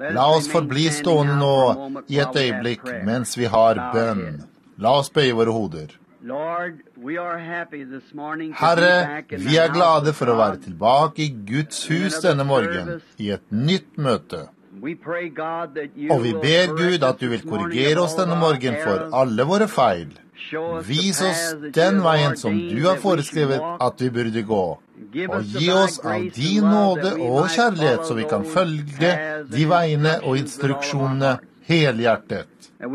La oss forbli stående nå I et øyeblikk mens vi har bønn. La oss bøye våre hoder. Herre, vi glade for å være tilbake I Guds hus denne morgen, I et nytt møte. Og vi ber Gud at du vil korrigere oss denne morgen for alle våre feil. Vis oss den veien som du har foreskrevet at vi burde gå, og gi oss av din nåde og kjærlighet så vi kan følge de veiene og instruksjonene helhjertet.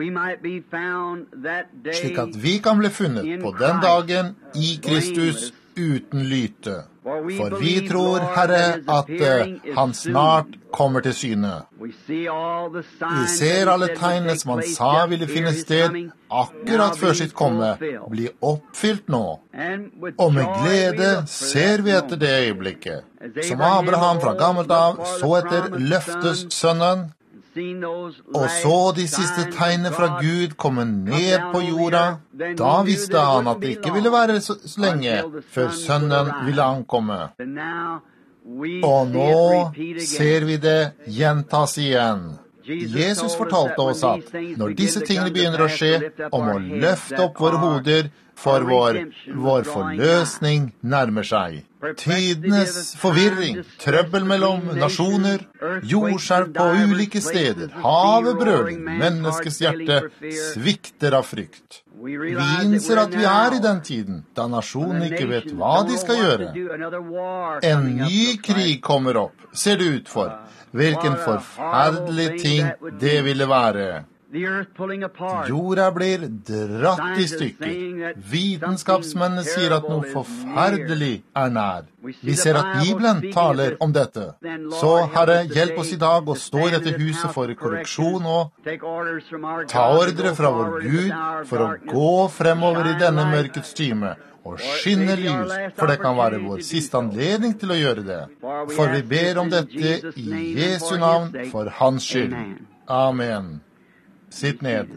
Slik at vi kan bli funnet på den dagen I Kristus uten lyte. For vi tror, Herre, at han snart kommer til syne. Vi ser alle tegnene som han sa ville finne sted akkurat før sitt komme, bli oppfylt nå. Og med glede ser vi etter det øyeblikket. Som Abraham fra gammelt av så etter løftessønnen, og så de siste tegnene fra Gud komme ned på jorda, da visste han at det ikke ville være så lenge før sønnen ville ankomme. Og nå ser vi det gjentas igjen. Jesus fortalte oss at når disse tingene begynner å skje, om å løfte opp våre hoder, for vår forløsning nærmer seg. Tidenes forvirring, trøbbel mellom nasjoner, jordskjelv på ulike steder, havet brøling, menneskets hjerte svikter av frykt. Vi innser at vi I den tiden, da nasjonen ikke vet hva de skal gjøre. En ny krig kommer opp, ser det ut for. Hvilken forferdelig ting det ville være. Jorda blir dratt I stykker. Vitenskapsmennene sier at noe forferdelig nær. Vi ser at Bibelen taler om dette. Så, Herre, hjelp oss I dag å stå I dette huset for korreksjon og ta ordre fra vår Gud for å gå fremover I denne mørkets time og skinne lys, for det kan være vår siste anledning til å gjøre det. For vi ber om dette I Jesu navn for hans skyld. Amen. Sitt ned.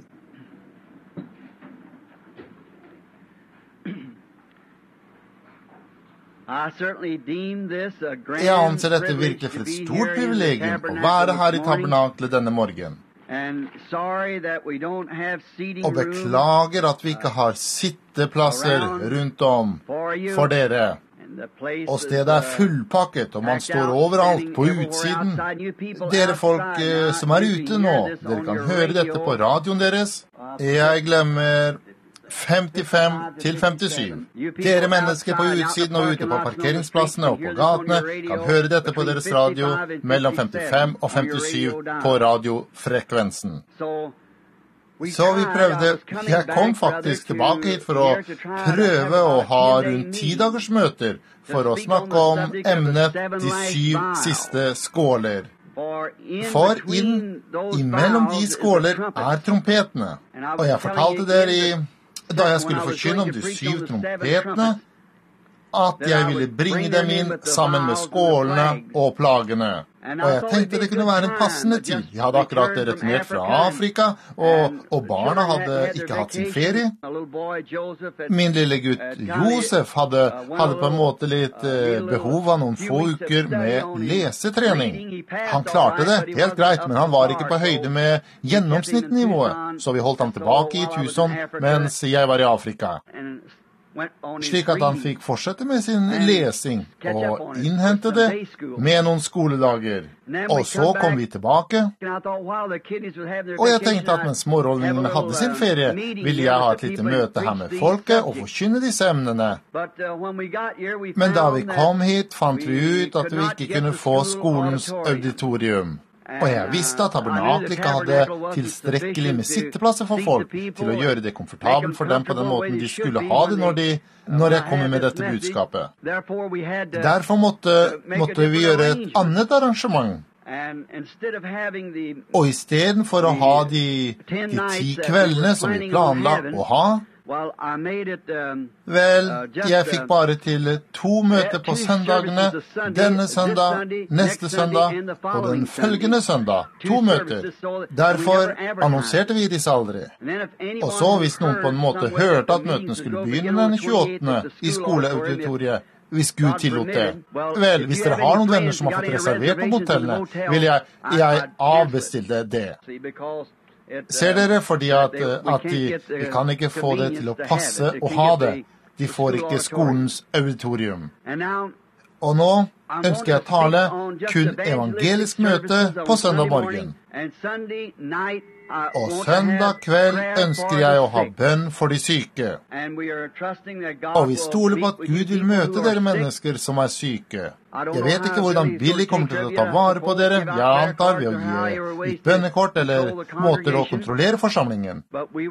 Jeg anser dette virkelig for et stort privilegium å være her I tabernaklet denne morgen. Og beklager at vi ikke har sitteplasser rundt om for dere. Og stedet fullpakket, og man står overalt på utsiden. Dere folk som ute nå, dere kan høre dette på radioen deres. Jeg glemmer 55 til 57. Dere mennesker på utsiden og ute på parkeringsplassene og på gatene kan høre dette på deres radio mellom 55 og 57 på radiofrekvensen. Så vi prøvde, jeg kom faktisk tilbake hit for å prøve å ha rundt 10 dagers møter for å snakke om emnet de 7 siste skåler. For imellom de skåler trompetene. Og jeg fortalte dere da jeg skulle forkynne om de 7 trompetene, at jeg ville bringe dem inn sammen med skålene og plagene. Og jeg tenkte det kunne være en passende tid. Jeg hadde akkurat returnert fra Afrika, og barna hadde ikke hatt sin ferie. Min lille gutt Josef hadde på en måte litt behov av noen få uker med lesetrening. Han klarte det helt greit, men han var ikke på høyde med gjennomsnittnivået, så vi holdt ham tilbake I Tucson mens jeg var I Afrika. Slik at han fikk fortsette med sin lesing og innhente det med noen skoledager. Og så kom vi tilbake, og jeg tenkte at mens smårollingene hadde sin ferie, ville jeg ha et lite møte her med folket og forkynne disse emnene. Men da vi kom hit, fant vi ut at vi ikke kunne få skolens auditorium. Og jeg visste at tabernaklet ikke hadde tilstrekkelig med sitteplasser for folk til å gjøre det komfortabelt for dem på den måten de skulle ha det når jeg kom med dette budskapet. Derfor måtte vi gjøre et annet arrangement. Og I stedet for å ha de 10 kveldene som vi planla å ha, vel, jeg fikk bare til 2 møter på søndagene, denne søndag, neste søndag, og den følgende søndag, 2 møter. Derfor annonserte vi disse aldri. Og så hvis noen på en måte hørte at møtene skulle begynne den 28. I skoleauditoriet, hvis Gud tillot det. Vel, hvis dere har noen venner som har fått reservert på hotellene, vil jeg avbestille det. Ser dere, fordi at de kan ikke få det til å passe å ha det. De får ikke skolens auditorium. Og nå ønsker jeg å tale kun evangelisk møte på søndag morgen. Og søndag kveld ønsker jeg å ha bønn for de syke. Og vi stoler på at Gud vil møte dere mennesker som er syke. Jeg vet ikke hvordan Billy kommer til å ta vare på dere. Jeg antar ved å gi ut bønnekort eller måter å kontrollere forsamlingen.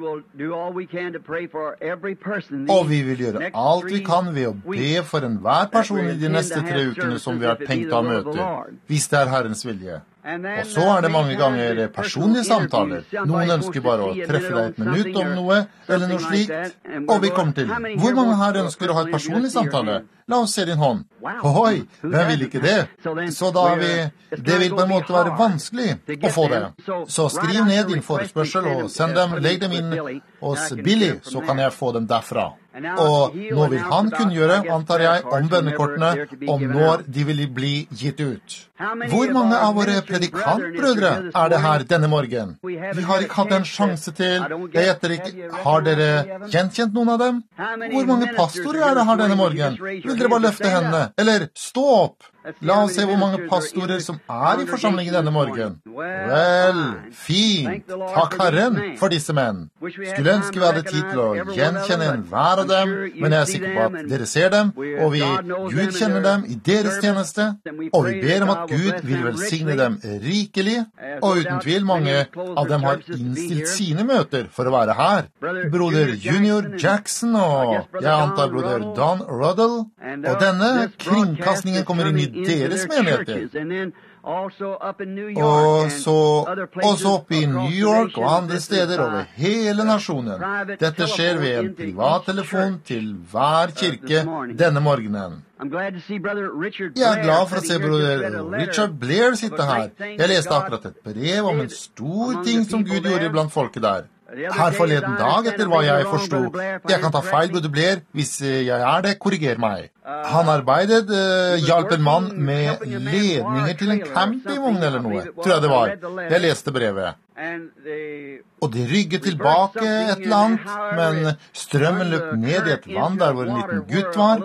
Og vi vil gjøre alt vi kan ved å be for enhver person i de neste 3 ukene som vi har tenkt å møte, hvis det er Herrens vilje. Og så er det mange ganger personlige samtaler. Noen ønsker bare å treffe deg et minutt om noe, eller noe slikt. Og vi kommer til, hvor mange her ønsker å ha et personlig samtale? La oss se din hånd. Ohoi, hvem vil ikke det? Så det vil på en måte være vanskelig å få det. Så skriv ned din forespørsel og send dem, legg dem inn hos Billy, så kan jeg få dem derfra. Og nå vil han kunngjøre, antar jeg, om bønnekortene, om når de vil bli gitt ut. Hvor mange av våre predikantbrødre er det her denne morgen? Vi har ikke hatt en sjanse til. Jeg gjetter ikke, har dere gjenkjent noen av dem? Hvor mange pastorer er det her denne morgen? Vil dere bare løfte hendene? Eller stå opp? La oss se hvor mange pastorer som er i forsamlingen denne morgen. Vel, fint. Takk Herren for disse menn. Skulle ønske vi hadde tid til å gjenkjenne enhver av dem, men jeg er sikker på at dere ser dem, og Gud kjenner dem i deres tjeneste, og vi ber om at Gud vil velsigne dem rikelig, og uten tvil mange av dem har innstilt sine møter for å være her. Broder Junior Jackson, og jeg antar broder Don Ruddle, og denne kringkastningen kommer inn i deres menigheter. Og så også oppe i New York og andre steder over hele nasjonen. Dette skjer ved en privattelefon til hver kirke denne morgenen. Jeg er glad for å se broder Richard Blair sitte her. Jeg leste akkurat et brev om en stor ting som Gud gjorde blant folket der. Her forleden dag, etter hva jeg forstod. Jeg kan ta feil, broder Blair. Hvis jeg er det, korriger meg. Han hjalp en mann med ledninger til en campingvogn eller noe, tror jeg det var. Jeg leste brevet. Og de rygget tilbake et eller annet, men strømmen løp ned i et vann der hvor en liten gutt var.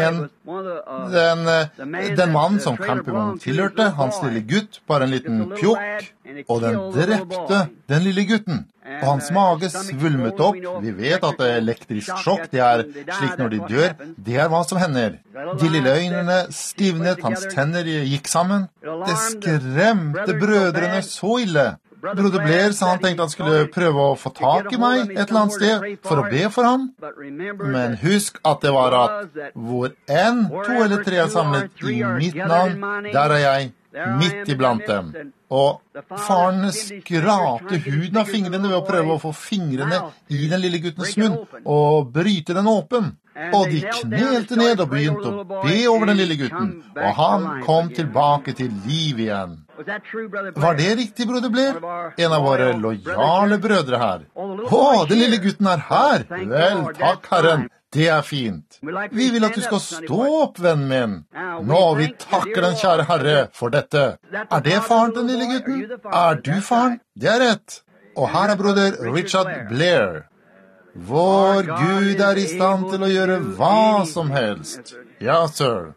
Den mannen som campingvognen tilhørte, hans lille gutt, bare en liten pjokk, og den drepte den lille gutten. Og hans mage svulmet opp. Vi vet at elektrisk sjokk, det er slik når de dør, det er hva som hender. De lille øynene stivnet, hans tenner gikk sammen. Det skremte brødrene så ille. Broder Blair sa han tenkte han skulle prøve å få tak i meg et eller annet sted for å be for ham. Men husk at det var at hvor 1, 2 eller 3 er samlet i mitt navn, der er jeg midt iblant dem. Og faren skrapte huden av fingrene ved å prøve å få fingrene i den lille guttens munn og bryte den åpen. Og de knelte ned og begynte å be over den lille gutten, og han kom tilbake til liv igjen. Var det riktig, broder Blair? En av våre lojale brødre her. Den lille gutten er her! Vel, takk Herren. Det er fint. Vi vil at du skal stå opp, vennen min. Nå, vi takker den kjære Herre for dette. Er det faren til den lille gutten? Er du faren? Det er rett. Og her er broder Richard Blair. Vår Gud er i stand til å gjøre hva som helst. Ja, sir.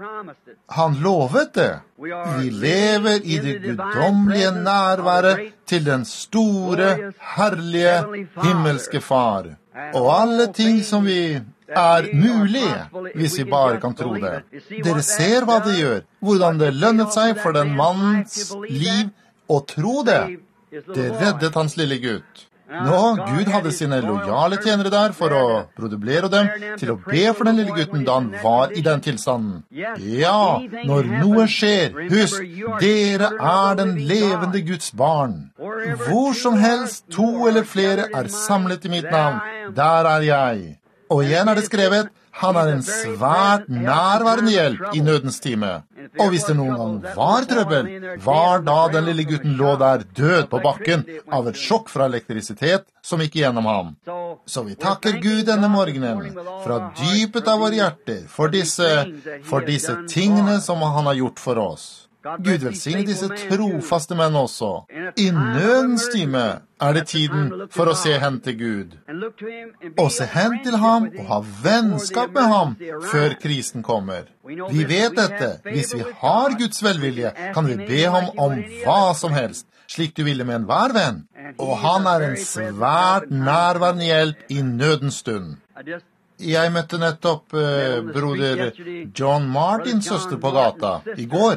Han lovet det. Vi lever i det guddommelige nærværet til den store, herlige, himmelske far. Og alle ting som vi er mulige, hvis vi bare kan tro det. Dere ser hva det gjør, hvordan det lønnet seg for den mannens liv å tro det. Det reddet hans lille gutt. Nå, Gud hadde sine lojale tjenere der for å brodulere dem til å be for den lille gutten da han var i den tilstanden. Ja, når noe skjer, husk, dere er den levende Guds barn. Hvor som helst 2 eller flere er samlet i mitt navn, der er jeg. Og igjen er det skrevet, han er en svært nærværende hjelp i nødens time. Og hvis det noen gang var trøbbel, var da den lille gutten lå der død på bakken av et sjokk fra elektrisitet som gikk gjennom ham. Så vi takker Gud denne morgenen fra dypet av våre hjerter for disse tingene som han har gjort for oss. Gud velsigne disse trofaste menn også. I nødens time det tiden for å se hen til Gud. Og se hen til ham og ha vennskap med ham før krisen kommer. Vi vet dette. Hvis vi har Guds velvilje, kan vi be ham om hva som helst, slik du ville med enhver venn. Og han en svært nærværende hjelp i nødens stund. Jeg møtte nettopp broder John Martins søster på gata i går.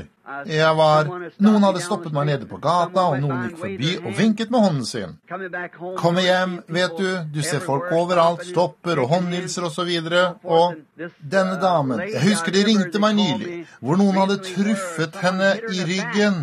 Noen hadde stoppet meg nede på gata, og noen gikk forbi og vinket med hånden sin. Kommer hjem, vet du ser folk overalt, stopper og håndhilser og så videre. Og denne damen, jeg husker de ringte meg nylig, hvor noen hadde truffet henne i ryggen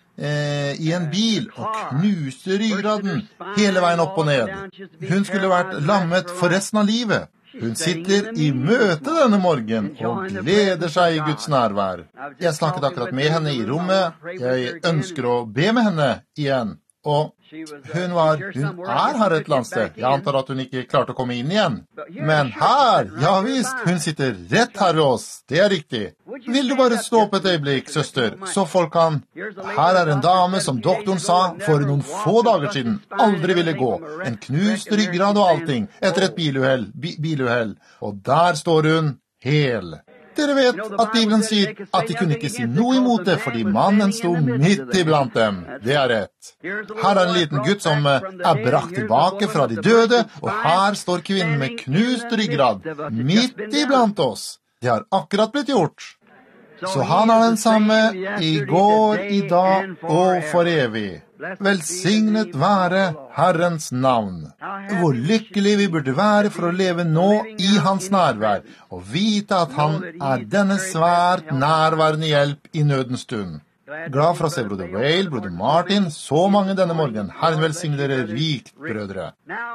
i en bil og knuste ryggraden hele veien opp og ned. Hun skulle vært lammet for resten av livet. Hun sitter i møte denne morgen og gleder seg i Guds nærvær. Jeg snakket akkurat med henne i rommet. Jeg ønsker å be med henne igjen. Og hun her et eller annet sted. Jeg antar at hun ikke klarte å komme inn igjen. Men her, ja visst, hun sitter rett her ved oss. Det riktig. Vil du bare stå opp et øyeblikk, søster, så folk kan... Her en dame som doktoren sa for noen få dager siden aldri ville gå. En knust ryggrad og allting etter et biluhell. Og der står hun hel. Dere vet at Bibelen sier at de kunne ikke si noe imot det, fordi mannen sto midt iblant dem. Det rett. Her en liten gutt som brakt tilbake fra de døde, og her står kvinnen med knust ryggrad, midt iblant oss. Det har akkurat blitt gjort. Så han den samme i går, i dag og for evig. Velsignet være Herrens navn. Hvor lykkelig vi burde være for å leve nå i hans nærvær, og vite at han denne svært nærværende hjelp i nødens stund. Glad for å se broder Whale, broder Martin, så mange denne morgen. Herren velsigne dere rikt, brødre.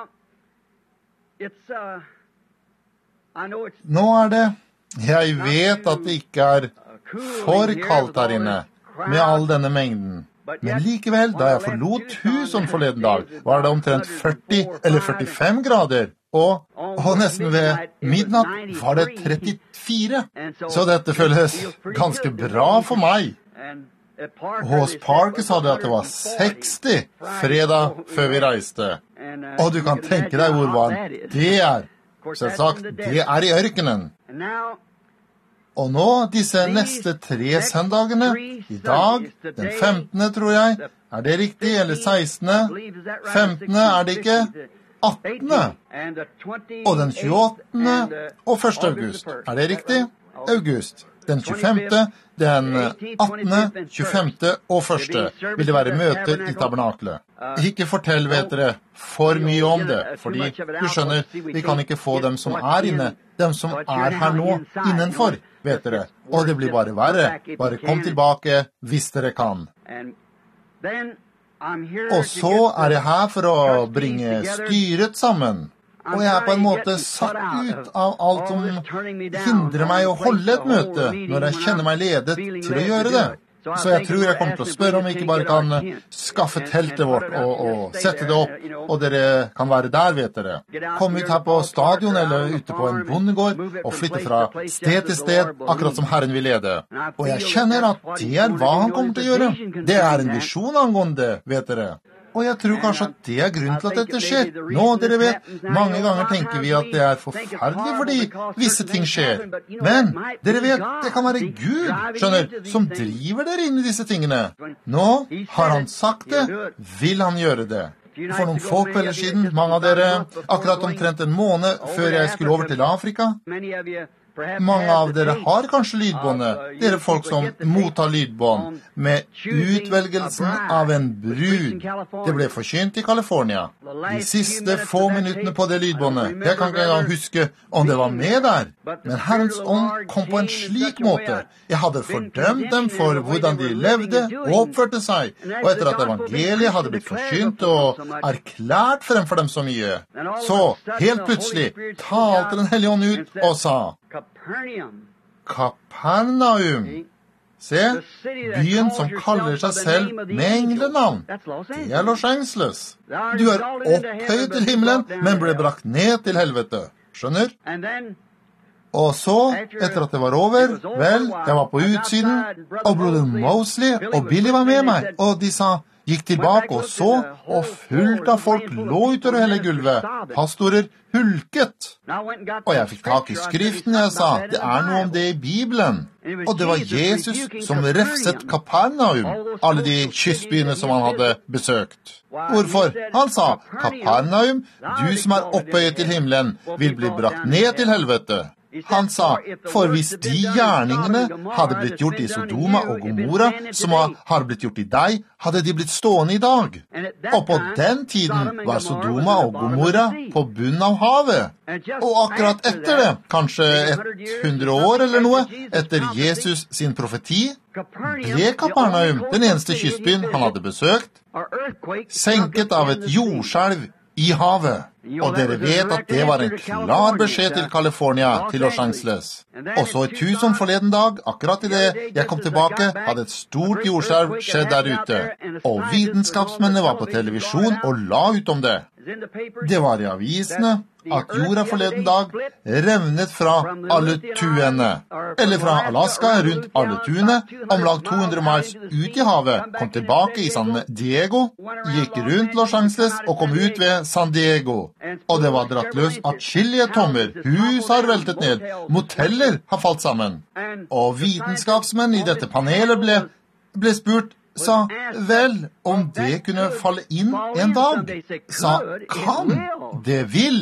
Nå det. Jeg vet at det ikke for kaldt her inne, med all denne mengden. Men likevel, da jeg forlot huset forleden dag, var det omtrent 40 eller 45 grader, og nesten ved midnatt var det 34. Så dette føles ganske bra for meg. Hos Parker sa det at det var 60 fredag før vi reiste. Og du kan tenke deg hvor varmt det Selvsagt, det i ørkenen. Og nå, disse neste 3 søndagene, i dag, den 15. tror jeg, det riktig, eller 16. 15. Det ikke, 18. Og den 28. og 1. august, det riktig? August. Den 25., den 18., 25. og 1. vil det være møter i tabernaklet. Ikke fortell, vet dere, for mye om det, fordi du skjønner, vi kan ikke få dem som inne, dem som her nå, innenfor, vet dere. Og det blir bare verre. Bare kom tilbake hvis dere kan. Og så jeg her for å bringe styret sammen. Og jeg på en måte satt ut av alt som hindrer meg å holde et møte når jeg kjenner meg ledet til å gjøre det. Så jeg tror jeg kommer til å spørre om vi ikke bare kan skaffe teltet vårt og sette det opp, og dere kan være der, vet dere. Kom ut her på stadion eller ute på en bondegård og flytte fra sted til sted, akkurat som Herren vil lede. Og jeg kjenner at det hva han kommer til å gjøre. Det en visjon angående, vet dere. Og jeg tror kanskje at det grunnen til at dette skjer. Nå, dere vet, mange ganger tenker vi at det forferdelig fordi visse ting skjer. Men, dere vet, det kan være Gud, skjønner, som driver dere inn i disse tingene. Nå har han sagt det, vil han gjøre det. For noen få kvelder siden, mange av dere, akkurat omtrent en måned før jeg skulle over til Afrika. Mange av dere har kanskje lydbåndet, dere folk som mottar lydbånd, med utvelgelsen av en brud. Det ble forkynt i California. De siste få minuttene på det lydbåndet, jeg kan ikke engang huske om det var med der. Men Herrens ånd kom på en slik måte. Jeg hadde fordømt dem for hvordan de levde og oppførte seg, og etter at evangeliet hadde blitt forkynt og erklært fremfor dem så mye. Så, helt plutselig, talte den hellige ånd ut og sa, Kapernaum, Se, byen som kaller seg selv med englenavn, det Los Angeles. Du opphøyd til himmelen, men ble brakt ned til helvete. Skjønner? Og så, etter at det var over, vel, jeg var på utsiden, og broder Mosley og Billy var med meg, og de sa, gikk tilbake og så, og fullt av folk lå utover hele gulvet. Pastorer hulket. Og jeg fikk tak i skriften, jeg sa, det noe om det i Bibelen. Og det var Jesus som refset Kapernaum, alle de kystbyene som han hadde besøkt. Hvorfor? Han sa, Kapernaum, du som opphøyet til himmelen, vil bli brakt ned til helvete. Han sa, for hvis de gjerningene hadde blitt gjort i Sodoma og Gomorra, som har blitt gjort i deg, hadde de blitt stående i dag. Og på den tiden var Sodoma og Gomorra på bunnen av havet. Og akkurat etter det, kanskje 100 år eller noe, etter Jesus sin profeti, ble Kapernaum, den eneste kystbyen han hadde besøkt, senket av et jordskjelv i havet. Og dere vet at det var en klar beskjed til California, til Los Angeles. Og så et tusen forleden dag, akkurat i det jeg kom tilbake, hadde et stort jordskjelv skjedd der ute. Og vitenskapsmennene var på televisjon og la ut om det. Det var i avisene at jorda forleden dag revnet fra alle tuene, eller fra Alaska rundt alle tuene, omlag 200 miles ut i havet, kom tilbake i San Diego, gikk rundt Los Angeles og kom ut ved San Diego. Og det var dratt løs atskillige tommer, hus har veltet ned, moteller har falt sammen. Og vitenskapsmenn i dette panelet ble spurt, sa, vel, om det kunne falle inn en dag, sa, kan, det vil.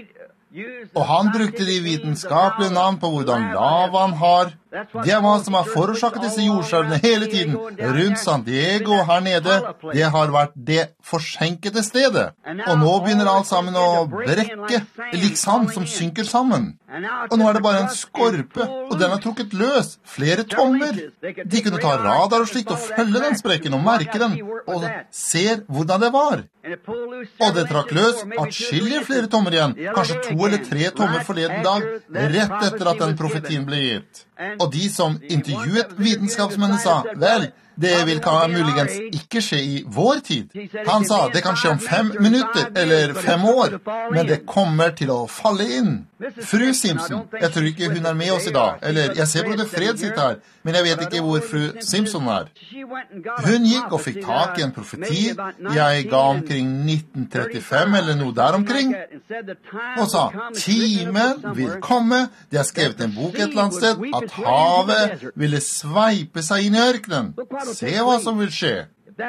Og han brukte de vitenskapelige navn på hvordan lavaen har. Det hva som har forårsaket disse jordskjelvene hele tiden. Rundt San Diego her nede, det har vært det forsenkede stedet. Og nå begynner alt sammen å brekke, lik sand som synker sammen. Og nå det bare en skorpe, og den har trukket løs, flere tommer. De kunne ta radar og slikt og følge den sprekken og merke den, og ser hvordan det var. Og det trakk løs atskillige flere tommer igjen, kanskje 2 eller 3 tommer forleden dag, rett etter at den profetien ble gitt. Og de som intervjuet vitenskapsmennene sa, vel, det vil muligens ikke skje i vår tid. Han sa, det kan skje om 5 minutter eller 5 år, men det kommer til å falle inn. Fru Simpson, jeg tror ikke hun med oss i dag, eller jeg ser broder Fred sitt her, men jeg vet ikke hvor fru Simpson Hun gikk og fikk tak i en profeti jeg ga omkring 1935 eller noe der omkring, og sa, timen vil komme, det skrevet en bok et eller annet sted, at havet ville sveipe seg inn i ørkenen. Se hva som vil skje.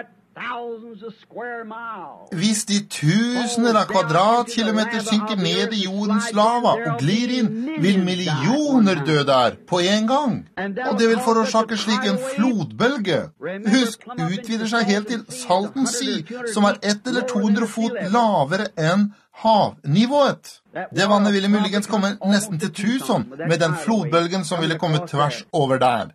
Hvis de tusener av kvadratkilometer synker ned i jordens lava og glir inn, vil millioner dø der på en gang. Og det vil forårsake slik en flodbølge. Husk, utvider seg helt til Salton Sea, som 100 eller 200 fot lavere enn havnivået. Det vannet ville muligens komme nesten til 1000 med den flodbølgen som ville komme tvers over der.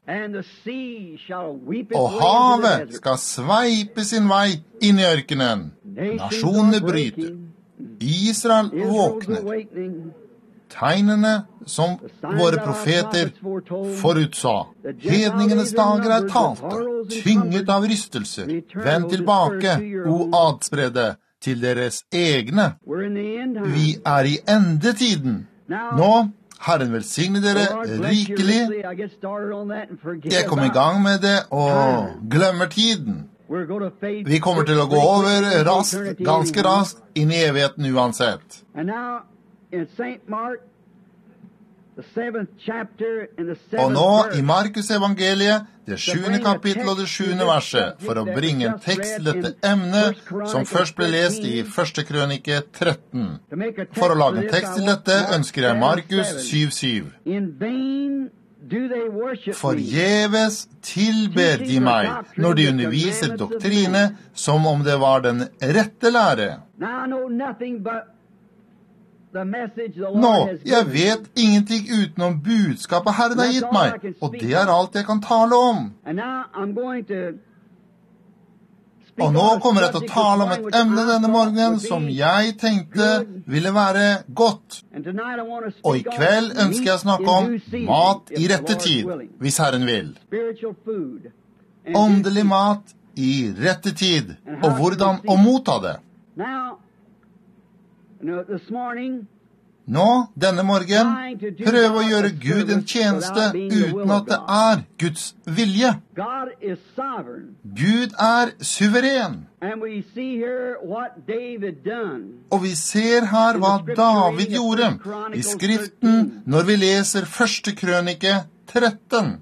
Og havet skal sveipe sin vei inn i ørkenen. Nasjonene bryter. Israel våkner. Tegnene som våre profeter forutsa. Hedningenes dager talte, tynget av rystelser. Vend tilbake, o adspredde, til deres egne. Vi i endetiden. Nå, Herren velsigne dere rikelig. Jeg kom i gang med det og glemmer tiden. Vi kommer til å gå over raskt, ganske raskt, inn i evigheten uansett. Og nå i Markus evangeliet, det 7. kapittel og det 7. verset, for å bringe en tekst til dette emnet, som først ble lest i 1. krønike 13. For å lage en tekst til dette ønsker jeg Markus 7:7. Forgjeves tilber de meg når de underviser doktrine som om det var den rette lære. Nå, jeg vet ingenting utenom budskapet Herren har gitt meg, og det alt jeg kan tale om. Og nå kommer jeg til å tale om et emne denne morgenen som jeg tenkte ville være godt. Og i kveld ønsker jeg å snakke om mat i rette tid, hvis Herren vil. Åndelig mat i rette tid, og hvordan å motta det. Nå, denne morgen, prøv å gjøre Gud en tjeneste uten at det er Guds vilje. Gud er suveren. Og vi ser her hva David gjorde i skriften når vi leser 1. Krønike 13.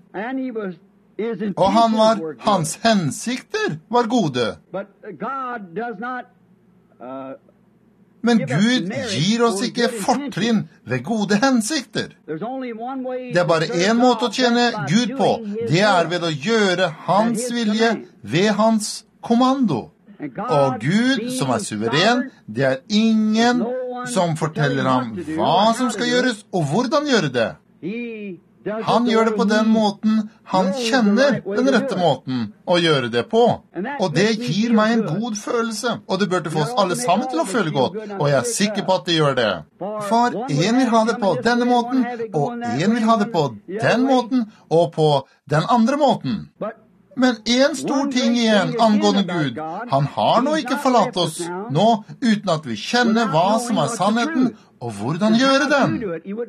Og hans hensikter var gode. Men Gud gir oss ikke fortrinn ved gode hensikter. Det er bare en måte å tjene Gud på. Det er ved å gjøre hans vilje ved hans kommando. Og Gud, som er suveren, det er ingen som forteller ham hva som skal gjøres og hvordan gjøre det. Han gjør det på den måten han kjenner den rette måten å gjøre det på. Og det gir meg en god følelse, og det burde få oss alle sammen til å føle godt, og jeg er sikker på at det gjør det. For en vil ha det på denne måten, og en vil ha det på den måten, og på den andre måten. Men en stor ting igjen angående Gud. Han har nå ikke forlatt oss nå, uten at vi kjenner hva som er sannheten, og hvordan gjøre den.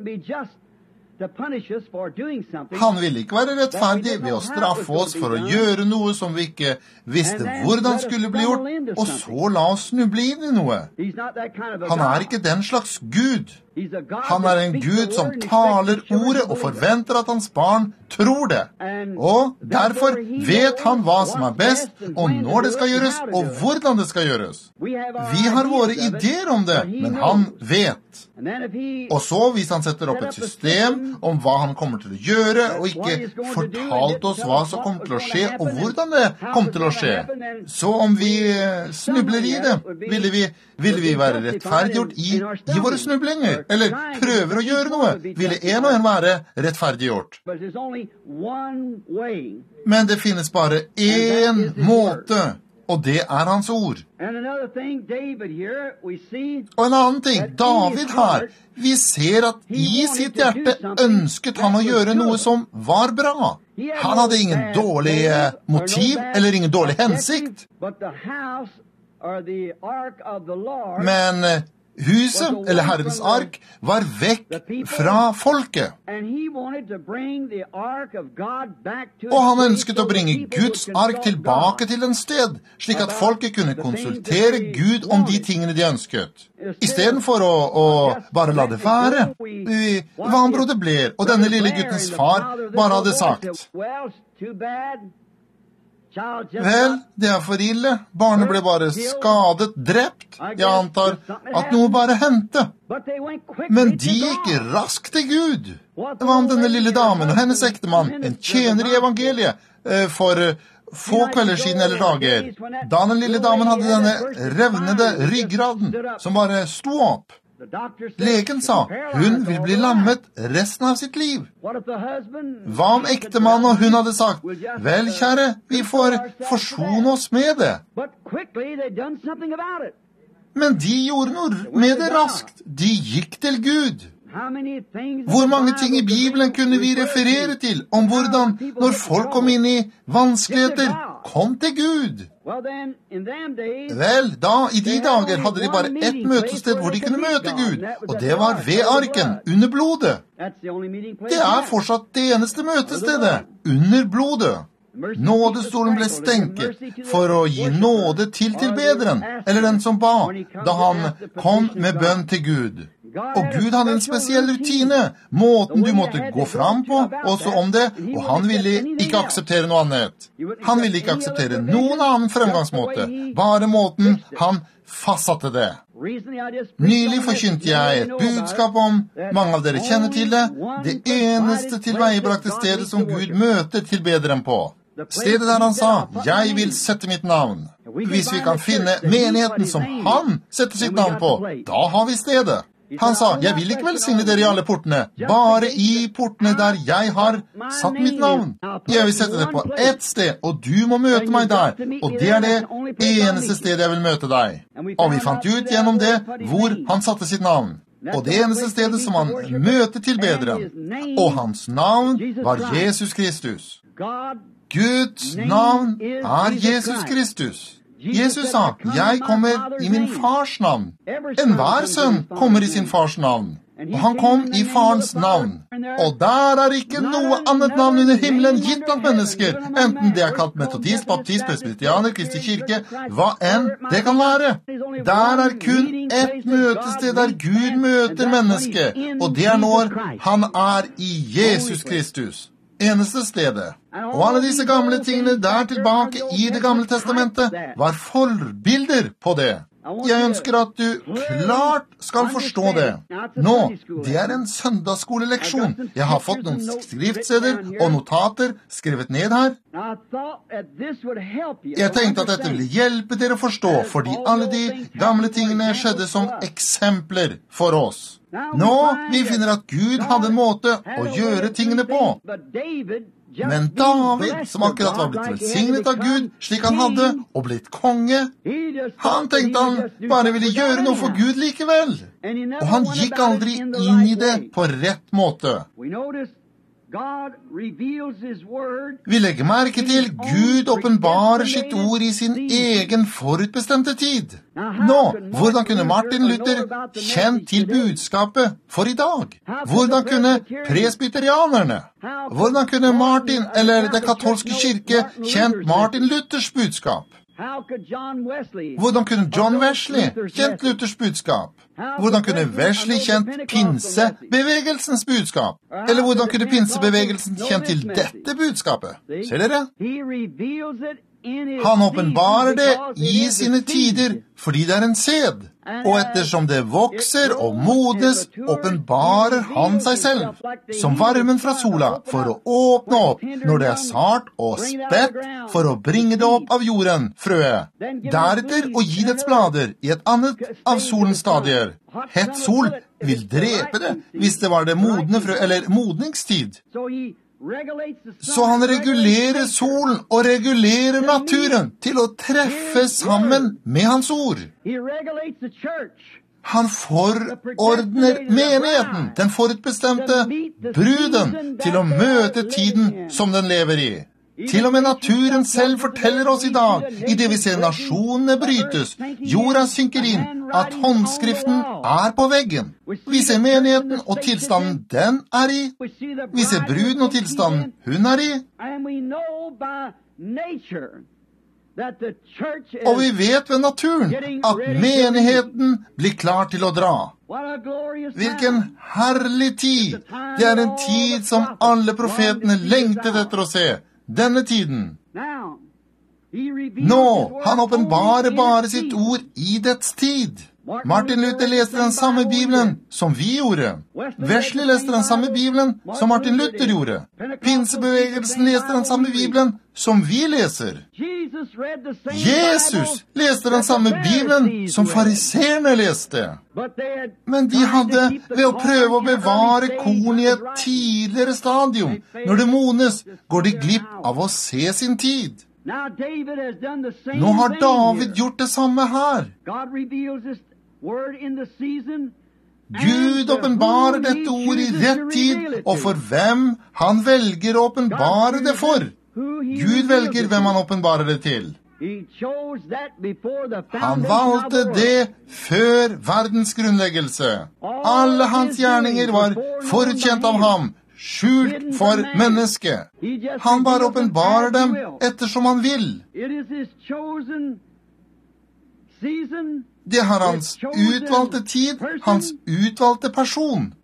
Han ville ikke være rettferdig ved å straffe oss for å gjøre noe som vi ikke visste hvordan skulle bli gjort, og så la oss snuble inn i noe. Han er ikke den slags Gud. Han er en Gud som taler ordet og forventer at hans barn tror det. Og derfor vet han hva som er best, og når det skal gjøres, og hvordan det skal gjøres. Vi har våre ideer om det, men han vet. Og så, hvis han setter opp et system om hva han kommer til å gjøre, og ikke fortalt oss hva som kommer til å skje, og hvordan det kommer til å skje, så om vi snubler i det, ville vi være rettferdiggjort i våre snublinger, eller prøver å gjøre noe, ville en og en være rettferdiggjort. Men det finnes bare én måte, og det er hans ord. Og en annen ting, David her, vi ser at i sitt hjerte ønsket han å gjøre noe som var bra. Han hadde ingen dårlig motiv, eller ingen dårlig hensikt. Men huset, eller Herrens ark, var vekk fra folket. Og han ønsket å bringe Guds ark tilbake til en sted, slik at folket kunne konsultere Gud om de tingene de ønsket. I stedet for å bare la det være. Hva han brodde Blair, og denne lille guttens far bare hadde sagt: vel, det er for ille. Barnet ble bare skadet, drept. Jeg antar at noe bare hendte. Men de gikk raskt til Gud. Det var om denne lille damen og hennes ektemann, en tjener i evangeliet, for få kvelder siden eller dager. Da den lille damen hadde denne revnede ryggraden, som bare sto opp. Legen sa, hun vil bli lammet resten av sitt liv. Hva om ektemann og hun hadde sagt, vel kjære, vi får forsone oss med det. Men de gjorde noe med det raskt. De gikk til Gud. Hvor mange ting i Bibelen kunne vi referere til om hvordan, når folk kom inn i vanskeligheter, kom til Gud? Vel, da, i de dager hadde de bare ett møtested hvor de kunne møte Gud, og det var ved arken, under blodet. Det er fortsatt det eneste møtestedet, under blodet. Nådestolen ble stenket for å gi nåde til tilbederen, eller den som ba, da han kom med bønn til Gud. Og Gud hadde en spesiell rutine, måten du måtte gå fram på, også om det, og han ville ikke akseptere noe annet. Han ville ikke akseptere noen annen fremgangsmåte, bare måten han fastsatte det. Nylig forkynte jeg et budskap om, mange av dere kjenner til det eneste tilveiebrakte stedet som Gud møter tilbederen på. Stedet der han sa, jeg vil sette mitt navn. Hvis vi kan finne menigheten som han setter sitt navn på, da har vi stedet. Han sa, jeg vil ikke velsigne dere i alle portene, bare i portene der jeg har satt mitt navn. Jeg vil sette det på ett sted, og du må møte meg der, og det er det eneste stedet jeg vil møte deg. Og vi fant ut gjennom det hvor han satte sitt navn. Og det eneste stedet som han møter tilbederen. Og hans navn var Jesus Kristus. Guds navn er Jesus Kristus. Jesus sa, jeg kommer i min fars navn. Enhver sønn kommer i sin fars navn. Og han kom i farens navn. Og der er ikke noe annet navn under himmelen gitt blant mennesker, enten det er kalt metodist, baptist, presbyterianer, Kristi kirke, hva enn det kan være. Der er kun ett møtested der Gud møter mennesket, og det er når han er i Jesus Kristus. Eneste stedet. Og alle disse gamle tingene der tilbake i det gamle testamentet var forbilder på det. Jeg ønsker at du klart skal forstå det. Nå, det er en søndagsskoleleksjon. Jeg har fått noen skriftsteder og notater skrevet ned her. Jeg tenkte at dette ville hjelpe dere å forstå, fordi alle de gamle tingene skjedde som eksempler for oss. Nå, vi finner at Gud hadde en måte å gjøre tingene på. Men David, som akkurat var blitt velsignet av Gud, slik han hadde, og blitt konge, han tenkte han bare ville gjøre noe for Gud likevel. Og han gikk aldri inn i det på rett måte. Vi legger merke til Gud åpenbarer sitt ord i sin egen forutbestemte tid. Nå, hvordan kunne Martin Luther kjent til budskapet for i dag? Hvordan kunne presbyterianerne? Hvordan kunne Martin eller det katolske kirke kjent Martin Luthers budskap? Hvordan kunne John Wesley kjent Luthers budskap? Hvordan kunne Wesley kjent pinsebevegelsens budskap? Eller hvordan kunne pinsebevegelsen kjent til dette budskapet? Ser dere? Han åpenbarer det i sine tider, fordi det er en sed. Og ettersom det vokser og modnes, åpenbarer han seg selv, som varmen fra sola, for å åpne opp når det er sart og spett, for å bringe det opp av jorden, frøet. Deretter å gi dets blader i et annet av solens stadier. Hett sol vil drepe det, hvis det var det modne frø, eller modningstid. Så han regulerer solen og regulerer naturen til å treffe sammen med hans ord. Han forordner menigheten, den forutbestemte bruden, til å møte tiden som den lever i. Til og med naturen selv forteller oss i dag, i det vi ser nasjonene brytes, jorda synker inn, at håndskriften er på veggen. Vi ser menigheten og tilstanden den er i. Vi ser bruden og tilstanden hun er i. Og vi vet ved naturen at menigheten blir klar til å dra. Hvilken herlig tid! Det er en tid som alle profetene lengtet etter å se. Denne tiden. Nå, han åpenbarer bare sitt ord i dets tid. Martin Luther leste den samme Bibelen som vi gjorde. Wesley leste den samme Bibelen som Martin Luther gjorde. Pinsebevegelsen leste den samme Bibelen som vi leser. Jesus leste den samme Bibelen som fariseerne leste. Men de hadde, ved å prøve å bevare korn i et tidligere stadium, når det modnes, går de glipp av å se sin tid. Nå har David gjort det samme her. Gud åpenbarer dette ord i rett tid, og for hvem han velger å åpenbare det for. Gud velger hvem han åpenbarer det til. Han valgte det før verdens grunnleggelse. Alle hans gjerninger var forutkjent av ham, skjult for mennesket. Han bare åpenbarer dem ettersom han vil. Det har hans utvalgte tid, hans utvalgte person.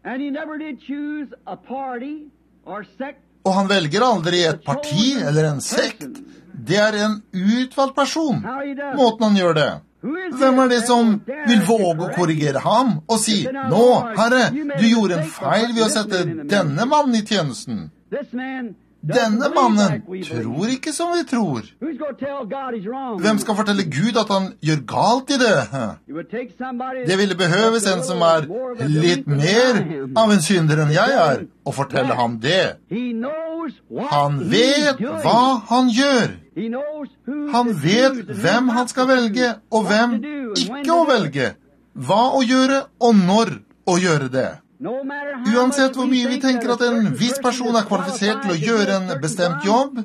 Og han velger aldri et parti eller en sekt. Det er en utvalgt person, måten han gjør det. Hvem er det som vil våge å korrigere ham og si, «Nå, Herre, du gjorde en feil ved å sette denne mannen i tjenesten». Denne mannen tror ikke som vi tror. Hvem skal fortelle Gud at han gjør galt i det? Det ville behøves en som litt mer av en synder enn jeg og fortelle ham det. Han vet hva han gjør. Han vet hvem han skal velge, og hvem ikke å velge. Hva å gjøre, og når å gjøre det. Uansett hvor mye vi tenker at en viss person kvalifisert til å gjøre en bestemt jobb,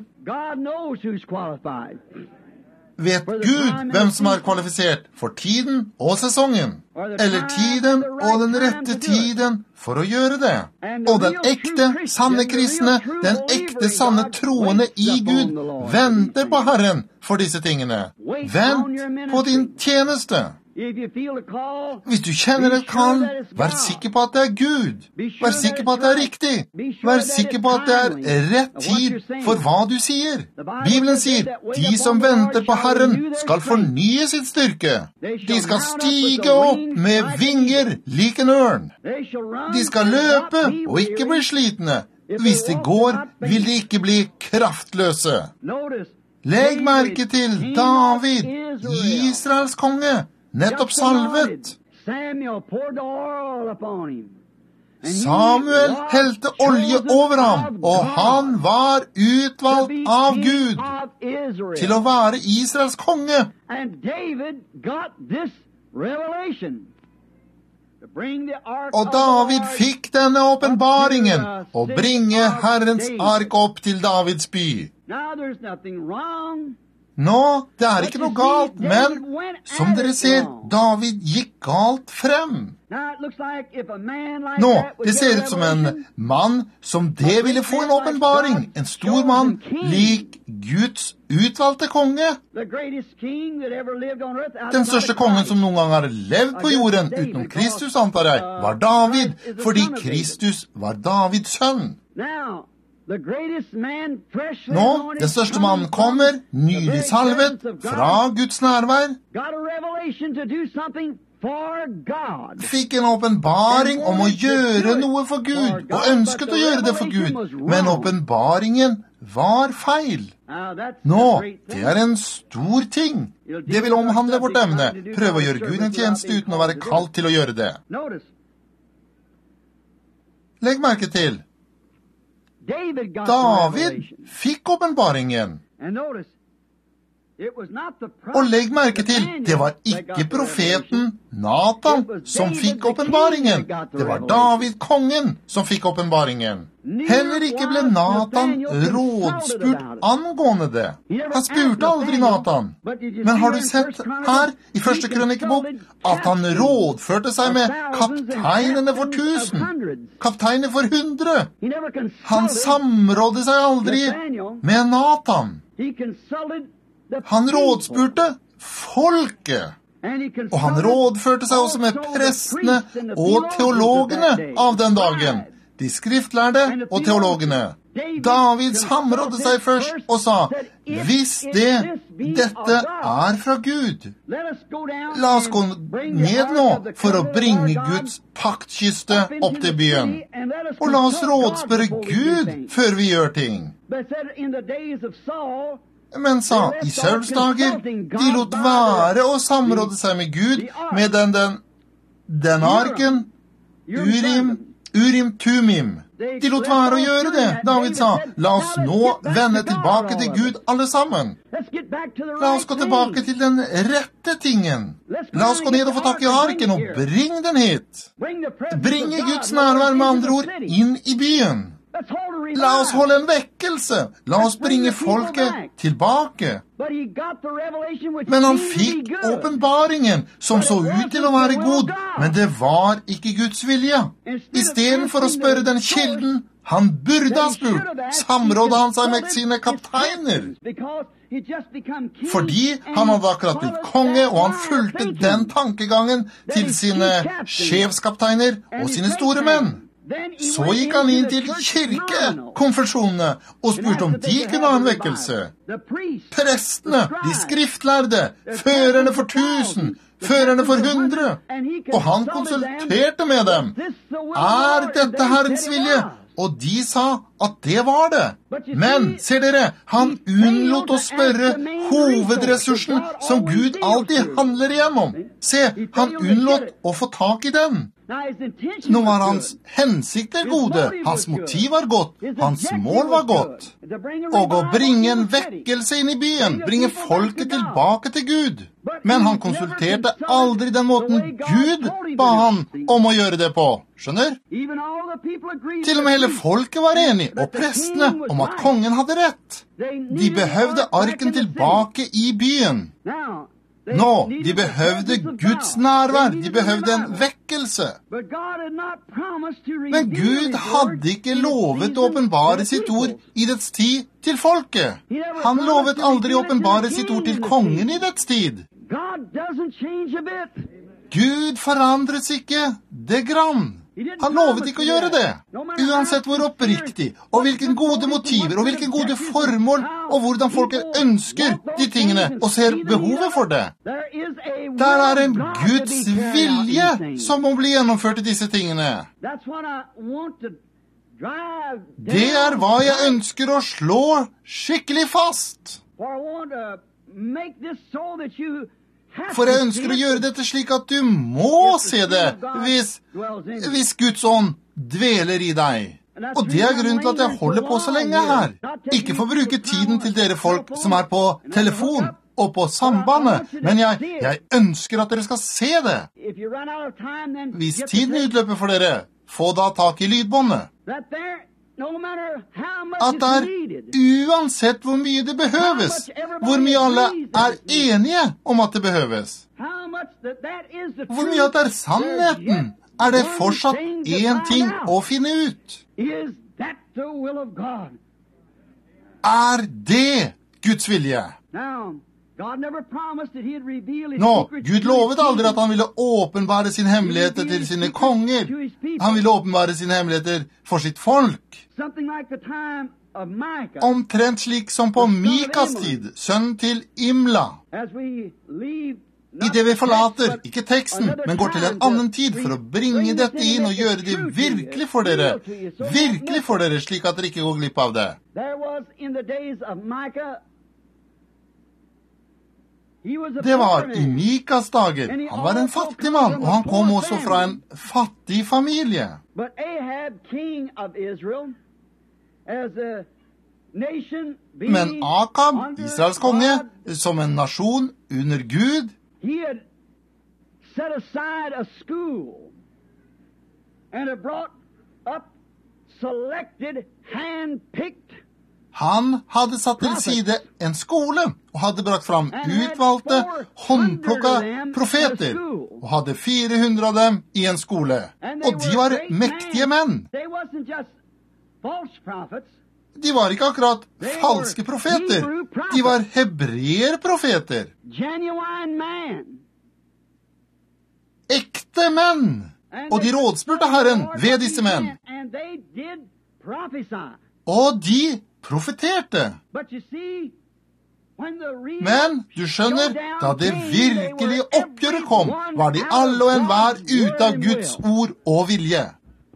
vet Gud hvem som kvalifisert for tiden og sesongen, eller tiden og den rette tiden for å gjøre det. Og den ekte, sanne kristne, den ekte, sanne troende i Gud, venter på Herren for disse tingene. Vent på din tjeneste. Hvis du kjenner et kall, vær sikker på at det Gud. Vær sikker på at det riktig. Vær sikker på at det rett tid for hva du sier. Bibelen sier, de som venter på Herren skal fornye sitt styrke. De skal stige opp med vinger lik en ørn. De skal løpe og ikke bli slitne. Hvis de går, vil de ikke bli kraftløse. Legg merke til David, Israels konge, nettopp salvet. Samuel helte olje over ham, og han var utvalgt av Gud til å være Israels konge. Og David fikk denne åpenbaringen å bringe Herrens ark opp til Davids by. Nå, det ikke noe galt, men som dere ser, David gikk galt frem. Nå, det ser ut som en mann som det ville få en åpenbaring, en stor mann, lik Guds utvalgte konge. Den største kongen som noen gang har levd på jorden, utenom Kristus, antar jeg, var David, fordi Kristus var Davids sønn. Nå, den største mannen kommer, nylig salvet, fra Guds nærvær, fikk en åpenbaring om å gjøre noe for Gud, og ønsket å gjøre det for Gud, men åpenbaringen var feil. Nå, det en stor ting. Det vil omhandle vårt emne. Prøv å gjøre Gud en tjeneste uten å være kalt til å gjøre det. Legg merke til, David fikk åpenbaringen. Og legg merke til, det var ikke profeten Nathan som fikk åpenbaringen. Det var David, kongen, som fikk åpenbaringen. Heller ikke ble Nathan rådspurt angående det. Han spurte aldri Nathan. Men har du sett her, i første krønikebok, at han rådførte seg med kapteinene for 1000, kapteiner for 100. Han samrådde seg aldri med Nathan. Han rådspurte folket, og han rådførte seg også med prestene og teologene av den dagen, de skriftlærde og teologene. David samrådde seg først og sa, hvis dette fra Gud, la oss gå ned nå for å bringe Guds paktkiste opp til byen, og la oss rådspørre Gud før vi gjør ting. Men sa, i Sauls dager, de lot være å samråde seg med Gud med den arken, Urim Tumim. De lot være å gjøre det. David sa, la oss nå vende tilbake til Gud alle sammen. La oss gå tilbake til den rette tingen. La oss gå ned og få tak i arken og bring den hit. Bringe Guds nærvær med andre ord inn i byen. La oss holde en vekkelse. La oss bringe folket tilbake. Men han fikk åpenbaringen som så ut til å være god, men det var ikke Guds vilje. I stedet for å spørre den kilden han burde ha spurt, samrådde han seg med sine kapteiner. Fordi han hadde akkurat blitt konge, og han fulgte den tankegangen til sine sjefskapteiner og sine store menn. Så gikk han inn til kirkekonfesjonene og spurte om de kunne ha en vekkelse. Prestene, de skriftlærde, førerne for 1000, førerne for 100, og han konsulterte med dem. Dette Herrens vilje? Og de sa at det var det. Men, ser dere, han unnlot å spørre hovedressursen som Gud alltid handler igjennom. Se, han unnlot å få tak i den. Nå var hans hensikter gode, hans motiv var godt, hans mål var godt. Og å bringe en vekkelse inn i byen, bringe folket tilbake til Gud. Men han konsulterte aldri den måten Gud ba han om å gjøre det på. Skjønner? Til og med hele folket var enig, og prestene, om at kongen hadde rett. De behøvde arken tilbake i byen. Nå, de behøvde Guds nærvær, de behøvde en vekkelse. Men Gud hadde ikke lovet å åpenbare sitt ord i dets tid til folket. Han lovet aldri å åpenbare sitt ord til kongen i dets tid. Gud forandres ikke det grann. Han lovet ikke å gjøre det. Uansett hvor oppriktig, og hvilken gode motiver, og hvilken gode formål, og hvordan folket ønsker de tingene, og ser behovet for det. Der er en Guds vilje som må bli gjennomført i disse tingene. Det er hva jeg ønsker å slå skikkelig fast. For jeg ønsker å gjøre dette slik at du må se det hvis Guds ånd dveler i deg. Og det er grunnen til at jeg holder på så lenge her. Ikke for å bruke tiden til dere folk som er på telefon og på sambandet, men jeg ønsker at dere skal se det. Hvis tiden utløper for dere, få da tak i lydbåndet. At det er uansett hvor mye det behøves, hvor mye alle er enige om at det behøves, hvor mye at det er sannheten, er det fortsatt en ting å finne ut. Er det Guds vilje? Nå, Gud lovet aldri at han ville åpenbare sin hemmeligheter til sine konger. Han ville åpenbare sine hemmeligheter for sitt folk. Omtrent slik som på Mikas tid, sønnen til Imla. I det vi forlater, ikke teksten, men går til en annen tid for å bringe dette inn og gjøre det virkelig for dere, slik at dere ikke går glipp av det. Det var i Mikas dager. Han var en fattig mann, og han kom også fra en fattig familie. Men Akab, Israels konge, som en nasjon under Gud, han hadde satt til side en skole, og hadde brakt fram utvalgte, håndplukka profeter, og hadde 400 av dem i en skole. Og de var mektige menn. De var ikke akkurat falske profeter. De var hebreerprofeter. Ekte menn. Og de rådspurte Herren ved disse menn. Og de profeterte. Men, du skjønner, da det virkelige oppgjøret kom, var de alle og enhver ute av Guds ord og vilje.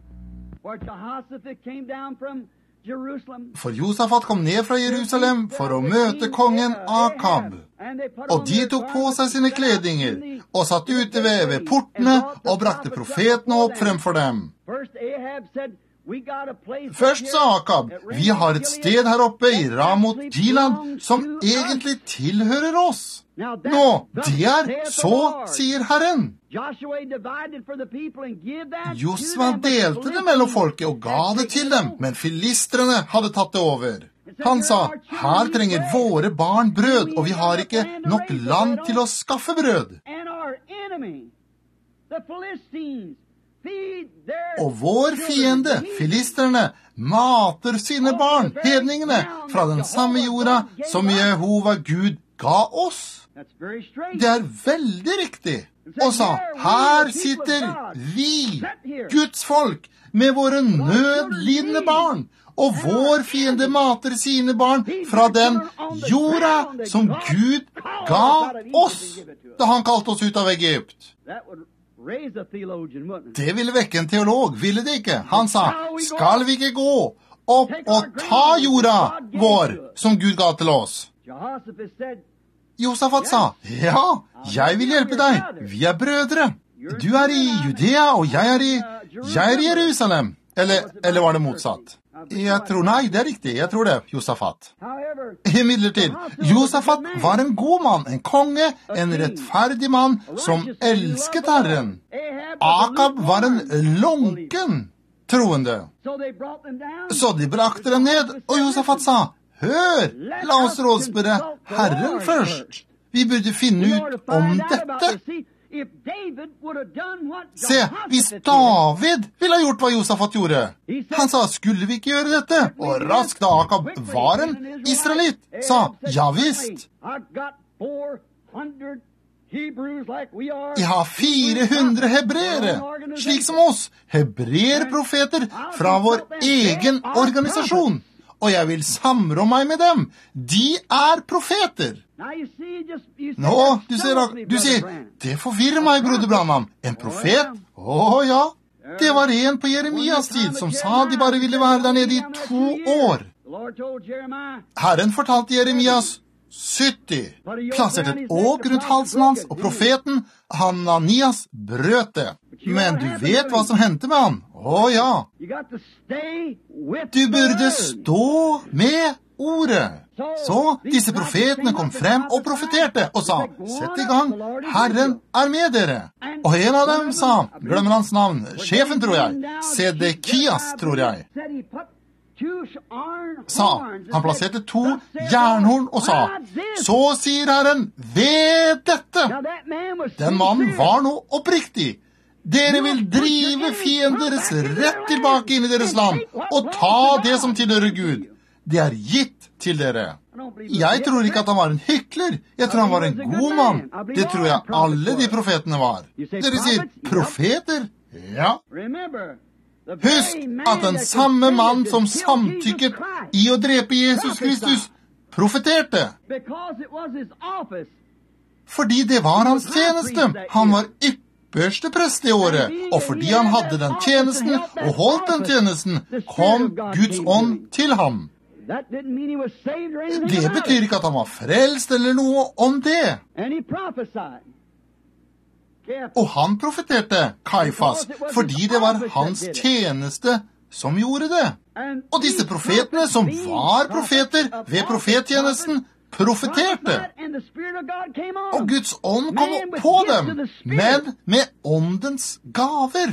For Josafat kom ned fra Jerusalem for å møte kongen Akab. Og de tok på seg sine kledinger, og satt ute ved portene, og brakte profetene opp fremfor dem. Først sa Akab, vi har et sted her oppe i Ramot Gilead som egentlig tilhører oss. Nå, det er så, sier Herren. Josva delte det mellom folket og ga det til dem, men filistrene hadde tatt det over. Han sa, her trenger våre barn brød, og vi har ikke nok land til å skaffe brød. Og vår fiende, filisterne, mater sine barn, hedningene, fra den samme jorda som Jehova Gud ga oss. Det er veldig riktig. Og sa, her sitter vi, Guds folk, med våre nødlidende barn, og vår fiende mater sine barn fra den jorda som Gud ga oss, da han kalte oss ut av Egypt. Det ville vekke en teolog, ville det ikke? Han sa, skal vi ikke gå opp og ta jorda vår som Gud ga til oss? Josafat sa, ja, jeg vil hjelpe deg. Vi er brødre. Du er i Judea, og jeg er i Jerusalem. Eller var det motsatt? Jeg tror, nei, det er riktig. Jeg tror det, Josafat. Imidlertid, Josafat var en god mann, en konge, en rettferdig mann som elsket Herren. Akab var en lunken troende. Så de brakte dem ned, og Josafat sa, hør, la oss rådspørre Herren først. Vi burde finne ut om dette. Se, hvis David ville ha gjort hva Josafat gjorde, han sa, skulle vi ikke gjøre dette? Og raskt da Akab var en israelitt, sa, ja visst. Jeg har 400 hebreere, slik som oss, hebreerprofeter fra vår egen organisasjon. Og jeg vil samrå meg med dem. De er profeter. Nå, du sier, det forvirrer meg, broder Branham. En profet? Ja. Det var en på Jeremias tid som sa de bare ville være der nede i 2 år. Herren fortalte Jeremias 70, plasserte et åk rundt halsen hans, og profeten Hananias brøt det. Men du vet hva som hendte med han? Ja. Du burde stå med ordet. Så disse profetene kom frem og profeterte og sa, sett i gang, Herren er med dere. Og en av dem sa, glemmer hans navn, sjefen tror jeg, Sedekias tror jeg, sa, han plasserte 2 jernhorn og sa, så sier Herren, ved dette. Den mannen var nå oppriktig. Dere vil drive fiender deres rett tilbake inn i deres land, og ta det som tilhører Gud. Det er gitt til dere. Jeg tror ikke at han var en hykler. Jeg tror han var en god mann. Det tror jeg alle de profetene var. Dere sier, profeter? Ja. Husk at den samme mann som samtykket i å drepe Jesus Kristus, profeterte. Fordi det var hans tjeneste. Han var ypperste prest i året, og fordi han hadde den tjenesten og holdt den tjenesten, kom Guds ånd til ham. Det betyr ikke at han var frelst eller noe om det. Og han profeterte, Kaifas, fordi det var hans tjeneste som gjorde det. Og disse profetene som var profeter ved profettjenesten, profeterte. Og Guds ånd kom på dem, men med åndens gaver.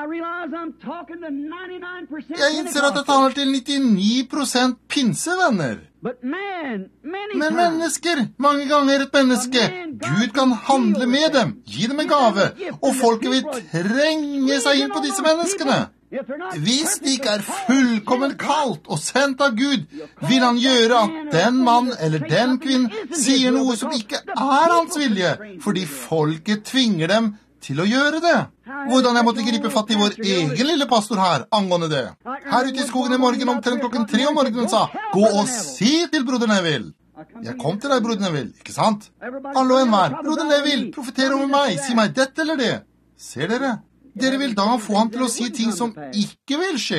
Jeg innser at jeg taler til 99% pinsevenner. Men mennesker, mange ganger et menneske, Gud kan handle med dem, gi dem en gave, og folket vil trenge seg inn på disse menneskene. Hvis det ikke er fullkommen kalt og sendt av Gud, vil han gjøre at den mann eller den kvinne sier noe som ikke er hans vilje, fordi folket tvinger dem til å gjøre det. Hvordan jeg måtte gripe fatt i vår egen lille pastor her angående det. Her ute i skogen i morgen omtrent klokken 3 om morgenen sa, gå og si til broder Neville. Jeg kom til deg, broder Neville, ikke sant? Hallo en hver, broder Neville, profeter over meg, si meg dette eller det. Ser dere? Dere vil da få han til å si ting som ikke vil skje.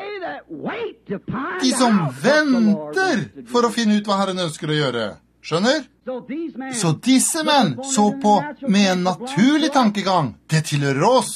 De som venter for å finne ut hva Herren ønsker å gjøre. Skjønner? Så disse menn så på med en naturlig tankegang. Det tilhører oss.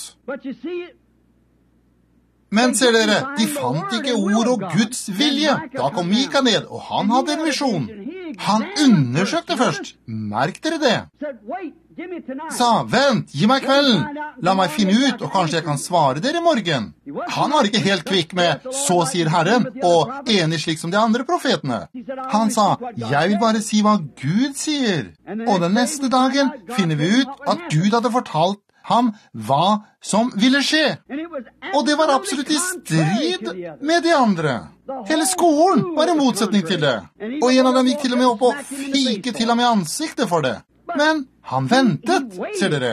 Men ser dere, de fant ikke ord og Guds vilje. Da kom Mika ned, og han hadde en visjon. Han undersøkte først. Merk dere det? Sa, vent, gi meg kvelden. La meg finne ut, og kanskje jeg kan svare dere i morgen. Han var ikke helt kvikk med, så sier Herren, og enig slik som de andre profetene. Han sa, jeg vil bare si hva Gud sier. Og den neste dagen finner vi ut at Gud hadde fortalt ham hva som ville skje. Og det var absolutt i strid med de andre. Hele skolen var i motsetning til det. Og en av dem gikk til og med opp og fike til ham i ansiktet for det. Men han ventet, ser dere.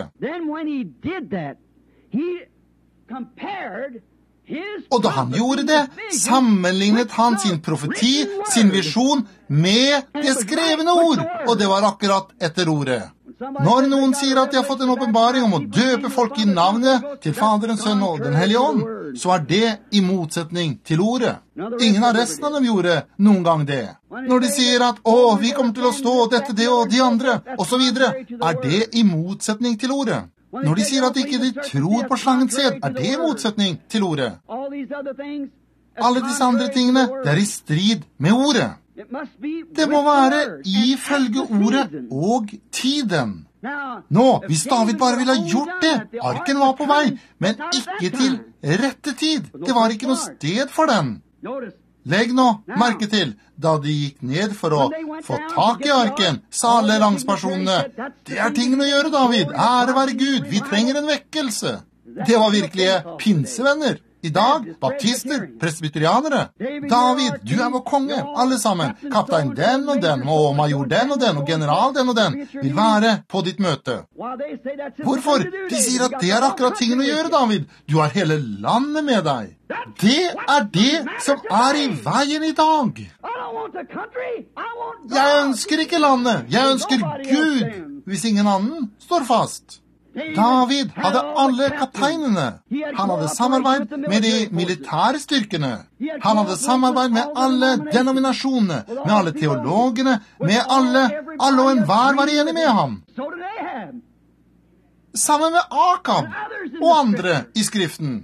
Og da han gjorde det, sammenlignet han sin profeti, sin visjon, med det skrevne ord. Og det var akkurat etter ordet. Når noen sier at de har fått en åpenbaring om å døpe folk i navnet til Faderen, Sønnen og Den hellige ånd, så er det i motsetning til ordet. Ingen av resten av dem gjorde noen gang det. Når de sier at vi kommer til å stå dette, det og de andre, og så videre, er det i motsetning til ordet. Når de sier at ikke de tror på slangens sæd, er det i motsetning til ordet. Alle disse andre tingene, det er i strid med ordet. Det må være ifølge ordet og tiden. Nå, hvis David bare ville ha gjort det, arken var på vei, men ikke til rette tid. Det var ikke noe sted for den. Legg nå merke til, da de gikk ned for å få tak i arken, sa alle rangspersonene, det er tingene å gjøre, David, ære være Gud, vi trenger en vekkelse. Det var virkelige pinsevenner. I dag, baptister, presbyterianere. David, du er vår konge, alle sammen. Kaptein den og den, og major den og den, og general den og den, vil være på ditt møte. Hvorfor? De sier at det er akkurat tingen å gjøre, David. Du har hele landet med deg. Det er det som er i veien i dag. Jeg ønsker ikke landet, jeg ønsker Gud, hvis ingen annen står fast. David hadde alle kapteinene. Han hadde samarbeid med de militære styrkene. Han hadde samarbeid med alle denominasjonene, med alle teologene, med alle og enhver var enig med ham. Sammen med Akab og andre i skriften.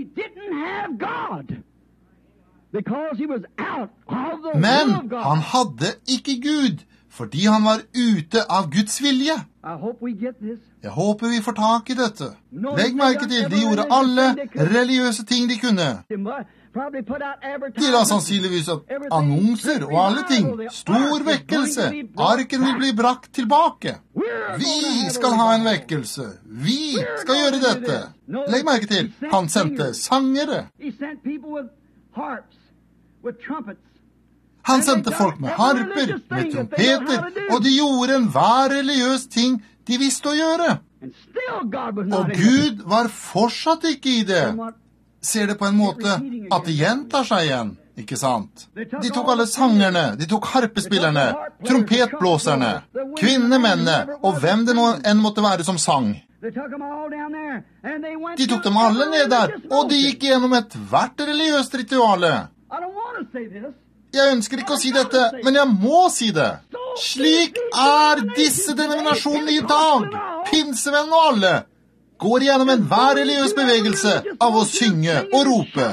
Men han hadde ikke Gud, fordi han var ute av Guds vilje. Jeg håper vi får tak i dette. Legg merke til, de gjorde alle religiøse ting de kunne. De la sannsynligvis annonser og alle ting. Stor vekkelse. Arken vil bli brakt tilbake. Vi skal ha en vekkelse. Vi skal gjøre dette. Legg merke til, han sendte sangere. Han sendte folk med harper, med trompeter, og de gjorde enhver religiøs ting de visste å gjøre. Og Gud var fortsatt ikke i det. Ser det på en måte at det gjentar seg igjen, ikke sant? De tok alle sangerne, de tok harpespillerne, trompetblåserne, kvinnemennene, og hvem det nå enn måtte være som sang. De tok dem alle ned der, og de gikk gjennom et hvert religiøst rituale. Jeg ønsker ikke å si dette, men jeg må si det. Slik er disse denominasjonene i dag. Pinsevenn og alle går gjennom enhver religiøs bevegelse av å synge og rope.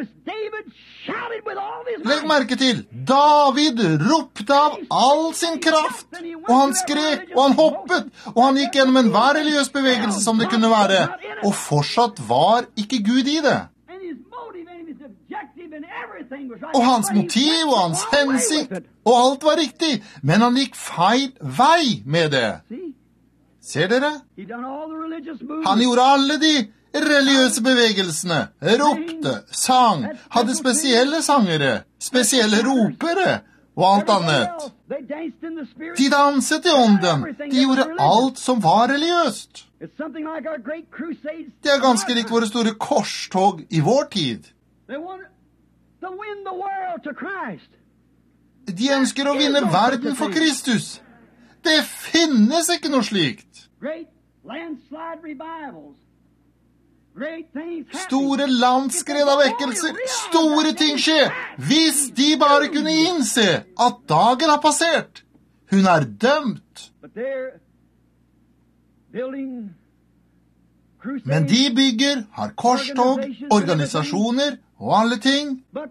Legg merke til, David ropte av all sin kraft, og han skrek, og han hoppet, og han gikk gjennom enhver religiøs bevegelse som det kunne være, og fortsatt var ikke Gud i det. Og hans motiv og hans hensikt og alt var riktig, men han gikk feil vei med det. Ser dere? Han gjorde alle de religiøse bevegelsene, ropte, sang, hadde spesielle sangere, spesielle ropere og alt annet. De danset i ånden, de gjorde alt som var religiøst. Det er ganske likt våre store korstog i vår tid. De ønsker å vinne verden for Kristus. Det finnes ikke noe slikt. Store landskred av vekkelser, store ting skjer, hvis de bare kunne innse at dagen har passert. Hun er dømt. Men de bygger, har korstog, organisasjoner og alle ting.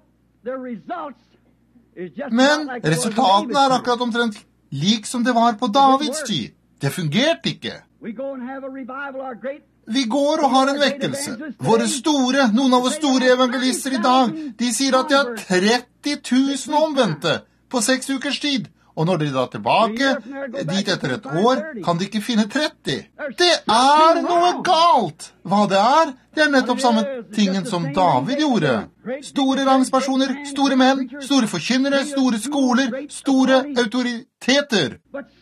Men resultatene er akkurat omtrent lik som det var på Davids tid. Det fungerte ikke. Vi går og har en vekkelse. Noen av våre store evangelister i dag, de sier at de har 30 000 omvendte på 6 ukers tid. Og når de drar tilbake dit etter et år, kan de ikke finne 30. Det er noe galt! Hva det er nettopp samme tingen som David gjorde. Store rangspersoner, store menn, store forkynnere, store skoler, store autoriteter.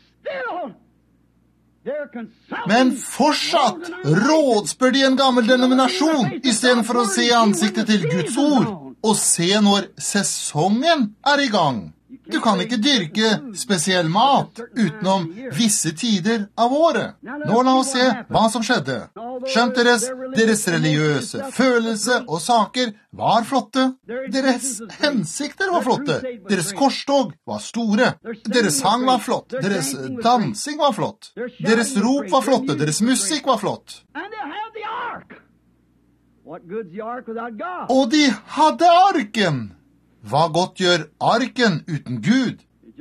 Men fortsatt rådspør de en gammel denominasjon i stedet for å se ansiktet til Guds ord, og se når sesongen er i gang. Du kan ikke dyrke spesiell mat utenom visse tider av året. Nå la oss se hva som skjedde. Skjønt deres religiøse følelse og saker var flotte. Deres hensikter var flotte. Deres korstog var store. Deres sang var flott. Deres dansing var flott. Deres rop var flotte. Deres musikk var flott. Og de hadde arken. Hva godt gjør arken uten Gud?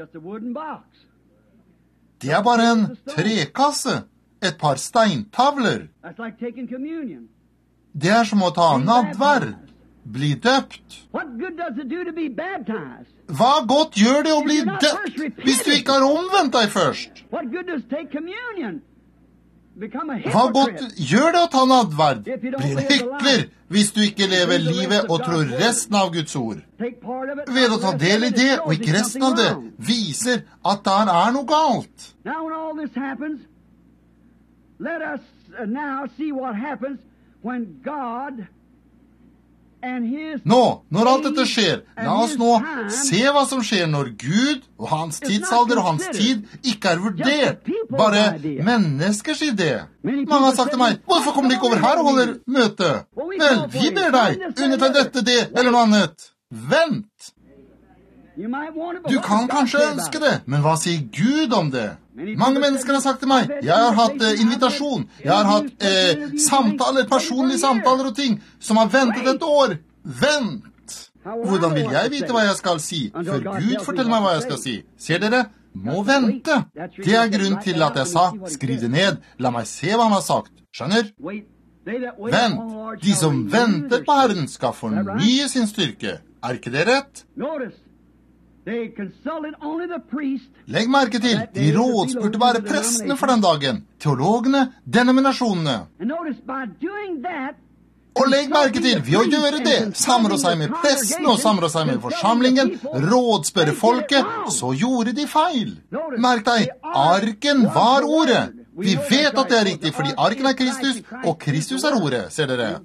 Det bare en trekasse, et par steintavler. Det som å ta nadvær, bli døpt. Hva godt gjør det å bli døpt hvis du ikke har omvendt deg først? Hva godt gjør det å ta nadverd? Blir en hykler hvis du ikke lever livet og tror resten av Guds ord. Ved å ta del i det og ikke resten av det, viser at der er noe galt. Let us now see what happens when God and his Nå, når alt dette skjer, la oss nå se hva som skjer når Gud og hans tidsalder og hans tid ikke er vurdert, bare menneskers idé. Mange har sagt til meg, hvorfor kommer de ikke over her og holder møte? Vel, vi ber deg, undertegn dette, det, eller noe annet. Vent! Du kan kanskje ønske det, men hva sier Gud om det? Mange mennesker har sagt til meg, jeg har hatt invitasjon, jeg har hatt samtaler, personlige samtaler og ting, som har ventet et år. Vent! Hvordan vil jeg vite hva jeg skal si, før Gud forteller meg hva jeg skal si? Ser dere? Må vente. Det er grunnen til at jeg sa, skriv det ned, la meg se hva han har sagt. Skjønner? Vent, de som venter på Herren skal fornye sin styrke. Er ikke det rett? Legg merke til, de rådspurte bare prestene for den dagen, teologene, denominasjonene. Og legg merke til, ved å gjøre det, samle seg med prestene og samle seg med forsamlingen, rådspørre folket, så gjorde de feil. Merk deg, arken var ordet. Vi vet at det er riktig, fordi arken er Kristus, og Kristus er ordet, ser dere.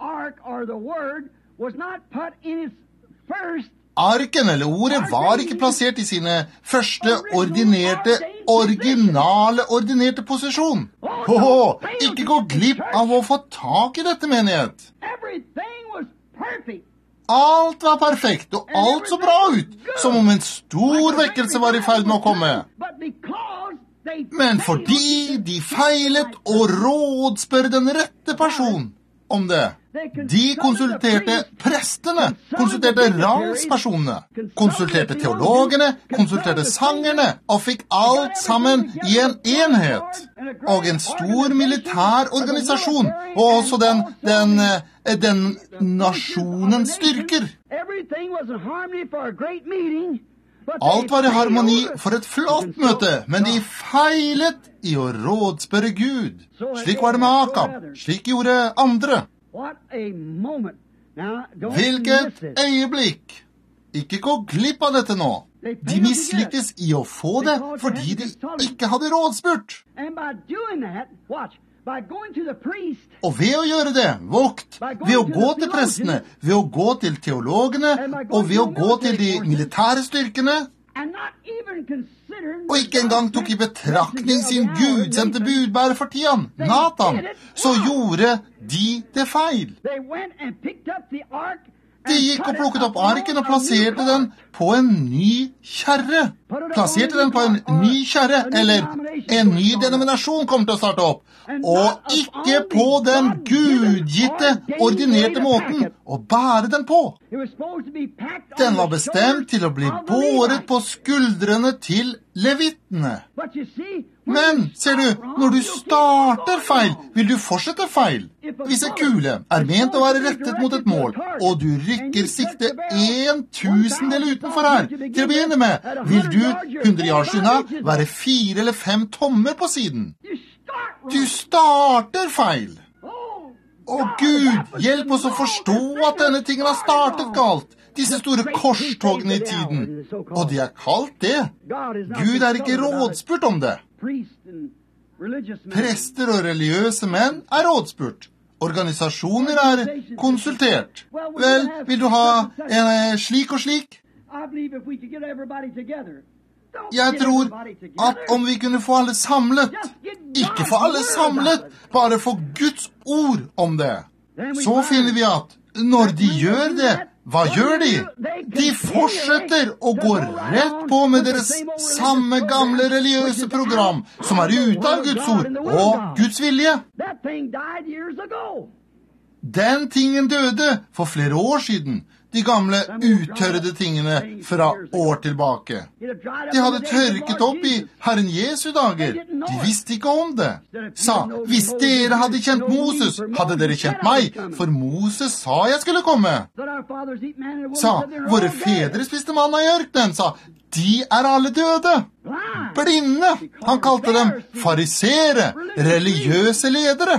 Arken eller ordet var ikke plassert i sine første originale posisjon. Ikke gå glipp av å få tak i dette, menighet. Alt var perfekt, og alt så bra ut, som om en stor vekkelse var i ferd med å komme. Men fordi de feilet å rådspørre den rette personen om det, de konsulterte prestene, konsulterte ranspersonene, konsulterte teologene, konsulterte sangerne, og fikk alt sammen i en enhet. Og en stor militær organisasjon, og også den nasjonens styrker. Alt var i harmoni for et flott møte, men de feilet i å rådspørre Gud. Slik var det med Akab, slik gjorde andre. Hvilket øyeblikk! Ikke gå glipp av dette nå. De mislyktes i å få det fordi de ikke hadde rådspurt. Og ved å gjøre det, vokt, ved å gå til prestene, ved å gå til teologene, og ved å gå til de militære styrkene, og ikke engang tok i betraktning sin gudsendte budbærer for tiden, Nathan, så gjorde de det feil. De gikk og plukket opp arken og plasserte den på en ny kjerre. Plasserte den på en ny kjerre, eller en ny denominasjon kom til å starte opp. Og ikke på den gudgitte, ordinerte måten å bære den på. Den var bestemt til å bli båret på skuldrene til levittene. Men, ser du, når du starter feil, vil du fortsette feil. Hvis en kule er ment å være rettet mot et mål, og du rykker sikte 1/1000 utenfor her, til å begynne med, vil du 100 yards unna være 4 eller 5 tommer på siden. Du starter feil. Å Gud, hjelp oss å forstå at denne tingen har startet galt. Disse store korstogene i tiden. Og de er kalt det. Gud er ikke rådspurt om det. Prester og religiøse menn er rådspurt. Organisasjoner er konsultert. Vel, vil du ha en slik og slik? Jeg tror at om vi kunne få alle samlet, ikke få alle samlet, bare få Guds ord om det, så finner vi at når de gjør det, hva gjør de? De fortsetter å gå rett på med deres samme gamle religiøse program, som ute av Guds ord og Guds vilje. Den tingen døde for flere år siden, de gamle uttørrede tingene fra år tilbake. De hadde tørket opp i Herren Jesu dager. De visste ikke om det. Sa, hvis dere hadde kjent Moses, hadde dere kjent meg, for Moses sa jeg skulle komme. Sa, våre fedre spiste manna i ørkenen, sa, de alle døde. Blinde. Han kalte dem farisere, religiøse ledere.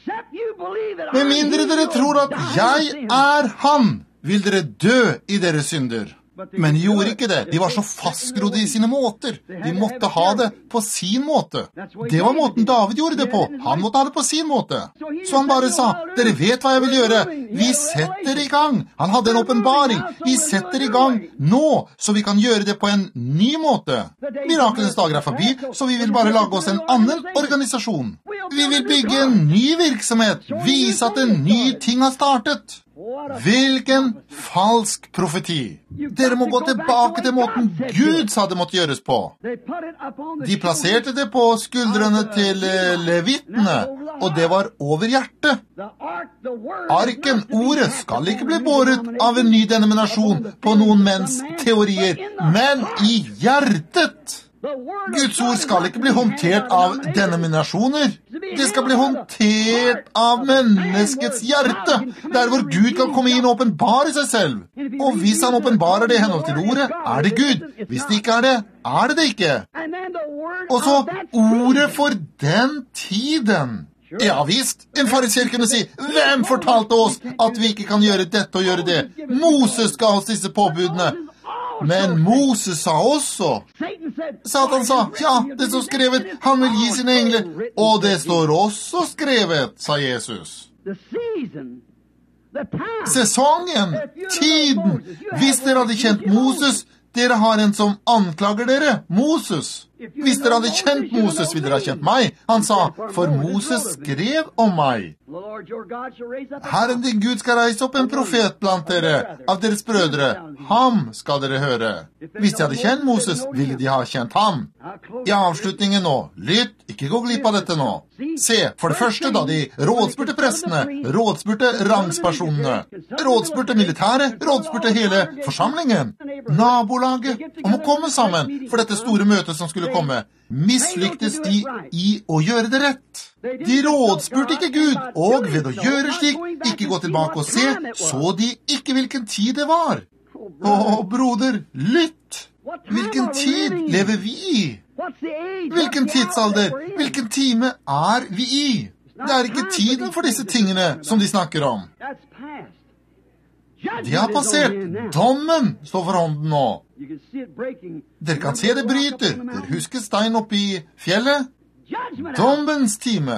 Med mindre dere tror at jeg han, vil dere dø i deres synder. Men de gjorde ikke det. De var så fastgrodde i sine måter. De måtte ha det på sin måte. Det var måten David gjorde det på. Han måtte ha det på sin måte. Så han bare sa, dere vet hva jeg vil gjøre. Vi setter i gang. Han hadde en åpenbaring. Vi setter i gang nå, så vi kan gjøre det på en ny måte. Mirakelens dager forbi, så vi vil bare lage oss en annen organisasjon. Vi vil bygge en ny virksomhet. Vise at en ny ting har startet. Hvilken falsk profeti. Dere må gå tilbake til måten Gud sa det måtte gjøres på. De plasserte det på skuldrene til levittene, og det var over hjertet. Arken, ordet, skal ikke bli båret av en ny denominasjon på noen menns teorier, men i hjertet. Guds ord skal ikke bli håndtert av denominasjoner. Det skal bli håndtert av menneskets hjerte, der hvor Gud kan komme inn og åpenbare seg selv. Og hvis han åpenbarer det i henhold til ordet, det Gud. Hvis det ikke det det ikke. Og så ordet for den tiden. Ja visst, en fariser kunne si, hvem fortalte oss at vi ikke kan gjøre dette og gjøre det? Moses ga oss disse påbudene. Men Moses sa også, Satan sa, ja, det står skrevet, han vil gi sine engler, og det står også skrevet, sa Jesus. Sesongen, tiden, hvis dere hadde kjent Moses, dere har en som anklager dere, Moses. Hvis dere hadde kjent Moses, ville dere ha kjent meg. Han sa, for Moses skrev om meg. Herren din Gud skal reise opp en profet blant dere, av deres brødre. Ham skal dere høre. Hvis de hadde kjent Moses, ville de ha kjent ham. I avslutningen nå, lytt, ikke gå glipp av dette nå. Se, for det første da de rådspurte prestene, rådspurte rangspersonene, rådspurte militære, rådspurte hele forsamlingen, nabolaget, om å komme sammen for dette store møtet som skulle komme, mislyktes de i å gjøre det rett. De rådspurte ikke Gud, og ved å gjøre slik, ikke gå tilbake og se, så de ikke hvilken tid det var. Broder, lytt! Hvilken tid lever vi i? Hvilken tidsalder, hvilken time vi i? Det ikke tiden for disse tingene som de snakker om. De har passert. Dommen står for hånden nå. Dere kan se det bryter. Dere husker stein oppe i fjellet? Dommens time.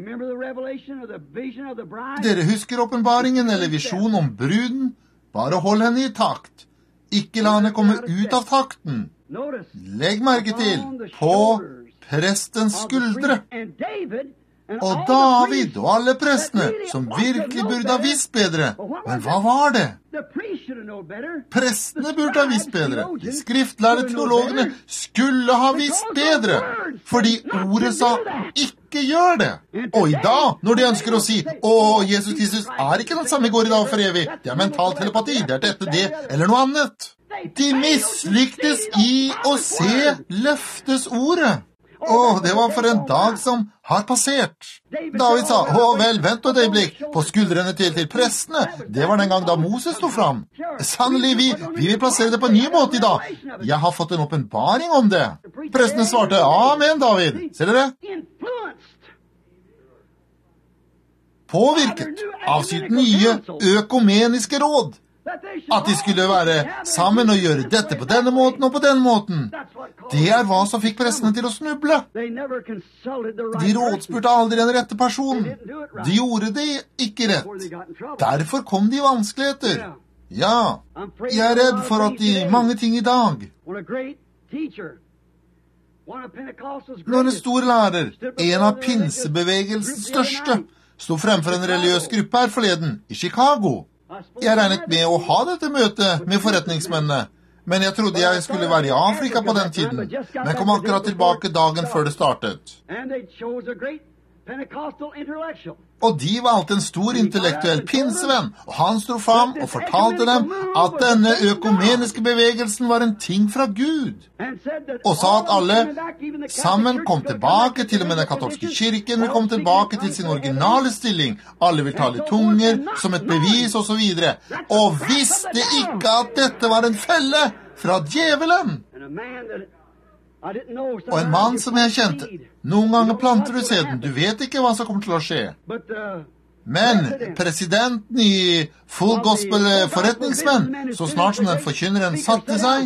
Dere husker åpenbaringen eller visjon om bruden? Bare hold henne i takt. Ikke la henne komme ut av takten. Legg merke til på prestens skuldre. Og David og alle prestene, som virkelig burde ha visst bedre. Men hva var det? Prestene burde ha visst bedre. De skriftlærde teologene skulle ha visst bedre, fordi ordet sa ikke gjør det. Og i dag, når de ønsker å si, Jesus Kristus ikke den samme i går i dag for evig, det mental telepati, det dette, det, eller noe annet. De mislyktes i å se løftesordet. Det var for en dag som har passert. David sa, vel, vent et øyeblikk, på skuldrene til prestene. Det var den gang da Moses stod fram. Sannelig, vi vil plassere det på en ny måte i dag. Jeg har fått en åpenbaring om det. Prestene svarte, amen, David. Ser dere? Påvirket av sitt nye økumeniske råd. At de skulle være sammen og gjøre dette på denne måten og på den måten. Det hva som fikk prestene til å snuble. De rådspurte aldri den rette personen. De gjorde det ikke rett. Derfor kom de i vanskeligheter. Ja, jeg er redd for at de mange ting i dag. Når en stor lærer, en av pinsebevegelsens største, stod fremfor en religiøs gruppe her forleden i Chicago. Jeg regnet med å ha dette møtet med forretningsmennene, men jeg trodde jeg skulle være i Afrika på den tiden, men kom akkurat tilbake dagen før det startet. Og de valgte en stor intellektuell pinsevenn, og han stod fram og fortalte dem at denne økumeniske bevegelsen var en ting fra Gud, og sa at alle sammen kom tilbake, til og med den katolske kirken vil komme tilbake til sin originale stilling, alle vil tale i tunger som et bevis og så videre, og visste ikke at dette var en felle fra djevelen. Og en mann som jeg kjente, noen ganger planter du sæden, du vet ikke hva som kommer til å skje. Men presidenten i Full Gospel forretningsmenn, så snart som den forkynneren satte seg,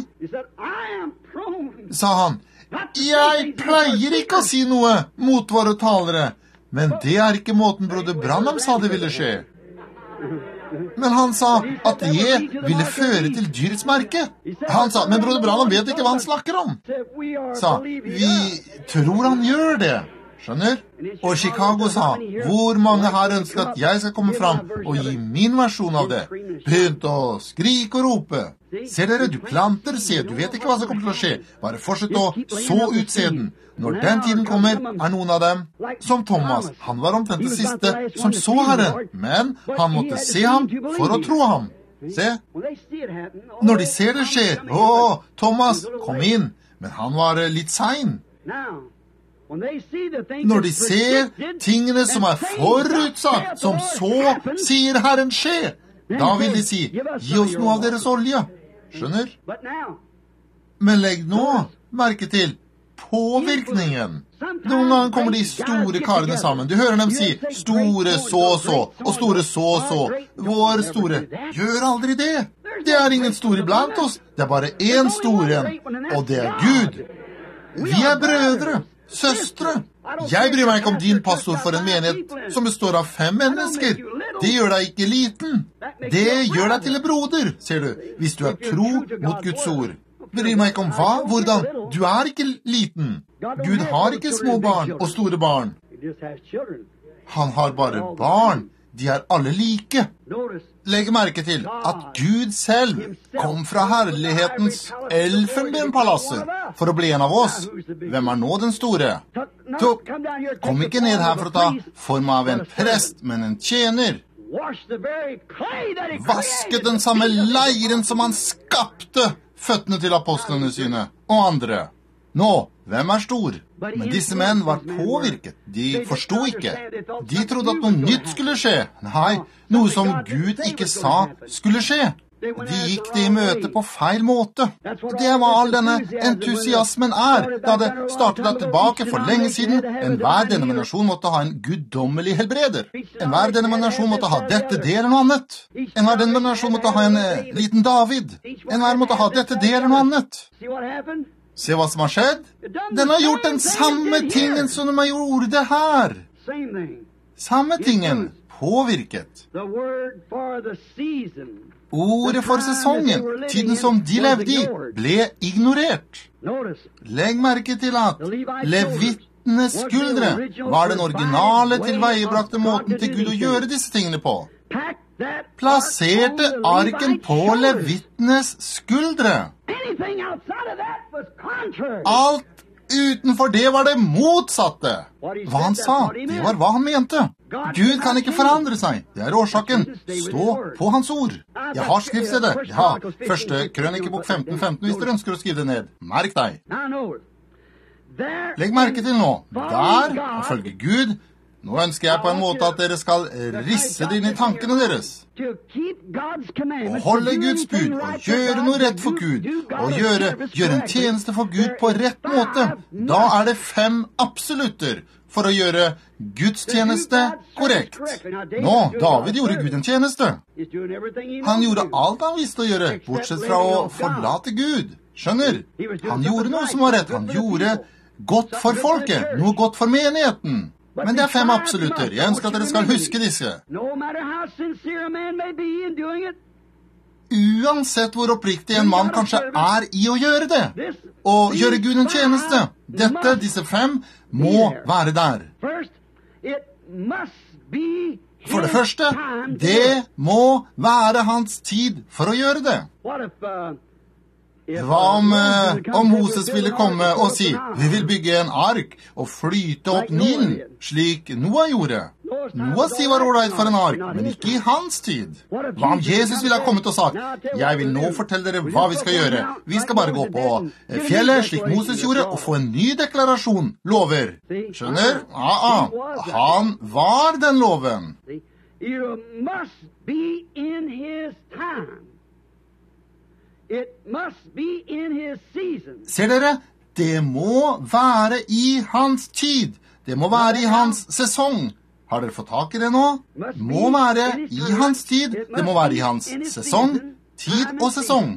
sa han, jeg pleier ikke å si noe mot våre talere, men det er ikke måten broder Branham sa det ville skje. Men han sa at det ville føre til dyrets merke. Han sa, men broder Branham vet ikke hva han snakker om. Sa, vi tror han gjør det. Skjønner? Og Chicago sa, hvor mange har ønsket at jeg skal komme fram og gi min versjon av det? Begynte å skrike og rope. Ser dere, du planter sæd, du vet ikke hva som kommer til å skje. Bare fortsett å så ut sæden. Når den tiden kommer, er noen av dem, som Thomas, han var omtrent det siste, som så Herren, men han måtte se ham for å tro ham. Se? Når de ser det skjer, Thomas, kom inn, men han var litt sein. Når de ser tingene som er forutsagt, som så sier Herren skje, da vil de si, gi oss noe av deres olje. Skjønner? Men legg nå merke til påvirkningen. Noen ganger kommer de store karene sammen. Du hører dem si, store så og så, og store så og så. Vår store. Gjør aldri det. Det er ingen store blant oss. Det er bare en store, og det er Gud. Vi er brødre, søstre. Jeg bryr meg ikke om din pastor for en menighet som består av 5 mennesker. Det gjør deg ikke liten. Det gjør deg til en broder, ser du, hvis du er tro mot Guds ord. Bryr meg ikke om hva, hvordan. Du er ikke liten. Gud har ikke små barn og store barn. Han har bare barn. De er alle like. Legg merke til at Gud selv kom fra herlighetens elfenbenpalasser for å bli en av oss. Hvem er nå den store? Kom ikke ned her for å ta form av en prest, men en tjener. Vasket den samme leiren som han skapte føttene til apostlene sine og andre. Nå, hvem er stor? Men disse menn var påvirket. De forstod ikke. De trodde at noe nytt skulle skje. Nei, noe som Gud ikke sa skulle skje. De gikk det i møte på feil måte. Det er hva all denne entusiasmen er. Da det startet deg tilbake for lenge siden, enhver denominasjon måtte ha en guddommelig helbreder. Enhver denominasjon måtte ha dette, det eller noe annet. Enhver denominasjon måtte ha en liten David. Enhver måtte ha dette, det eller noe annet. Se hva som har skjedd? Den har gjort den samme tingen som de har gjort det her. Samme tingen. Påvirket. Ordet for sesongen, tiden som de levde i, ble ignorert. Legg merke til at levittenes skuldre var den originale tilveiebrakte måten til Gud å gjøre disse tingene på. Plasserte arken på levittenes skuldre. Alt utenfor det var det motsatte. Hva han sa, det var hva han mente. Gud kan ikke forandre seg. Det er årsaken. Stå på hans ord. Jeg har skriftstedet. Ja, første krønikebok 15:15 hvis dere ønsker å skrive det ned. Merk deg. Legg merke til nå. Der, og følge Gud. Nå ønsker jeg på en måte at dere skal risse det inn i tankene deres. Og holde Guds bud, og gjøre noe rett for Gud, og gjøre en tjeneste for Gud på rett måte. Da er det 5 absolutter for å gjøre Guds tjeneste korrekt. Nå, David gjorde Gud en tjeneste. Han gjorde alt han visste å gjøre, bortsett fra å forlate Gud. Skjønner? Han gjorde noe som var rett. Han gjorde godt for folket, noe godt for menigheten. Men det er 5 absolutter. Jeg ønsker at dere skal huske disse. uansett hvor oppriktig en mann kanskje I å gjøre det, og gjøre Gud en tjeneste. Disse 5 må være der. For det første, det må være hans tid for å gjøre det. Hva om Moses ville komme og si, vi vil bygge en ark og flyte opp Nilen, slik Noah gjorde? Noah sier var ålreit for en ark, men ikke I hans tid. Hva om Jesus ville ha kommet og sagt, jeg vil nå fortelle dere hva vi skal gjøre. Vi skal bare gå på fjellet, slik Moses gjorde, og få en ny deklarasjon, lover. Skjønner? Han var den loven. You must be in his time. It must be in his season. Ser dere? Det må være I hans tid. Det må være I hans sesong. Har dere fått tak I det nå? Må være I hans tid. Det må være I hans sesong, tid og sesong.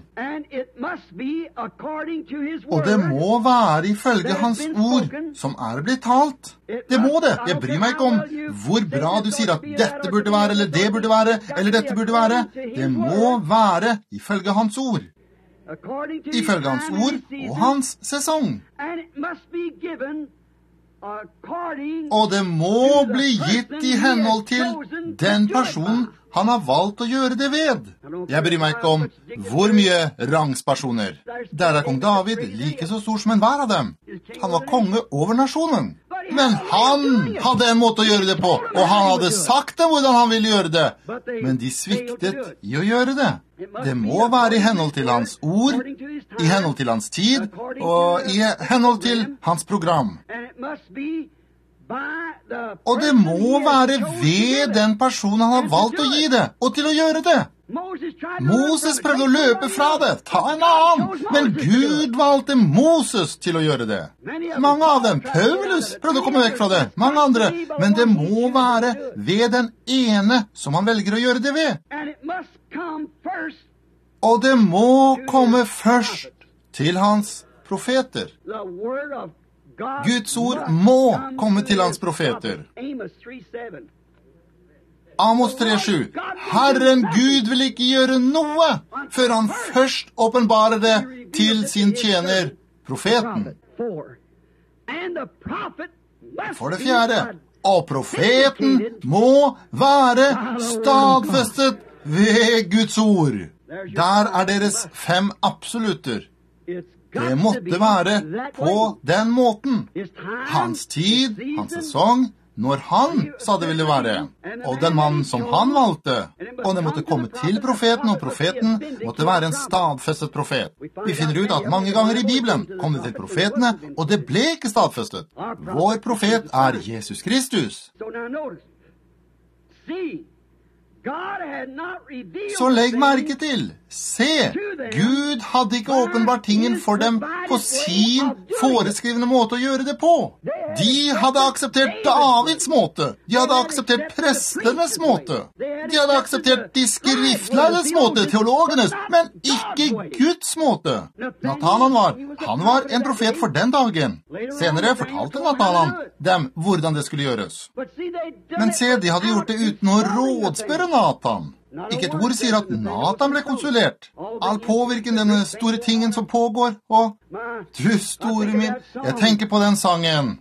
Og det må være ifølge hans ord som blitt talt. Det må det. Jeg bryr meg ikke om hvor bra du sier at dette burde være, eller det burde være, eller dette burde være. Det må være ifølge hans ord. Ifølge hans ord og hans sesong. Og det må bli gitt I henhold til den personen han har valgt å gjøre det ved. Jeg bryr meg ikke om hvor mye rangspersoner. Der kong David like så stor som enhver av dem. Han var konge over nasjonen. Men han hadde en måte å gjøre det på, og han hadde sagt dem hvordan han ville gjøre det. Men de sviktet I å gjøre det. Det må være I henhold til hans ord, I henhold til hans tid, og I henhold til hans program. Og det må være ved den personen han har valgt å gi det, og til å gjøre det. Moses prøvde å løpe fra det, ta en annen, men Gud valgte Moses til å gjøre det. Mange av dem, Paulus, prøvde å komme vekk fra det, mange andre, men det må være ved den ene som han velger å gjøre det ved. Og det må komme først til hans profeter. Guds ord må komme til hans profeter. Amos 3:7. Herren Gud vil ikke gjøre noe før han først åpenbarer det til sin tjener, profeten. For det fjerde, og profeten må være stadfestet ved Guds ord. Der deres 5 absolutter. Det måtte være på den måten. Hans tid, hans sesong, når han sa det ville være, og den mannen som han valgte, og det måtte komme til profeten, og profeten måtte være en stadfestet profet. Vi finner ut at mange ganger I Bibelen kom det til profetene, og det ble ikke stadfestet. Vår profet Jesus Kristus. Så legg merke til, se, Gud hadde ikke åpenbart tingen for dem på sin foreskrivende måte å gjøre det på. De hadde akseptert Davids måte, de hadde akseptert prestenes måte, de hadde akseptert de skriftlærdes måte, teologenes, men ikke Guds måte. Nathan han var en profet for den dagen. Senere fortalte Nathan dem hvordan det skulle gjøres. Men se, de hadde gjort det uten å rådspørre Nathan. Ikke et ord sier at Nathan ble konsulert. All påvirken denne store tingen som pågår, og du store min, jeg tenker på den sangen.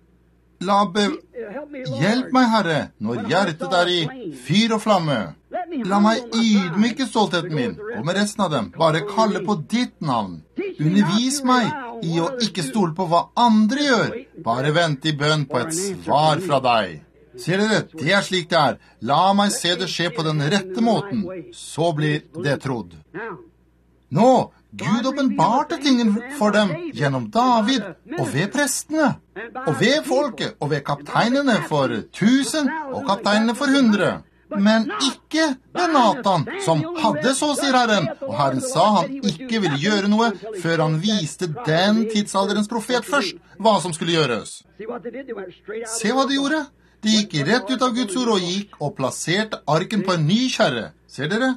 Hjelp meg, Herre, når hjertet I fyr og flamme. La meg ydmyke stoltheten min, og med resten av dem, bare kalle på ditt navn. Undervis meg I å ikke stole på hva andre gjør, bare vente I bønn på et svar fra deg. Ser dere, det slik det La meg se det skje på den rette måten, så blir det trodd. Nå, Gud åpenbarte tingen for dem gjennom David, og ved prestene, og ved folket, og ved kapteinene for 1000, og kapteinene for 100. Men ikke ved Nathan, som hadde så, sier Herren, og Herren sa han ikke ville gjøre noe før han viste den tidsalderens profet først, hva som skulle gjøres. Se hva de gjorde. De gikk rett ut av Guds ord og gikk og plasserte arken på en ny kjerre. Ser dere?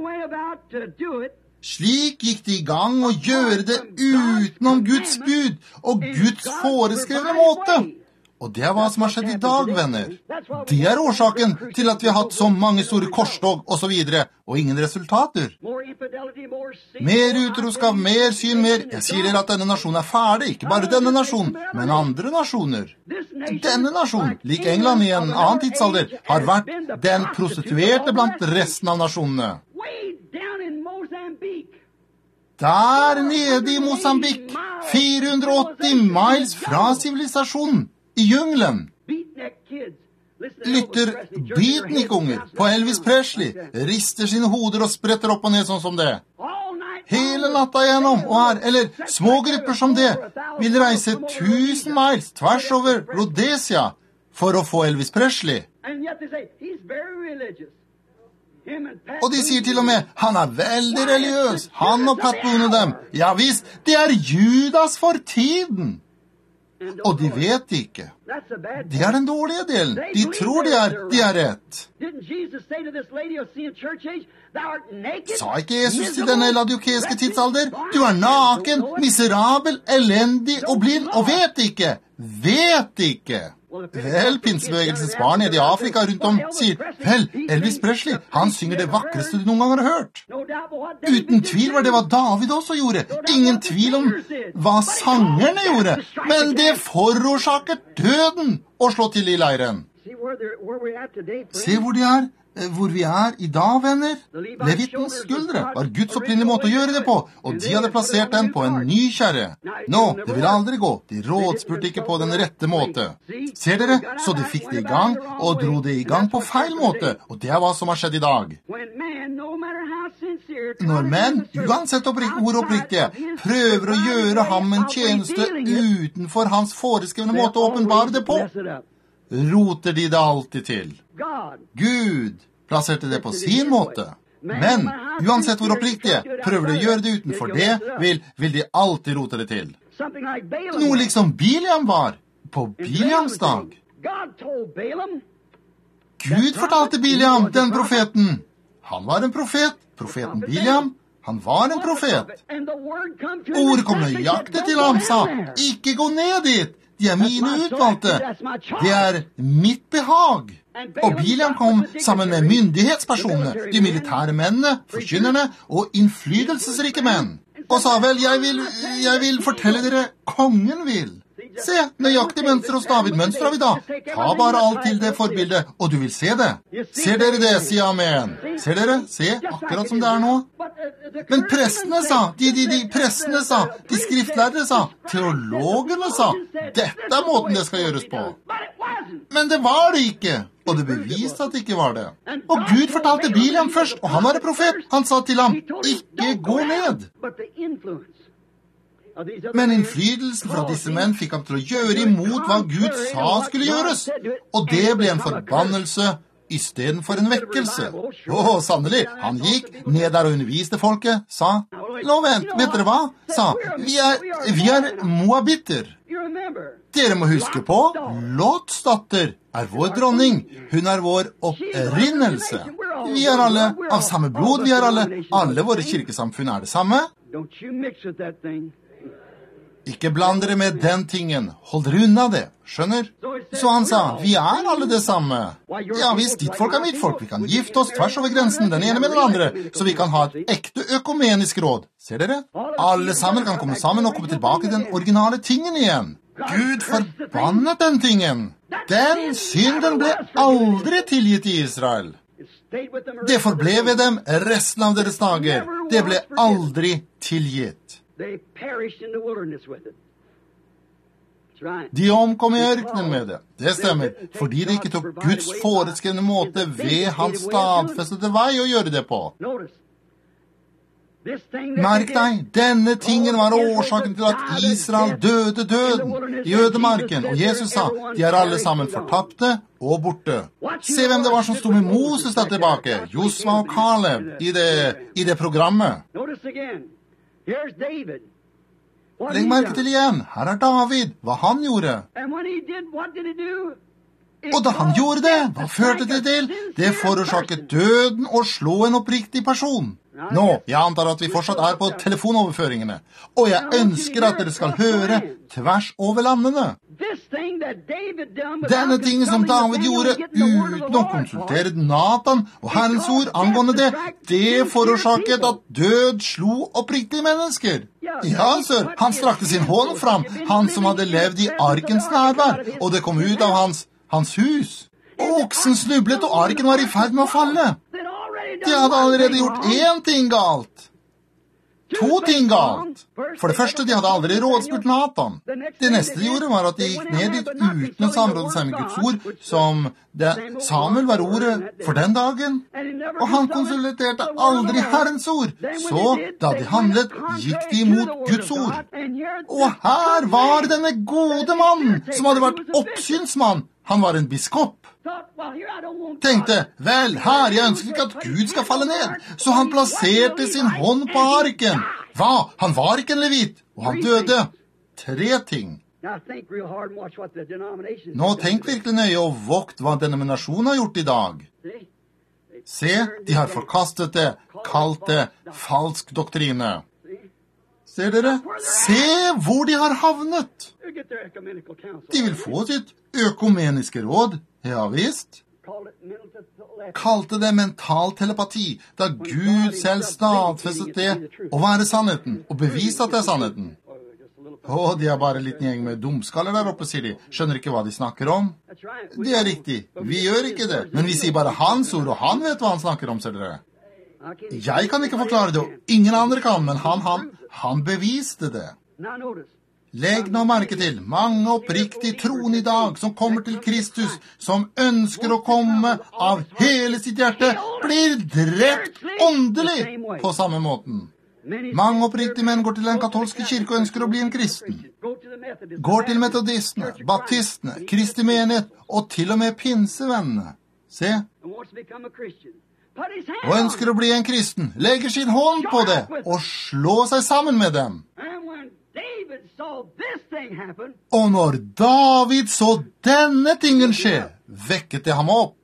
Slik gikk de I gang å gjøre det utenom Guds bud og Guds foreskrevne måte. Og det hva som har skjedd I dag, venner. Det årsaken til at vi har hatt så mange store korstog og så videre, og ingen resultater. Mer utroskap, mer syn, mer. Jeg sier dere at denne nasjonen ferdig, ikke bare denne nasjonen, men andre nasjoner. Denne nasjonen, lik England I en annen tidsalder, har vært den prostituerte blant resten av nasjonene. Der nede I Mosambik, 480 miles fra sivilisasjonen, I jungelen, lytter beatnik-unger på Elvis Presley, rister sine hoder og spretter opp og ned sånn som det. Hele natta igjennom, og her, eller små grupper som det, vil reise 1000 miles tvers over Rhodesia for å få Elvis Presley. Og de sier til og med, han veldig religiøs, han og Pat Boone og dem. Ja visst, det Judas for tiden. Og de vet ikke. Det den dårlige delen. De tror de rett. Sa ikke Jesus til denne laodiokeiske tidsalder, du naken, miserabel, elendig og blind, og vet ikke. Vel, pinsebevegelsens barn nede I Afrika rundt om sier, vel, Elvis Presley, han synger det vakreste du noen gang har hørt. Uten tvil var det hva David også gjorde. Ingen tvil om hva sangerne gjorde, men det forårsaket døden å slå til I leiren. Se hvor de hvor vi I dag, venner. Levitens skuldre var Guds opprinnelige måte å gjøre det på, og de hadde plassert den på en ny kjerre. Nå, det ville aldri gå. De rådspurte ikke på den rette måte. Ser dere? Så de fikk det I gang, og dro det I gang på feil måte, og det hva som har skjedd I dag. Når menn, uansett hvor oppriktige, prøver å gjøre ham en tjeneste utenfor hans foreskrevne måte å åpenbare det på, roter de det alltid til. Gud plasserte det på sin måte. Men uansett hvor oppriktige, prøver de å gjøre det utenfor det, vil de alltid rote det til. Noe liksom Biliam var på Biliams dag. Gud fortalte Biliam, den profeten. Han var en profet, profeten Biliam. Han var en profet. Ord kom nøyaktig til ham, sa, ikke gå ned dit. De mine utvalgte. Det mitt behag. Og Biliam kom sammen med myndighetspersonene, de militære mennene, forkynnerne og innflytelsesrike menn. Og sa vel, jeg vil fortelle dere, kongen vil. Se, nøyaktig mønster hos David, mønster har vi da. Ta bare alt til det forbildet, og du vil se det. Ser dere det, sier amen. Ser dere? Se, akkurat som det nå. Men prestene sa, de prestene sa, de skriftlærere sa, teologene sa, dette måten det skal gjøres på. Men det var det ikke, og det beviste at det ikke var det. Og Gud fortalte Biliam først, og han var en profet. Han sa til ham, ikke gå ned. Men innflytelsen fra disse menn fikk ham til å gjøre imot hva Gud sa skulle gjøres, og det ble en forbannelse I stedet for en vekkelse. Sannelig, han gikk ned der og underviste folket, sa, nå vent, vet dere hva? Sa, vi moabitter. Dere må huske på, Lots datter vår dronning, hun vår opprinnelse. Vi alle av samme blod, vi alle våre kirkesamfunn det samme. Ikke bland dere med den tingen, hold dere unna det, skjønner? Så han sa, vi alle det samme. Ja visst, ditt folk mitt folk, vi kan gifte oss tvers over grensen, den ene med den andre, så vi kan ha et ekte økumenisk råd. Ser dere? Alle sammen kan komme sammen og komme tilbake til den originale tingen igjen. Gud forbannet den tingen. Den synden ble aldri tilgitt I Israel. Det forble ved dem resten av deres dager. Det ble aldri tilgitt. De omkom I ørkenen med det. Det stemmer, fordi de ikke tok Guds foreskrevne måte ved hans stadfestede vei å gjøre det på. Merk deg, denne tingen var årsaken til at Israel døde døden I ødemarken, og Jesus sa, de alle sammen fortapte og borte. Se hvem det var som stod med Moses der tilbake, Josva og Kaleb, I det programmet. Legg merke til igjen, her David, hva han gjorde. Og da han gjorde det, hva førte det til? Det forårsaket døden å slå en oppriktig person. Nå, jeg antar at vi fortsatt på telefonoverføringene, og jeg ønsker at dere skal høre tvers over landene. Denne tingen som David gjorde uten å konsultere Nathan og Herrens ord angående det, det forårsaket at død slo oppriktige mennesker. Ja, sir, han strakte sin hånd fram, han som hadde levd i arkens nærvær, og det kom ut av hans hus. Oksen snublet, og arken var i ferd med å falle. De hadde allerede gjort én ting galt. 2 ting galt. For det første, de hadde aldri rådspurt Nathan. Det neste de gjorde var at de gikk ned dit uten å samråde seg med Guds ord, som Samuel var ordet for den dagen. Og han konsulterte aldri Herrens ord. Så, da de handlet, gikk de imot Guds ord. Og her var denne gode mannen, som hadde vært oppsynsmann. Han var en biskop. Tenkte, vel, her, jeg ønsker ikke at Gud skal falle ned. Så han plasserte sin hånd på arken. Hva? Han var ikke en levit, og han døde. 3 ting. Nå tenk virkelig nøye og vokt hva denominasjonen har gjort i dag. Se, de har forkastet det, kalt det falsk doktrine. Ser dere? Se hvor de har havnet. De vil få sitt økumeniske råd. Ja visst. Kalte det mental telepati, da Gud selv stadfestet det å være sannheten, og beviste at det er sannheten. De er bare en liten gjeng med dumskaller der oppe, sier de. Skjønner ikke hva de snakker om. Det er riktig, vi gjør ikke det, men vi sier bare hans ord, og han vet hva han snakker om, ser dere. Jeg kan ikke forklare det, og ingen andre kan, men han beviste det. Legg nå merke til, mange oppriktig troende i dag som kommer til Kristus, som ønsker å komme av hele sitt hjerte, blir drept åndelig på samme måten. Mange oppriktige menn går til den katolske kirke og ønsker å bli en kristen. Går til metodistene, baptistene, Kristi menighet og til og med pinsevennene. Se. Og ønsker å bli en kristen, legger sin hånd på det og slår seg sammen med dem. Og når David så denne tingen skje, vekket det ham opp.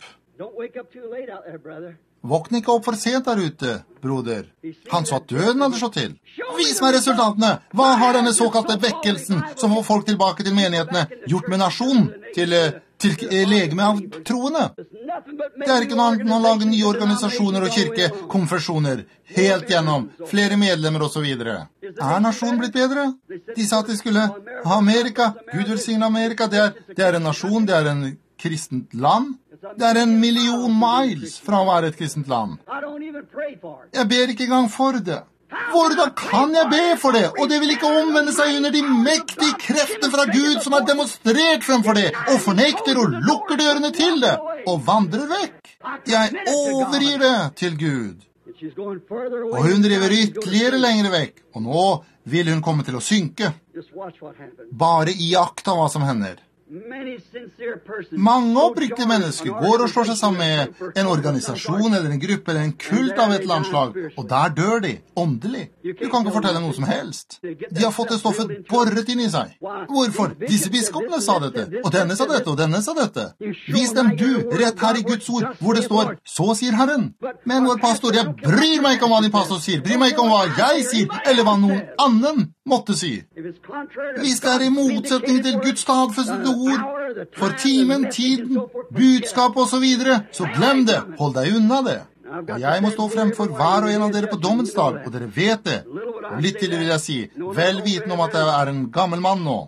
Våkne ikke opp for sent der ute, broder. Han så at døden hadde slått til. Vis meg resultatene. Hva har denne såkalte vekkelsen, som får folk tilbake til menighetene, gjort med nasjonen, til legeme av troende? Det er ikke noe annet enn å lage nye organisasjoner og kirkekonfesjoner, helt gjennom, flere medlemmer og så videre. Er nasjonen blitt bedre? De sa at de skulle ha Amerika. Gud velsigne Amerika. Det er en nasjon, det er en kristent land. Det er 1 million miles fra å være et kristent land. Jeg ber ikke engang for det. Hvordan kan jeg be for det? Og det vil ikke omvende seg under de mektige kreftene fra Gud som har demonstrert fremfor det, og fornekter og lukker dørene til det, og vandrer vekk. Jeg overgir det til Gud. Og hun driver ytterligere lenger vekk, og nå vil hun komme til å synke. Bare i akt av hva som hender. Mange oppriktige mennesker går og slår seg sammen med en organisasjon eller en gruppe eller en kult av et landslag, og der dør de, åndelig. Du kan ikke fortelle noe som helst. De har fått det stoffet borret inn i seg. Hvorfor? Disse biskopene sa dette, og denne sa dette, og denne sa dette. Vis dem du, rett her i Guds ord, hvor det står, så sier Herren. Men vår pastor, jeg bryr meg ikke om hva din pastor sier, bryr meg ikke om hva jeg sier, eller hva noen annen måtte si. Hvis det er i motsetning til Guds stadfestede ord, for timen, tiden, budskap og så videre, så glem det, hold deg unna det. Og jeg må stå frem for hver og en av dere på dommens dag, og dere vet det. Og litt til vil jeg si, vel viten om at jeg er en gammel mann nå.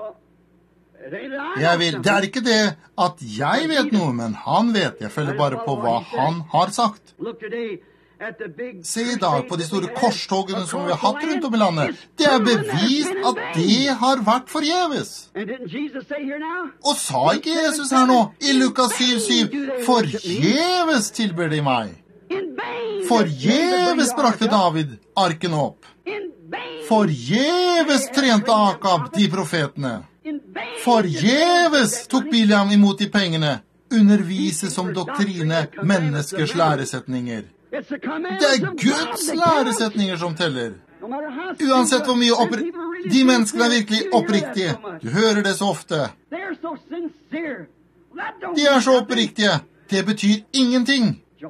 Det er ikke det at jeg vet noe, men han vet. Jeg følger bare på hva han har sagt. Se i dag på de store korstogene som vi har hatt rundt om i landet. Det er bevist at det har vært forgjeves. Og sa ikke Jesus her nå, i Lukas 7:7, forgjeves tilber de meg. Forgjeves brakte David arken opp. Forgjeves trente Akab de profetene. Forgjeves tok Biliam imot de pengene, undervise som doktrine menneskers læresetninger. Det er Guds læresetninger som teller. Uansett hvor mye de menneskene er virkelig oppriktige. Du hører det så ofte. De er så oppriktige. Det betyr ingenting.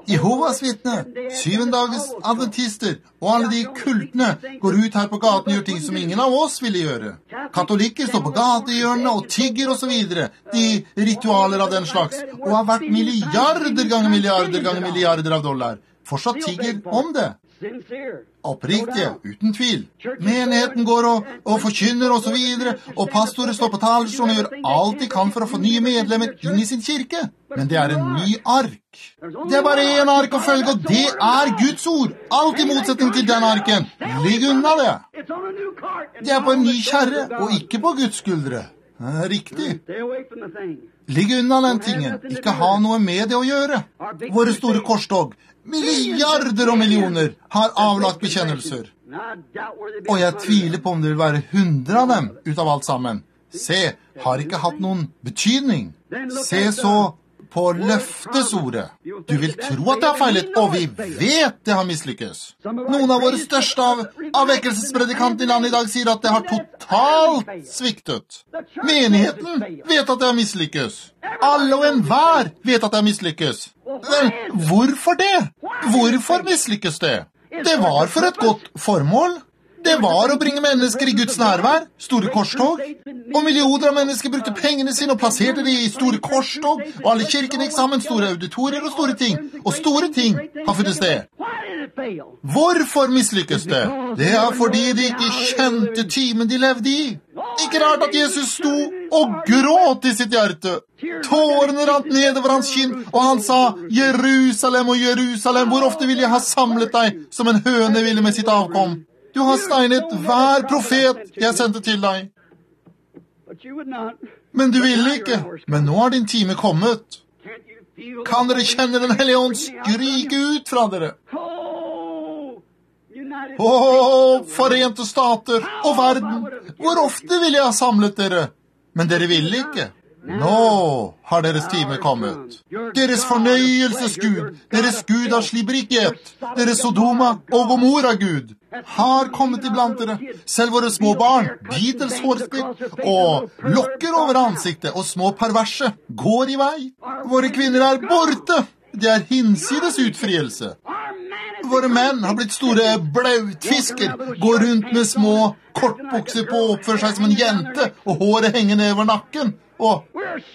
Jehovas vittne, syvendages adventister og alle de kultene går ut her på gaten og gjør ting som ingen av oss ville gjøre. Katolikker står på gatehjørnene og tigger og så videre, de ritualer av den slags, og har vært milliarder ganger milliarder av dollar. Fortsatt tigger om det. Oppriktige, uten tvil. Menigheten går og forkynner og så videre, og pastorer står på talerstolen og gjør alt de kan for å få nye medlemmer inn i sin kirke. Men det er en ny ark. Det er bare en ark å følge, og det er Guds ord. Alt i motsetning til den arken. Ligg unna det. Det er på en ny kjerre, og ikke på Guds skuldre. Riktig. Ligg unna den tingen. Ikke ha noe med det å gjøre. Våre store korstog, milliarder og millioner, har avlagt bekjennelser. Og jeg tviler på om det vil være 100 av dem ut av alt sammen. Se, har ikke hatt noen betydning. Se så på løftesordet. Du vil tro at det har feilet, og vi vet det har mislykkes. Noen av våre største avvekkelsespredikanter i landet i dag sier at det har totalt sviktet. Menigheten vet at det har mislykkes. Alle og enhver vet at det har mislykkes. Men hvorfor det? Hvorfor mislykkes det? Det var for et godt formål. Det var å bringe mennesker i Guds nærvær, store korstog, og millioner av mennesker brukte pengene sine og plasserte de i store korstog, og alle kirkene gikk sammen, store auditorier og store ting har funnet sted. Hvorfor mislykkes det? Det er fordi de ikke kjente timen de levde i. Ikke rart at Jesus sto og gråt i sitt hjerte. Tårene rant nedover hans kinn, og han sa, Jerusalem og Jerusalem, hvor ofte vil jeg ha samlet deg som en høne ville med sitt avkom? Du har steinet hver profet jeg sendte til deg. Men du ville ikke. Men nå er din time kommet. Kan dere kjenne den hellige ånd skrike ut fra dere? Forente stater og verden, hvor ofte vil jeg ha samlet dere? Men dere ville ikke. Nå har deres time kommet. Deres fornøyelsesgud, deres gud av Slibrikhet, deres Sodoma og Gomorra-gud, har kommet iblant dere. Selv våre små barn, Beatles-hårstikt og lokker over ansiktet, og små perverse går i vei. Våre kvinner er borte. Det er hinsides utfrielse. Våre menn har blitt store blautfisker, går rundt med små kortbukser på og oppfører seg som en jente, og håret henger ned over nakken. Og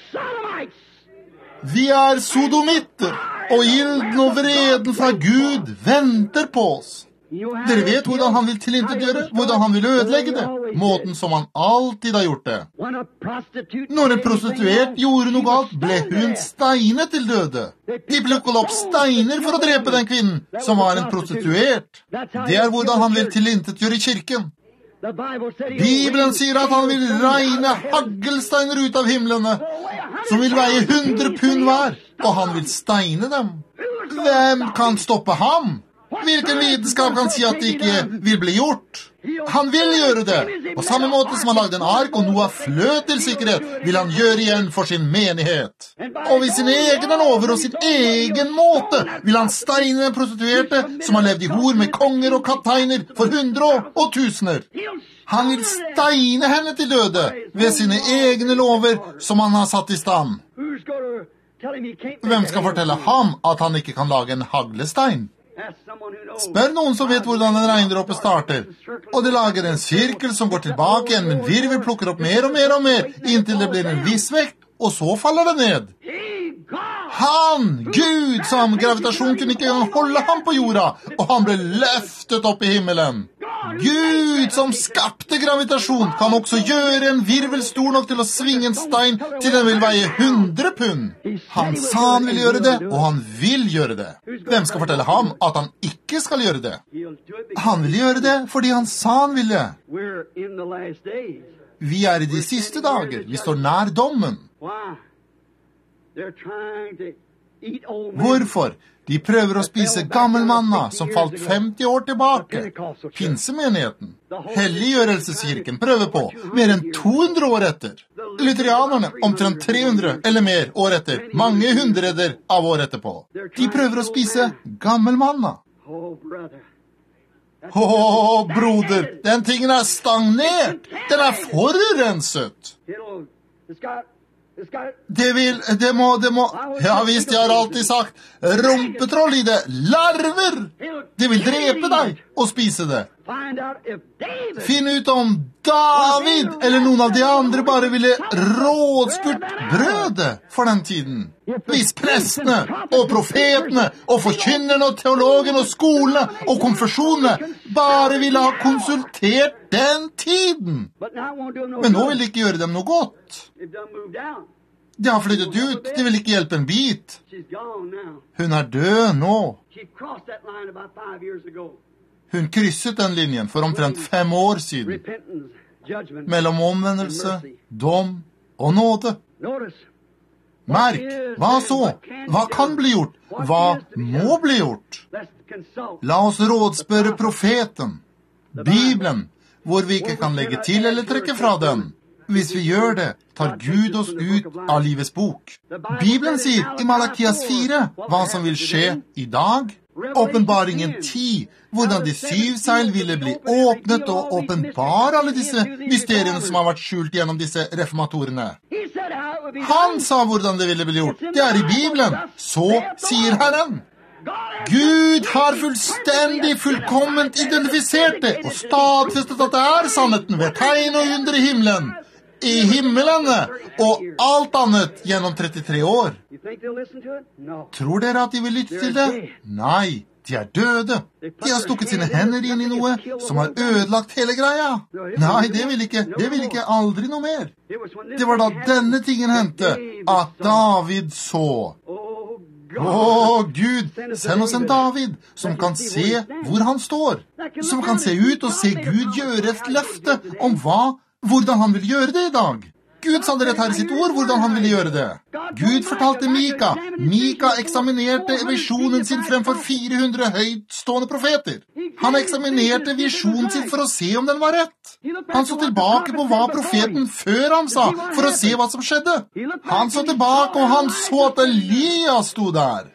vi er sodomitter, og ilden og vreden fra Gud venter på oss. Dere vet hvordan han vil tilintetgjøre, hvordan han vil ødelegge det, måten som han alltid har gjort det. Når en prostituert gjorde noe galt, ble hun steinet til døde. De plukket opp steiner for å drepe den kvinnen, som var en prostituert. Det er hvordan han vil tilintetgjøre i kirken. Bibelen sier at han vil regne haglsteiner ut av himlene, som vil veie 100 pund hver, og han vil steine dem. Hvem kan stoppe ham? Hvilken vitenskap kan si at det ikke vil bli gjort? Han vil gjøre det. På samme måte som han lagde en ark og Noah fløt til sikkerhet, vil han gjøre igjen for sin menighet. Og ved sine egne lover og sin egen måte vil han steine den prostituerte som har levd i hor med konger og kapteiner for 100 og tusener. Han vil steine henne til døde ved sine egne lover som han har satt i stand. Hvem skal fortelle ham at han ikke kan lage en haglestein? Spør noen som vet hvordan en regndråpe starter, og de lager en sirkel som går tilbake igjen, men virvel plukker opp mer og mer og mer, inntil det blir en viss vekt, og så faller det ned. Han, Gud, som gravitasjon kunne ikke engang holde ham på jorda, og han ble løftet opp i himmelen. Gud, som skapte gravitasjon, kan også gjøre en virvel stor nok til å svinge en stein til den vil veie 100 pund. Han sa han vil gjøre det, og han vil gjøre det. Hvem skal fortelle ham at han ikke skal gjøre det? Han vil gjøre det fordi han sa han ville. Vi er i de siste dager. Vi står nær dommen. Hvorfor? De prøver å spise gammel manna som falt 50 år tilbake. Pinsemenigheten. Helliggjørelseskirken prøver på mer enn 200 år etter. Lutherianerne omtrent 300 eller mer år etter. Mange hundreder av år etterpå. De prøver å spise gammel manna. Broder, den tingen er stagnert. Den er forurenset. Det må, ja visst, jeg har alltid sagt, rumpetroll i det, larver, det vil drepe deg og spise det. Finn ut om David eller noen av de andre bare ville rådspurt brødet for den tiden. Hvis prestene og profetene og forkynnerne og teologene og skolene og konfesjonene bare ville ha konsultert den tiden. Men nå vil de ikke gjøre dem noe godt. De har flyttet ut, de vil ikke hjelpe en bit. Hun er død nå. Hun krysset den linjen for omtrent 5 år siden, mellom omvendelse, dom og nåde. Merk, hva så? Hva kan bli gjort? Hva må bli gjort? La oss rådspørre profeten, Bibelen, hvor vi ikke kan legge til eller trekke fra den. Hvis vi gjør det, tar Gud oss ut av livets bok. Bibelen sier i Malakias 4 hva som vil skje i dag. Åpenbaringen 10, hvordan de 7 seil ville bli åpnet og åpenbare alle disse mysteriene som har vært skjult gjennom disse reformatorene. Han sa hvordan det ville bli gjort. Det er i Bibelen. Så sier Herren. Gud har fullkomment identifisert det og stadfestet at det er sannheten ved tegn og under i himmelen. I himmelene og alt annet gjennom 33 år. Tror dere at de vil lytte til det? Nei, de er døde. De har stukket sine hender inn i noe som har ødelagt hele greia. Nei, det vil ikke aldri noe mer. Det var da denne tingen hendte, at David så. Gud, send oss en David som kan se hvor han står. Som kan se ut og se Gud gjøre et løfte om hvordan han vil gjøre det i dag. Gud sa det rett her i sitt ord, hvordan han ville gjøre det. Gud fortalte Mika. Mika eksaminerte visjonen sin fremfor 400 høytstående profeter. Han eksaminerte visjonen sin for å se om den var rett. Han så tilbake på hva profeten før han sa, for å se hva som skjedde. Han så tilbake, og han så at Elias sto der.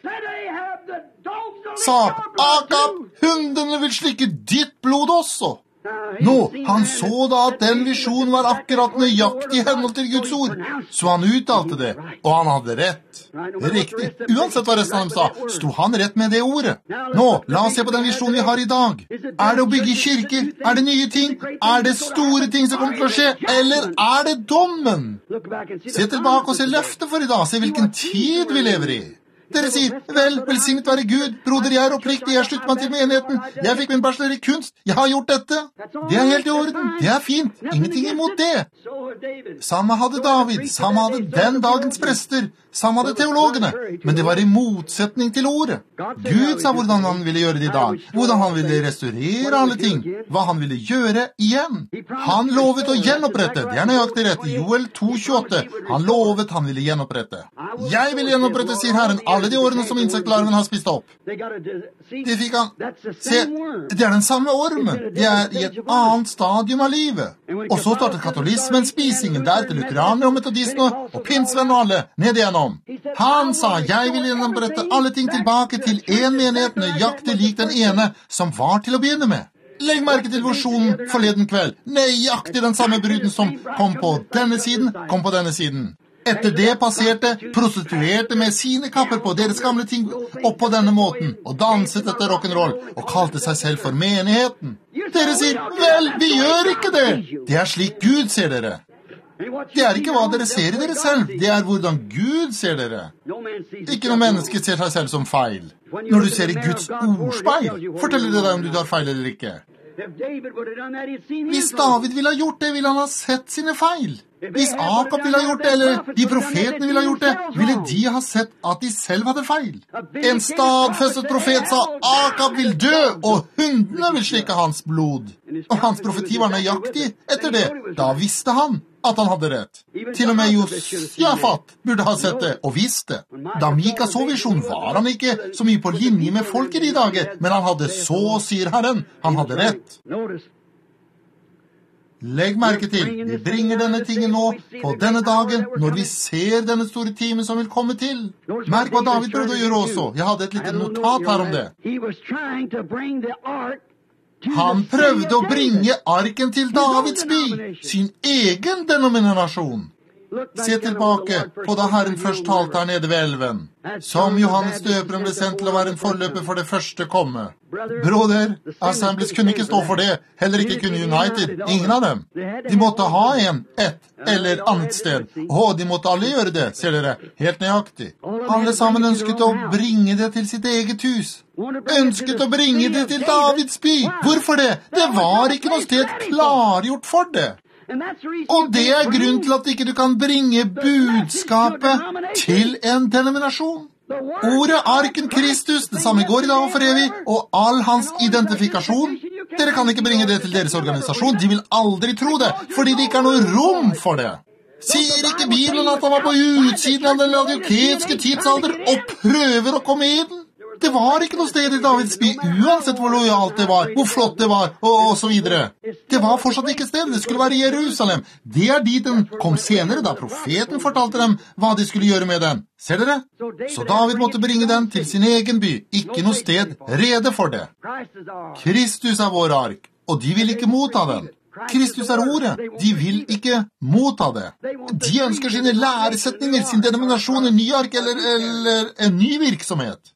Sa, Akab, hundene vil slikke ditt blod også. Nå, han så da at den visjonen var akkurat nøyaktig i henhold til Guds ord. Så han uttalte det, og han hadde rett. Riktig. Uansett hva resten av dem sa, sto han rett med det ordet. Nå, la oss se på den visjonen vi har i dag. Er det å bygge kirker? Er det nye ting? Er det store ting som kommer til å skje? Eller er det dommen? Se tilbake og se løftet for i dag. Se hvilken tid vi lever i. Dere sier, vel, velsignet være Gud, broder, jeg er oppliktig, jeg slutter meg til menigheten, jeg fikk min bachelor i kunst, jeg har gjort dette. Det er helt i orden, det er fint, ingenting imot det. Samme hadde David, samme hadde den dagens prester, samme hadde teologene, men det var i motsetning til ordet. Gud sa hvordan han ville gjøre det i dag, hvordan han ville restaurere alle ting, hva han ville gjøre igjen. Han lovet å gjenopprette, det er nøyaktig rett, i Joel 2,28, han lovet han ville gjenopprette. Jeg vil gjenopprette, sier Herren, alle de årene som insektlarven har spist opp. Det fikk han. Se, det er den samme ormen. Det er i et annet stadium av livet. Og så startet katolismen, spisingen der til lutheraner og metodistene og pinsevenn og alle, ned igjennom. Han sa, jeg vil gjennombrette alle ting tilbake til en menighet nøyaktig lik den ene som var til å begynne med. Legg merke til visjonen forleden kveld. Nøyaktig den samme bruden som kom på denne siden, kom på denne siden. Etter det passerte prostituerte med sine kapper på deres gamle ting opp på denne måten, og danset etter rock'n'roll, og kalte seg selv for menigheten. Dere sier, vel, vi gjør ikke det. Det er slik Gud ser dere. Det er ikke hva dere ser i dere selv, det er hvordan Gud ser dere. Ikke noe menneske ser seg selv som feil. Når du ser i Guds ordspeil, forteller det deg om du tar feil eller ikke. Hvis David ville ha gjort det, ville han ha sett sine feil. Hvis Akab ville ha gjort det, eller de profetene ville ha gjort det, ville de ha sett at de selv hadde feil. En stadfestet profet sa, Akab vil dø, og hundene vil slikke hans blod. Og hans profeti var nøyaktig etter det. Da visste han at han hadde rett. Til og med Josjafat burde ha sett det, og visst det. Da Mika så visjon, var han ikke så mye på linje med folk i de dager, men han hadde så, sier Herren. Han hadde rett. Legg merke til, vi bringer denne tingen nå, på denne dagen, når vi ser denne store timen som vil komme til. Merk hva David prøvde å gjøre også. Jeg hadde et lite notat her om det. Han prøvde å bringe arken til Davids by, sin egen denominasjon. Se tilbake på da Herren først talte her nede ved elven, som Johannes døperen ble sendt til å være en forløper for det første komme. Broder, Assemblies kunne ikke stå for det, heller ikke kunne United, ingen av dem. De måtte ha et eller annet sted, og de måtte alle gjøre det, ser dere, helt nøyaktig. Alle sammen ønsket å bringe det til sitt eget hus. Ønsket å bringe det til Davids by. Hvorfor det? Det var ikke noe sted klargjort for det. Og det er grunnen til at ikke du kan bringe budskapet til en denominasjon. Ordet arken Kristus, det samme går i dag og for evig, og all hans identifikasjon. Dere kan ikke bringe det til deres organisasjon, de vil aldri tro det, fordi det ikke er noe rom for det. Sier ikke Bibelen at han var på utsiden av den laodikenske tidsalder og prøver å komme inn? Det var ikke noe sted i Davids by, uansett hvor lojalt det var, hvor flott det var, og så videre. Det var fortsatt ikke sted, det skulle være Jerusalem. Det er dit den kom senere, da profeten fortalte dem hva de skulle gjøre med den. Ser dere? Så David måtte bringe den til sin egen by, ikke noe sted rede for det. Kristus er vår ark, og de vil ikke motta den. Kristus er ordet, de vil ikke motta det. De ønsker sine læresetninger, sin denominasjon, en ny ark eller en ny virksomhet.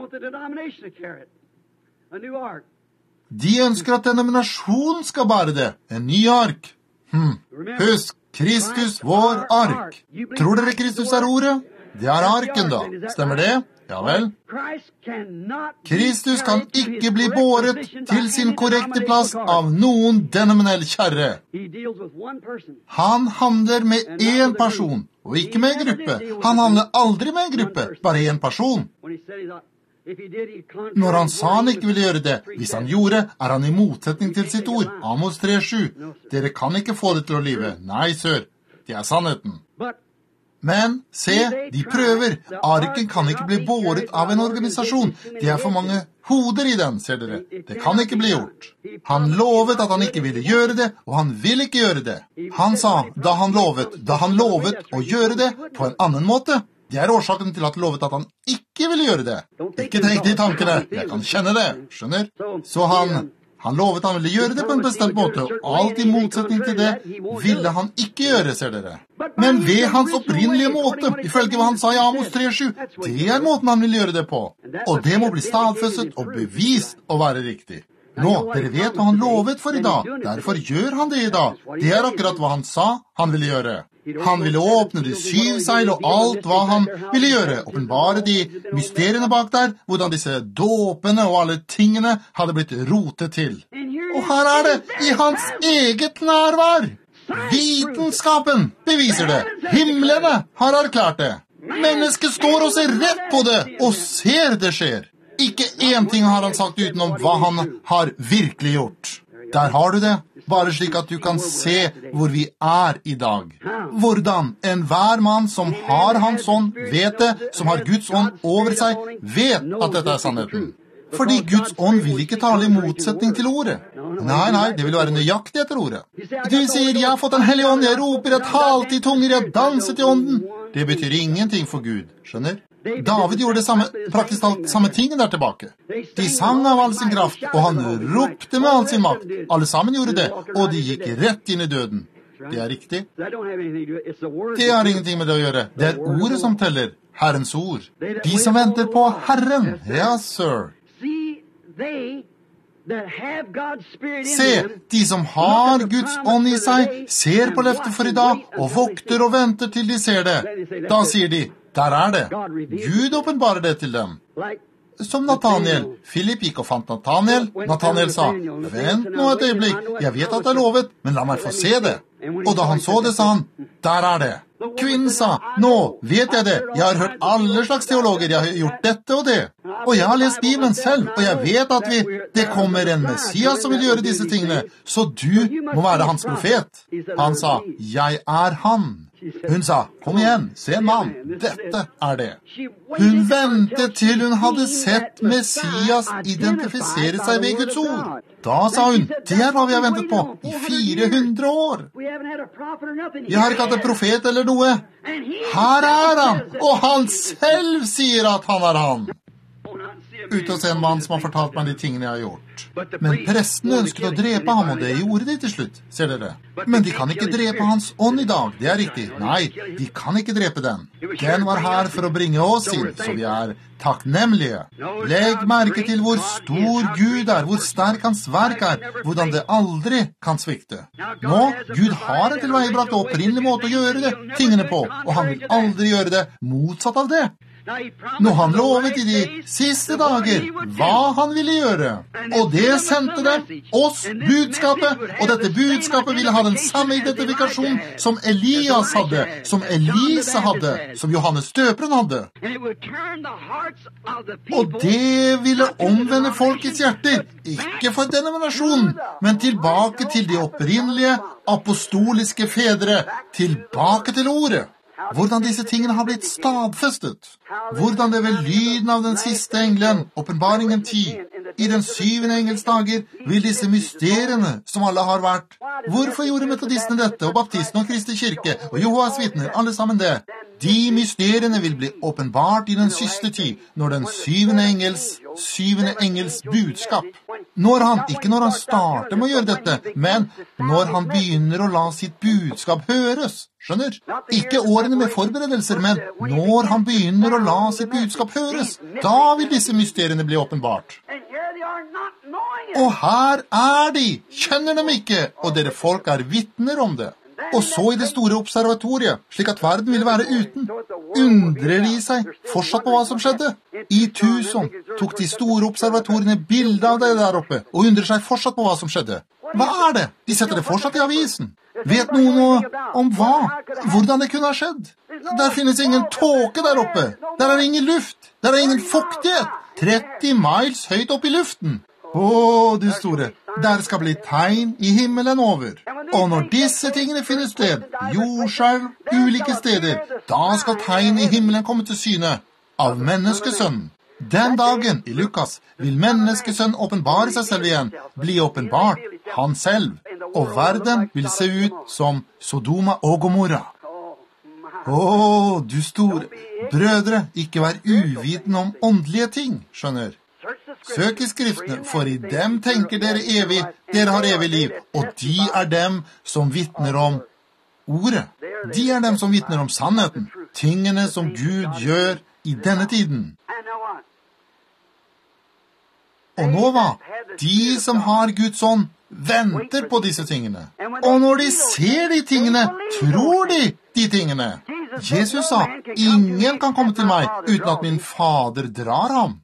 De ønsker at denominasjonen skal bære det, en ny ark. Husk, Kristus, vår ark. Tror dere Kristus er ordet? Det er arken da, stemmer det? Ja vel. Kristus kan ikke bli båret til sin korrekte plass av noen denominell kjerre. Han handler med en person, og ikke med en gruppe. Han handler aldri med en gruppe, bare en person. Når han sa han ikke ville gjøre det, hvis han gjorde, er han i motsetning til sitt ord. Amos 3:7. Dere kan ikke få det til å live. Nei, sør. Det er sannheten. Men, se, de prøver. Arken kan ikke bli båret av en organisasjon. Det er for mange hoder i den, ser dere. Det kan ikke bli gjort. Han lovet at han ikke ville gjøre det, og han vil ikke gjøre det. Han sa, da han lovet å gjøre det på en annen måte. Det er årsaken til at lovet at han ikke ville gjøre det. Ikke tenk de tankene, jeg kan kjenne det, skjønner? Så han lovet han ville gjøre det på en bestemt måte, og alt i motsetning til det ville han ikke gjøre, ser dere. Men ved hans opprinnelige måte, ifølge hva han sa i Amos 3:7, det er måten han vil gjøre det på. Og det må bli stadfestet og bevist å være riktig. Nå, dere vet hva han lovet for i dag, derfor gjør han det i dag. Det er akkurat hva han sa han ville gjøre. Han ville åpne de 7 seil og alt hva han ville gjøre, åpenbare de mysteriene bak der, hvordan disse dåpene og alle tingene hadde blitt rotet til. Og her er det, i hans eget nærvær. Vitenskapen beviser det. Himlene har erklært det. Mennesket står og ser rett på det, og ser det skjer. Ikke én ting har han sagt utenom hva han har virkelig gjort. Der har du det, bare slik at du kan se hvor vi er i dag. Hvordan enhver mann som har hans ånd vet det, som har Guds ånd over seg, vet at dette er sannheten. Fordi Guds ånd vil ikke tale i motsetning til ordet. Nei, det vil være nøyaktig etter ordet. Du sier, jeg har fått en hellig ånd, jeg roper, jeg talte i tunger, jeg danset i ånden. Det betyr ingenting for Gud, skjønner? David gjorde det praktisk talt samme tingen der tilbake. De sang av all sin kraft, og han ropte med all sin makt. Alle sammen gjorde det, og de gikk rett inn i døden. Det er riktig. Det har ingenting med det å gjøre. Det er ordet som teller, Herrens ord. De som venter på Herren, ja, sir. Se, de som har Guds ånd i seg, ser på løftet for i dag, og vokter og venter til de ser det. Da sier de, der er det. Gud åpenbarer det til dem. Som Nathaniel. Philip gikk og fant Nathaniel. Nathaniel sa, vent nå et øyeblikk, jeg vet at det er lovet, men la meg få se det. Og da han så det, sa han, der er det. Kvinnen sa, nå vet jeg det, jeg har hørt alle slags teologer, jeg har gjort dette og det. Og jeg har lest Bibelen selv, og jeg vet at det kommer en Messias som vil gjøre disse tingene, så du må være hans profet. Han sa, jeg er han. Hun sa, kom igjen, se en mann, dette er det. Hun ventet til hun hadde sett Messias identifisere seg ved Guds ord. Da sa hun, det er hva vi har ventet på i 400 år. Jeg har ikke hatt en profet eller noe. Her er han, og han selv sier at han er han. ute hos en mann som har fortalt meg de tingene jeg har gjort. Men presten ønsket å drepe ham, og det gjorde de til slutt, ser dere. Men de kan ikke drepe hans ånd i dag, det er riktig. Nei, de kan ikke drepe den. Den var her for å bringe oss inn, så vi er takknemlige. Legg merke til hvor stor Gud er, hvor sterk hans verk er, hvordan det aldri kan svikte. Nå, Gud har en tilveiebrakt og opprinnelig måte å gjøre tingene på, og han vil aldri gjøre det motsatt av det. Nå han lovet i de siste dager hva han ville gjøre, og det sendte det oss budskapet, og dette budskapet ville ha den samme identifikasjon som Elias hadde, som Elisa hadde, som Johannes døperen hadde. Og det ville omvende folkets hjerter, ikke for denominasjonen, men tilbake til de opprinnelige apostoliske fedre, tilbake til ordet. Hvordan disse tingene har blitt stadfestet. Hvordan det ved lyden av den siste engelen, åpenbaringen 10, i den 7. engels dager, vil disse mysteriene som alle har vært. Hvorfor gjorde metodistene dette, og baptistene og Kristi kirke, og Jehovas vitner, alle sammen det? De mysteriene vil bli åpenbart i den siste tid, når den 7. engels budskap. Ikke når han starter med å gjøre dette, men når han begynner å la sitt budskap høres. Skjønner? Ikke årene med forberedelser, men når han begynner å la sitt budskap høres, da vil disse mysteriene bli åpenbart. Og her er de, kjenner dem ikke, og dere folk er vitner om det. Og så i det store observatoriet, slik at verden ville være uten, undrer de seg fortsatt på hva som skjedde. I Tucson tok de store observatoriene bilde av det der oppe, og undrer seg fortsatt på hva som skjedde. Hva er det? De setter det fortsatt i avisen. Vet noen om hva? Hvordan det kunne ha skjedd? Der finnes ingen tåke der oppe. Der er ingen luft. Der er ingen fuktighet. 30 miles høyt opp i luften. Du store. Der skal bli tegn i himmelen over. Og når disse tingene finner sted, jordskjelv, ulike steder, da skal tegn i himmelen komme til syne av menneskesønnen. Den dagen i Lukas vil menneskesønnen åpenbare seg selv igjen, bli åpenbart han selv, og verden vil se ut som Sodoma og Gomorra. Du store. Brødre, ikke vær uvitende om åndelige ting, skjønner. Søk i skriftene, for i dem tenker dere evig, dere har evig liv, og de er dem som vitner om ordet. De er dem som vitner om sannheten, tingene som Gud gjør i denne tiden. Og nå hva? De som har Guds ånd, venter på disse tingene. Og når de ser de tingene, tror de tingene. Jesus sa, ingen kan komme til meg uten at min fader drar ham.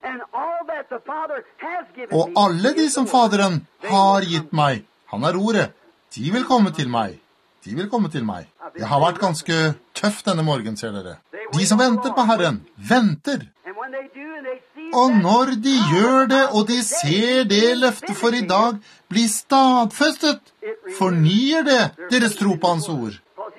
Og alle de som faderen har gitt meg, han er ordet, de vil komme til meg. De vil komme til meg. Jeg har vært ganske tøff denne morgen, ser dere. De som venter på Herren, venter. Og når de gjør det, og de ser det løftet for i dag, blir stadfestet, fornyer det deres tro på hans ord.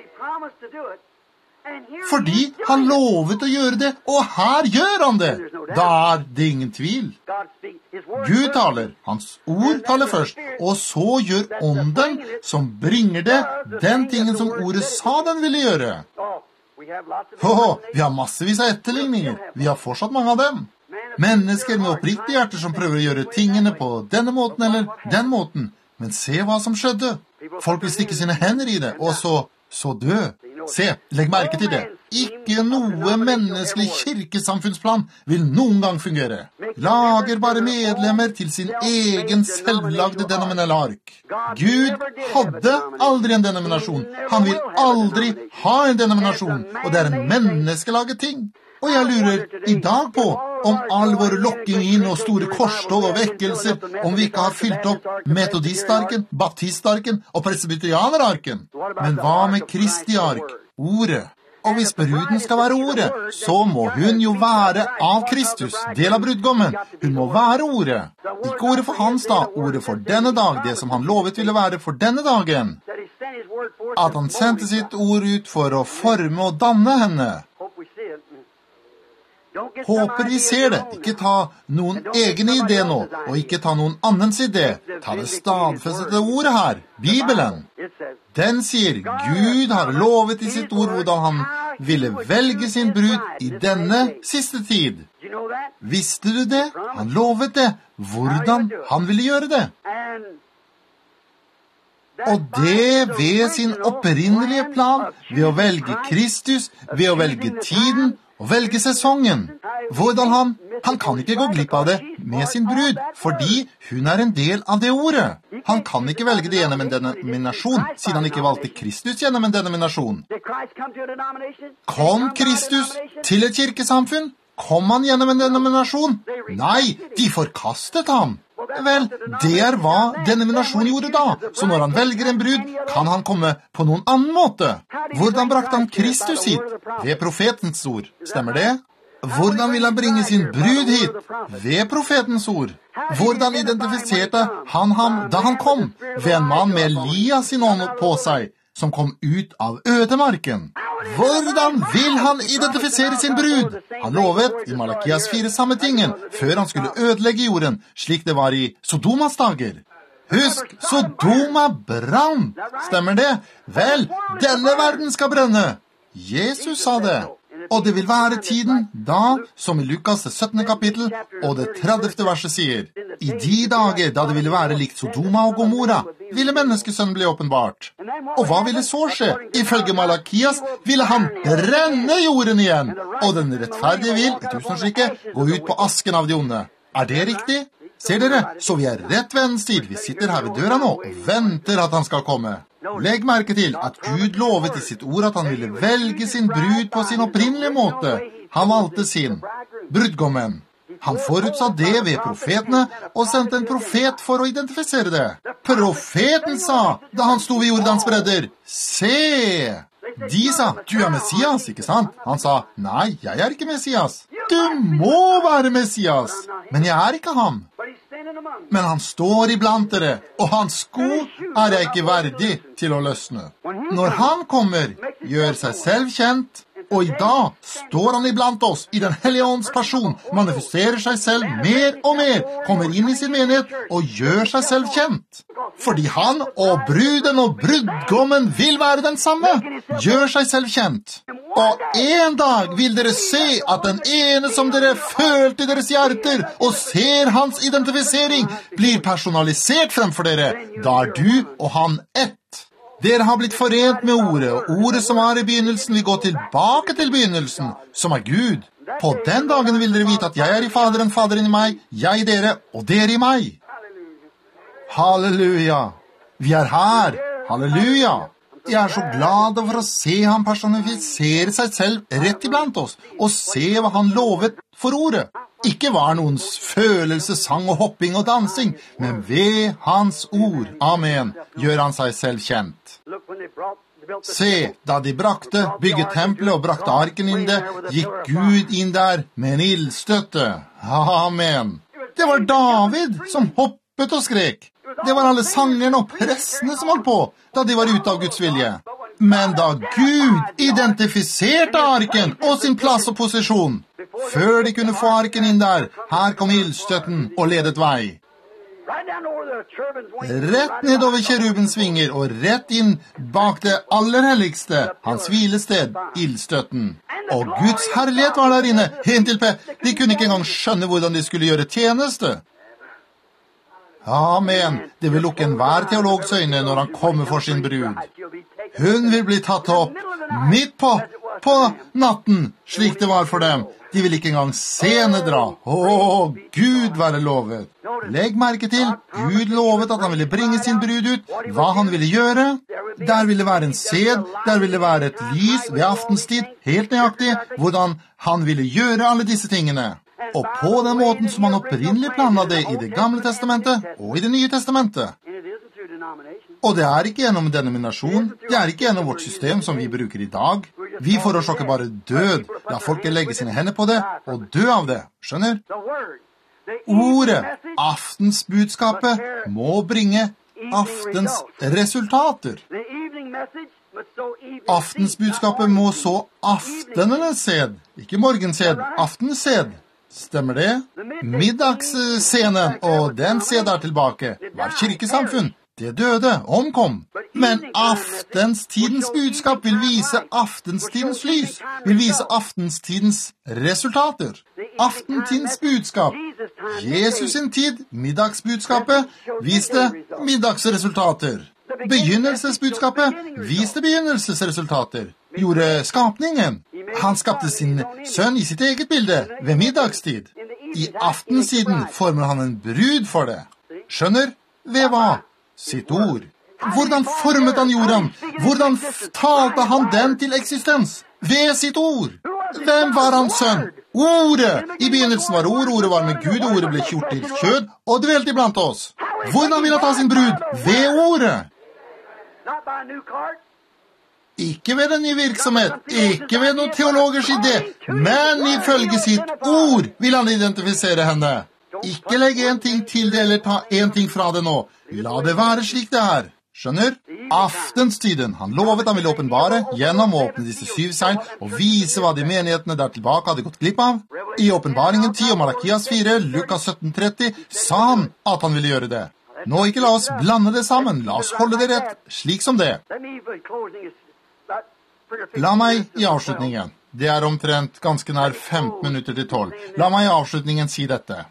Fordi han lovet å gjøre det, og her gjør han det. Da er det ingen tvil. Gud taler, hans ord taler først, og så gjør ånden som bringer det, den tingen som ordet sa den ville gjøre. Vi har massevis av etterligninger. Vi har fortsatt mange av dem. Mennesker med oppriktige hjerter som prøver å gjøre tingene på denne måten eller den måten. Men se hva som skjedde. Folk vil stikke sine hender i det, og så dø. Se, legg merke til det. Ikke noe menneskelig kirkesamfunnsplan vil noen gang fungere. Lager bare medlemmer til sin egen selvlagde denominelle ark. Gud hadde aldri en denominasjon. Han vil aldri ha en denominasjon, og det er en menneskelaget ting. Og jeg lurer i dag på om all vår lokking inn og store korstog og vekkelser, om vi ikke har fylt opp metodistarken, baptistarken og presbyterianerarken. Men hva med Kristi ark, ordet? Og hvis bruden skal være ordet, så må hun jo være av Kristus, del av brudgommen. Hun må være ordet. Ikke ordet for hans dag, ordet for denne dag, det som han lovet ville være for denne dagen. At han sendte sitt ord ut for å forme og danne henne. Håper vi ser det. Ikke ta noen egen idé nå, og ikke ta noen annens idé. Ta det stadfestede ordet her, Bibelen. Den sier, Gud har lovet i sitt ord hvordan han ville velge sin brud i denne siste tid. Visste du det? Han lovet det. Hvordan han ville gjøre det. Og det ved sin opprinnelige plan, ved å velge Kristus, ved å velge tiden og velge sesongen. Hvordan han kan ikke gå glipp av det med sin brud, fordi hun er en del av det ordet. Han kan ikke velge det gjennom en denominasjon, siden han ikke valgte Kristus gjennom en denominasjon. Kom Kristus til et kirkesamfunn? Kom han gjennom en denominasjon? Nei, de forkastet ham. Vel, det er hva denominasjonen gjorde da. Så når han velger en brud, kan han komme på noen annen måte. Hvordan brakte han Kristus hit? Ved profetens ord. Stemmer det? Hvordan vil han bringe sin brud hit? Ved profetens ord. Hvordan identifiserte han ham da han kom? Ved en mann med Elias sin ånd på seg, som kom ut av ødemarken. Hvordan vil han identifisere sin brud? Han lovet i Malakias 4 samme tingen, før han skulle ødelegge jorden, slik det var i Sodomas dager. Husk, Sodoma brann. Stemmer det? Vel, denne verden skal brenne. Jesus sa det. Og det vil være tiden da, som i Lukas 17. kapittel, og det 30. verset sier, i de dager da det ville være likt Sodoma og Gomorra, ville menneskesønnen bli åpenbart. Og hva ville så skje? Ifølge Malakias ville han brenne jorden igjen, og den rettferdige vil, i tusenriket, gå ut på asken av de onde. Er det riktig? Ser dere, så vi er rett ved en tid. Vi sitter her ved døra nå og venter at han skal komme. Legg merke til at Gud lovet i sitt ord at han ville velge sin brud på sin opprinnelige måte. Han valgte sin brudgommen. Han forutsa det ved profetene og sendte en profet for å identifisere det. Profeten sa, da han sto ved Jordans bredder, se! De sa, du er Messias, ikke sant? Han sa, nei, jeg er ikke Messias. Du må være Messias, men jeg er ikke ham. Men han står iblant dere, og hans sko er jeg ikke verdig til å løsne. Når han kommer, gjør seg selv kjent, og i dag står han iblant oss i den hellige ånds person, manifesterer seg selv mer og mer, kommer inn i sin menighet og gjør seg selv kjent. Fordi han og bruden og brudgommen vil være den samme, gjør seg selv kjent. Og en dag vil dere se at den ene som dere følte i deres hjerter og ser hans identifisering, blir personalisert fremfor dere. Da er du og han ett. Dere har blitt forent med ordet, og ordet som var i begynnelsen vil gå tilbake til begynnelsen, som er Gud. På den dagen vil dere vite at jeg er i Faderen, Faderen i meg, jeg i dere, og dere i meg. Halleluja! Vi er her! Halleluja! Jeg er så glad for å se ham personifisere seg selv rett iblant oss, og se hva han lovet for ordet. Ikke var noens følelse, sang og hopping og dansing, men ved hans ord, amen, gjør han seg selv kjent. Se, da de bygget tempelet og brakte arken inn det, gikk Gud inn der med en ildstøtte. Amen. Det var David som hoppet og skrek. Det var alle sangerne og prestene som holdt på, da de var ute av Guds vilje. Men da Gud identifiserte arken og sin plass og posisjon, før de kunne få arken inn der, her kom ildstøtten og ledet vei. Rett nedover kerubens vinger og rett inn bak det aller helligste, hans hvilested, ildstøtten. Og Guds herlighet var der inne, helt til de kunne ikke engang skjønne hvordan de skulle gjøre tjeneste. Amen. Det vil lukke enhver teologs øyne når han kommer for sin brud. Hun vil bli tatt opp midt på natten, slik det var for dem. De vil ikke engang se henne dra. Gud være lovet. Legg merke til, Gud lovet at han ville bringe sin brud ut, hva han ville gjøre. Der ville være en sed, der ville være et lys ved aftenstid, helt nøyaktig, hvordan han ville gjøre alle disse tingene. Og på den måten som han opprinnelig planla det i det gamle testamentet og i det nye testamentet. Og det er ikke gjennom denominasjon, det er ikke gjennom vårt system som vi bruker i dag. Vi forårsaker bare død, la folket legge sine hender på det og dø av det, skjønner? Ordet, aftensbudskapet, må bringe aftens resultater. Aftensbudskapet må så aftenenes sæd, ikke morgensæd, aftensæd. Stemmer det? Middagsscenen, og den sæd er tilbake, var kirkesamfunn. Det døde, omkom. Men aftenstidens budskap vil vise aftenstidens lys, vil vise aftenstidens resultater. Aftentidens budskap, Jesus sin tid, middagsbudskapet, viste middagsresultater. Begynnelsesbudskapet viste begynnelsesresultater. Gjorde skapningen. Han skapte sin sønn i sitt eget bilde ved middagstid. I aftensiden former han en brud for det. Skjønner? Ved hva? Sitt ord. Hvordan formet han jorden? Hvordan talte han den til eksistens? Ved sitt ord. Hvem var hans sønn? Ordet! I begynnelsen var ordet var med Gud, ordet ble gjort til kjød og dvelte iblant oss. Hvordan vil han ta sin brud? Ved ordet. Ikke ved en ny virksomhet, ikke ved noen teologers idé, men ifølge sitt ord vil han identifisere henne. Ikke legg en ting til det, eller ta en ting fra det nå. La det være slik det er. Skjønner? Aftenstiden. Han lovet han ville åpenbare gjennom å åpne disse 7 seil og vise hva de menighetene der tilbake hadde gått glipp av. I åpenbaringen 10 og Malakias 4, Lukas 17:30, sa han at han ville gjøre det. Nå ikke la oss blande det sammen. La oss holde det rett, slik som det. La meg i avslutningen. Det er omtrent ganske nær 15 minutter til 12. La meg i avslutningen si dette.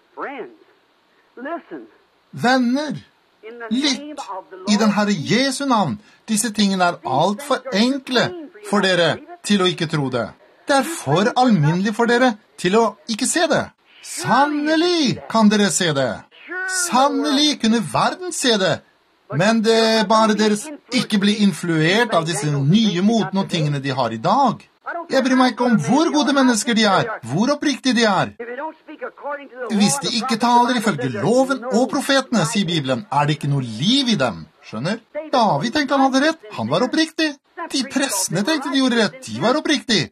Venner, lytt i den Herre Jesu navn. Disse tingene er alt for enkle for dere til å ikke tro det. Det er for alminnelig for dere til å ikke se det. Sannelig kan dere se det. Sannelig kunne verden se det. Men det er bare deres ikke bli influert av disse nye motene og tingene de har i dag. Jeg bryr meg ikke om hvor gode mennesker de er, hvor oppriktige de er. Hvis de ikke taler ifølge loven og profetene, sier Bibelen, er det ikke noe liv i dem. Skjønner? David tenkte han hadde rett, han var oppriktig. De prestene tenkte de gjorde rett, de var oppriktig.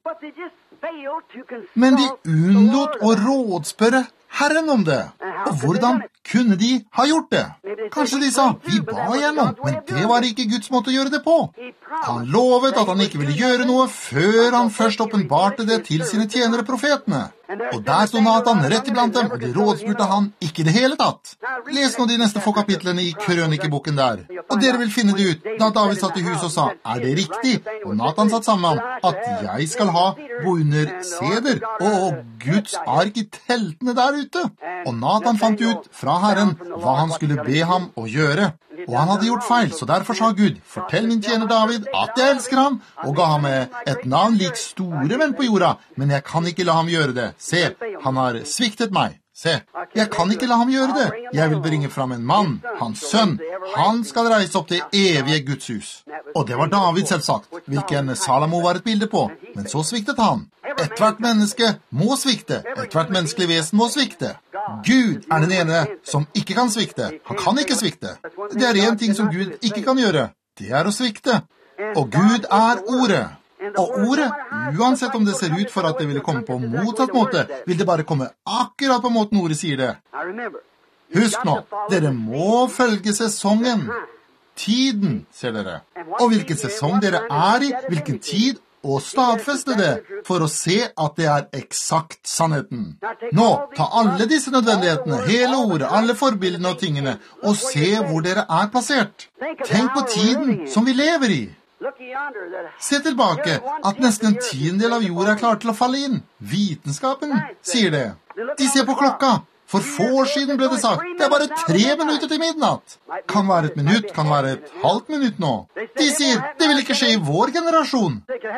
Men de unnlot å rådspørre Herren om det. Og hvordan kunne de ha gjort det? Kanskje de sa, vi ba igjennom, men det var ikke Guds måte å gjøre det på. Han lovet at han ikke ville gjøre noe før han først åpenbarte det til sine tjenere profetene. Og der stod Nathan rett iblant dem, og de rådspurte han ikke i det hele tatt. Les nå de neste få kapitlene i krønikeboken der. Og dere vil finne det ut, da David satt i huset og sa, er det riktig? Og Nathan satt sammen med ham, at jeg skal bo under seder, og Guds ark i teltene der ute. Og Nathan fant ut fra Herren hva han skulle be ham å gjøre. Og han hadde gjort feil, så derfor sa Gud, fortell min tjener David at jeg elsker ham, og ga ham et navn lik store menn på jorda, men jeg kan ikke la ham gjøre det. Se, han har sviktet meg. Se, jeg kan ikke la ham gjøre det. Jeg vil bringe fram en mann, hans sønn. Han skal reise opp til evige Guds hus. Og det var David selvsagt, hvilken Salomo var et bilde på. Men så sviktet han. Ethvert menneske må svikte. Ethvert menneskelig vesen må svikte. Gud er den ene som ikke kan svikte. Han kan ikke svikte. Det er en ting som Gud ikke kan gjøre. Det er å svikte. Og Gud er ordet. Og ordet, uansett om det ser ut for at det ville komme på motsatt måte, vil det bare komme akkurat på måten ordet sier det. Husk nå, dere må følge sesongen. Tiden, ser dere. Og hvilken sesong dere er i, hvilken tid, og stadfeste det, for å se at det er eksakt sannheten. Nå, ta alle disse nødvendighetene, hele ordet, alle forbildene og tingene, og se hvor dere er plassert. Tenk på tiden som vi lever i. Se tilbake at nesten en tiendedel av jorda er klar til å falle inn. Vitenskapen sier det. De ser på klokka. For få år siden ble det sagt, det er bare 3 minutter til midnatt. Kan være 1 minutt, kan være et halvt minutt nå. De sier, det vil ikke skje i vår generasjon.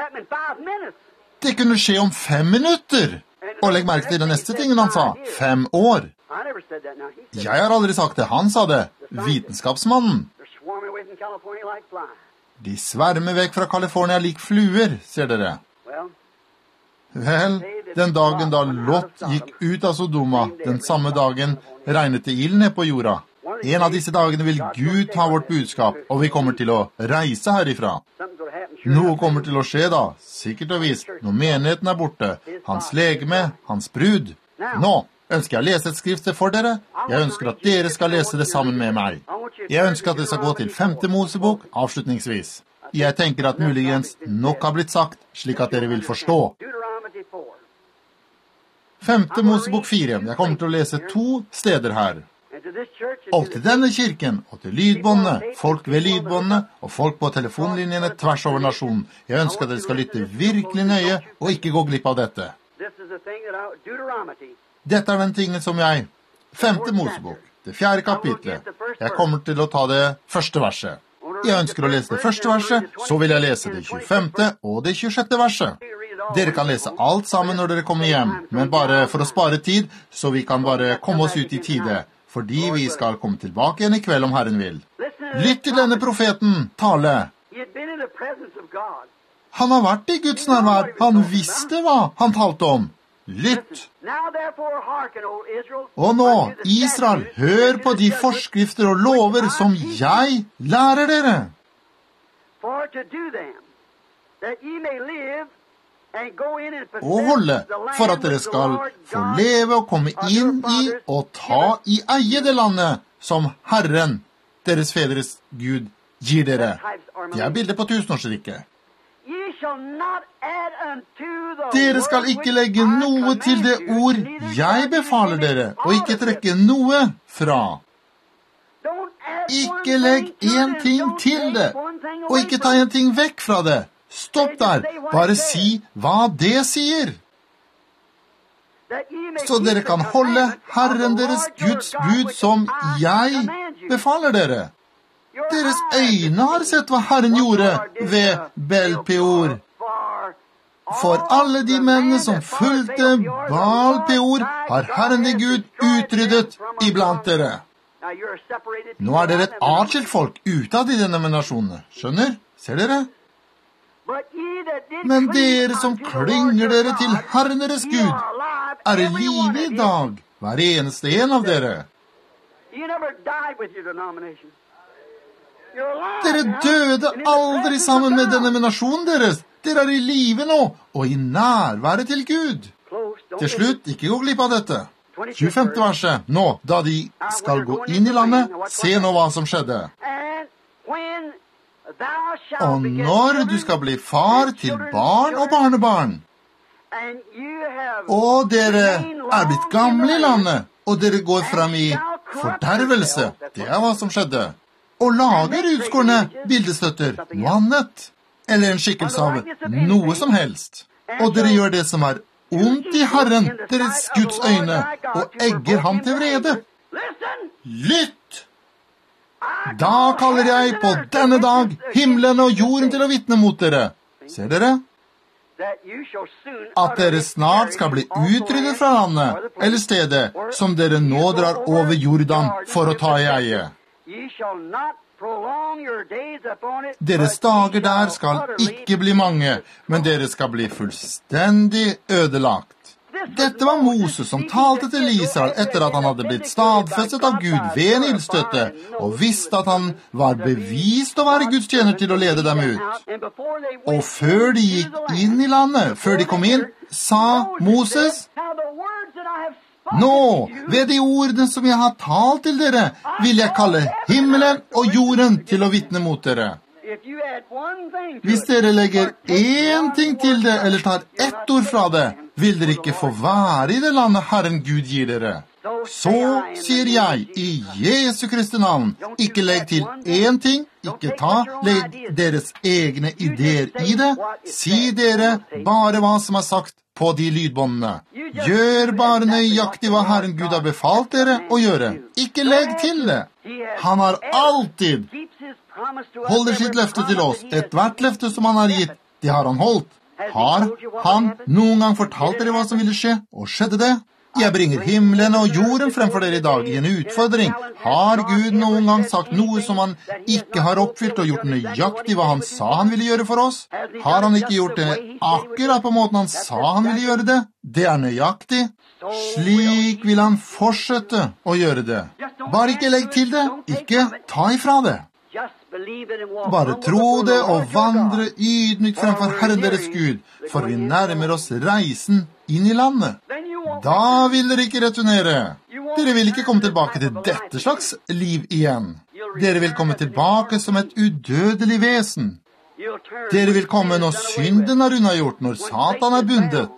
Det kunne skje om 5 minutter. Og legg merke til den neste tingen han sa, 5 år. Jeg har aldri sagt det, han sa det. Vitenskapsmannen. De svermer vekk fra California lik fluer, ser dere. Vel, den dagen da Lot gikk ut av Sodoma, den samme dagen regnet det ild ned på jorda. En av disse dagene vil Gud ta vårt budskap, og vi kommer til å reise herifra. Noe kommer til å skje da, sikkert og visst, når menigheten er borte, hans legeme, hans brud. Nå ønsker jeg å lese et skriftsted for dere. Jeg ønsker at dere skal lese det sammen med meg. Jeg ønsker at det skal gå til 5. Mosebok avslutningsvis. Jeg tenker at muligens nok har blitt sagt, slik at dere vil forstå. 5. Mosebok 4. Jeg kommer til å lese 2 steder her. Og til denne kirken, og til lydbåndene, folk ved lydbåndene, og folk på telefonlinjene tvers over nasjonen. Jeg ønsker at dere skal lytte virkelig nøye, og ikke gå glipp av dette. Dette den tingen som jeg, 5. Mosebok, det 4. kapitlet, jeg kommer til å ta det første verset. Jeg ønsker å lese det første verset, så vil jeg lese det 25. og det 26. verset. Dere kan lese alt sammen når dere kommer hjem, men bare for å spare tid, så vi kan bare komme oss ut i tide, fordi vi skal komme tilbake igjen i kveld om Herren vil. Lytt til denne profeten, tale. Han har vært i Guds nærvær, han visste hva han talte om. Lytt. Og nå, Israel, hør på de forskrifter og lover som jeg lærer dere. Og holde, for at dere skal få leve og komme inn i og ta i eie det landet som Herren, deres fedres Gud, gir dere. Det bildet på tusenårsriket. Dere skal ikke legge noe til det ord jeg befaler dere, og ikke trekke noe fra. Ikke legg en ting til det, og ikke ta en ting vekk fra det. Stopp der, bare si hva det sier. Så dere kan holde Herren deres Guds bud som jeg befaler dere. Deres øyne har sett hva Herren gjorde ved Baal-Peor. For alle de mennene som fulgte Baal-Peor, har Herren din Gud utryddet iblant dere. Nå dere et atskilt folk utad i denne nasjonen. Skjønner? Ser dere? Men dere som klynger dere til Herren deres Gud, i live i dag, hver eneste en av dere. Dere døde aldri sammen med denne nasjonen deres. Dere i live nå, og i nærværet til Gud. Til slutt, ikke gå glipp av dette. 25. verset. Nå, da de skal gå inn i landet, se nå hva som skjedde. Og når du skal bli far til barn og barnebarn, og dere blitt gamle i landet, og dere går frem i fordervelse, det hva som skjedde, og lager utskårne bildestøtter, noe annet, eller en skikkelse av noe som helst, og dere gjør det som ondt i Herren, deres Guds øyne, og egger ham til vrede. Lytt! Da kaller jeg på denne dag himmelen og jorden til å vitne mot dere. Ser dere? At dere snart skal bli utryddet fra landet, eller stedet som dere nå drar over Jordan for å ta i eie. Deres dager der skal ikke bli mange, men dere skal bli fullstendig ødelagt. Dette var Moses som talte til Israel etter at han hadde blitt stadfestet av Gud ved en ildstøtte, og visste at han var bevist å være Guds tjener til å lede dem ut. Og før de gikk inn i landet, før de kom inn, sa Moses: Nå, ved de ordene som jeg har talt til dere, vil jeg kalle himmelen og jorden til å vitne mot dere. Hvis dere legger én ting til det, eller tar ett ord fra det, vil dere ikke få være i det landet Herren Gud gir dere. Så sier jeg, i Jesu Kristi navn, ikke legg til én ting, ikke legg deres egne ideer i det, si dere bare hva som sagt på de lydbåndene. Gjør bare nøyaktig hva Herren Gud har befalt dere å gjøre. Ikke legg til det. Han har alltid holder sitt løfte til oss. Et hvert løfte som han har gitt, det har han holdt. Har han noen gang fortalt dere hva som ville skje, og skjedde det? Jeg bringer himmelen og jorden fremfor dere i dag i en utfordring. Har Gud noen gang sagt noe som han ikke har oppfylt og gjort nøyaktig hva han sa han ville gjøre for oss? Har han ikke gjort det akkurat på måten han sa han ville gjøre det? Det nøyaktig. Slik vil han fortsette å gjøre det. Bare ikke legg til det, ikke ta ifra det. Bare tro det og vandre ydmykt fremfor Herren deres Gud, for vi nærmer oss reisen inn i landet. Da vil dere ikke returnere. Dere vil ikke komme tilbake til dette slags liv igjen. Dere vil komme tilbake som et udødelig vesen. Dere vil komme når synden unnagjort, når Satan bundet.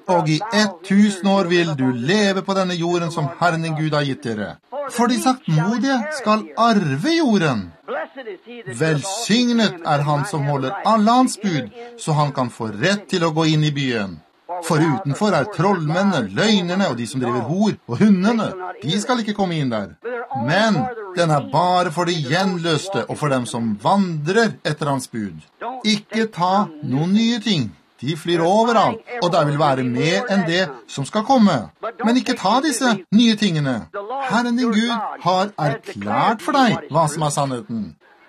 Og i 1000 år vil du leve på denne jorden som Herren din Gud har gitt dere. For de saktmodige skal arve jorden. Velsignet er han som holder alle hans bud, så han kan få rett til å gå inn i byen. For utenfor er trollmennene, løgnerne og de som driver hor, og hundene. De skal ikke komme inn der. Men den er bare for de gjenløste og for dem som vandrer etter hans bud. Ikke ta noen nye ting. De flyr overalt, og det vil være mer enn det som skal komme. Men ikke ta disse nye tingene. Herren din Gud har erklært for deg hva som er sannheten.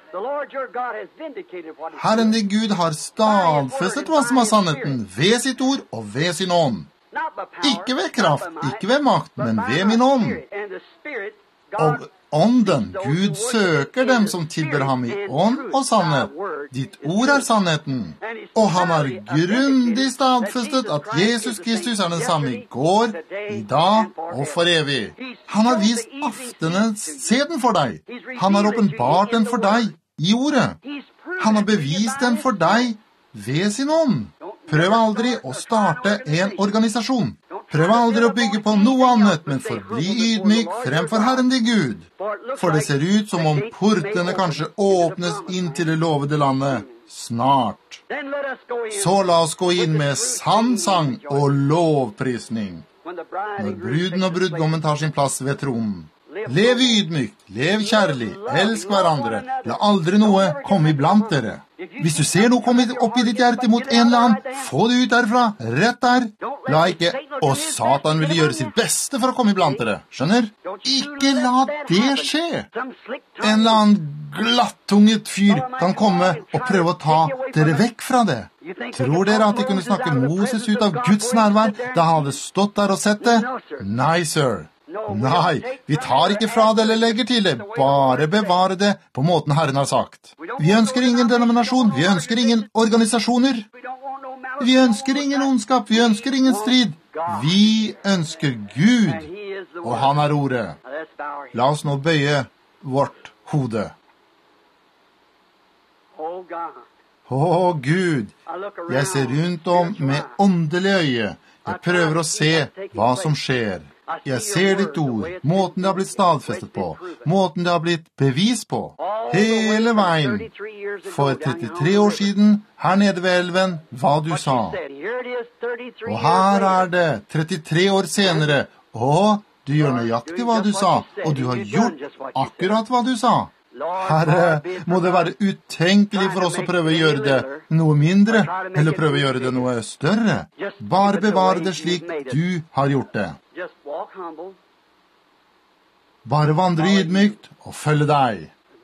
Herren din Gud har stadfestet hva som er sannheten ved sitt ord og ved sin ånd. Ikke ved kraft, ikke ved makt, men ved min ånd. Og ånden, Gud søker dem som tilber ham i ånd og sannhet. Ditt ord er sannheten. Og han har grundig stadfestet at Jesus Kristus er den samme i går, i dag og for evig. Han har vist aftenens seden for deg. Han har åpenbart den for deg i ordet. Han har bevist den for deg ved sin ånd. Prøv aldri å starte en organisasjon. Prøv aldri å bygge på noe annet, men forbli ydmyk fremfor Herren din Gud. For det ser ut som om portene kanskje åpnes inn til det lovede landet snart. Så la oss gå inn med sann sang og lovprisning. Når bruden og brudgommen tar sin plass ved tronen. Lev ydmykt, lev kjærlig, elsk hverandre. La aldri noe komme iblant dere. Hvis du ser noe komme opp i ditt hjerte mot en eller annen, få det ut derfra, rett der. La ikke, og Satan vil gjøre sitt beste for å komme iblant dere. Skjønner? Ikke la det skje. En eller annen glattunget fyr kan komme og prøve å ta dere vekk fra det. Tror dere at de kunne snakke Moses ut av Guds nærvær da han hadde stått der og sett det? Nei, sir. Nei, vi tar ikke fra det eller legger til det, bare bevare det på måten Herren har sagt. Vi ønsker ingen denominasjon, vi ønsker ingen organisasjoner. Vi ønsker ingen ondskap, vi ønsker ingen strid. Vi ønsker Gud, og han er ordet. La oss nå bøye vårt hode. Å, Gud, jeg ser rundt om med åndelig øye. Jeg prøver å se hva som skjer. Jeg ser ditt ord, måten det har blitt stadfestet på, måten det har blitt bevis på, hele veien. For 33 år siden, her nede ved elven, hva du sa. Og her er det, 33 år senere, og du gjør nøyaktig hva du sa, og du har gjort akkurat hva du sa. Herre, må det være utenkelig for oss å prøve å gjøre det noe mindre, eller prøve å gjøre det noe større. Bare bevare det slik du har gjort det. Bare vandre ydmykt og følge deg.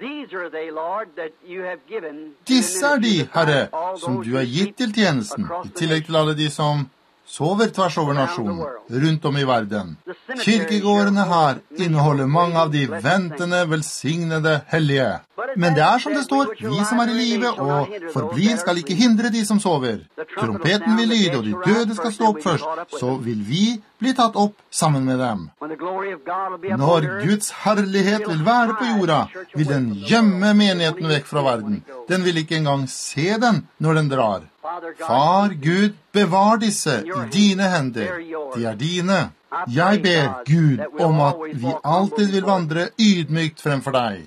Disse er de, Herre, som du har gitt til tjenesten, i tillegg til alle de som sover tvers over nasjonen, rundt om i verden. Kirkegårdene her inneholder mange av de ventende, velsignede, hellige. Men det er som det står, vi som er i live og forblir skal ikke hindre de som sover. Trompeten vil lyde, og de døde skal stå opp først, så vil vi bli tatt opp sammen med dem. Når Guds herlighet vil være på jorda, vil den gjemme menigheten vekk fra verden. Den vil ikke engang se den når den drar. Far Gud, bevar disse i dine hender. De er dine. Jeg ber Gud om at vi alltid vil vandre ydmykt fremfor deg.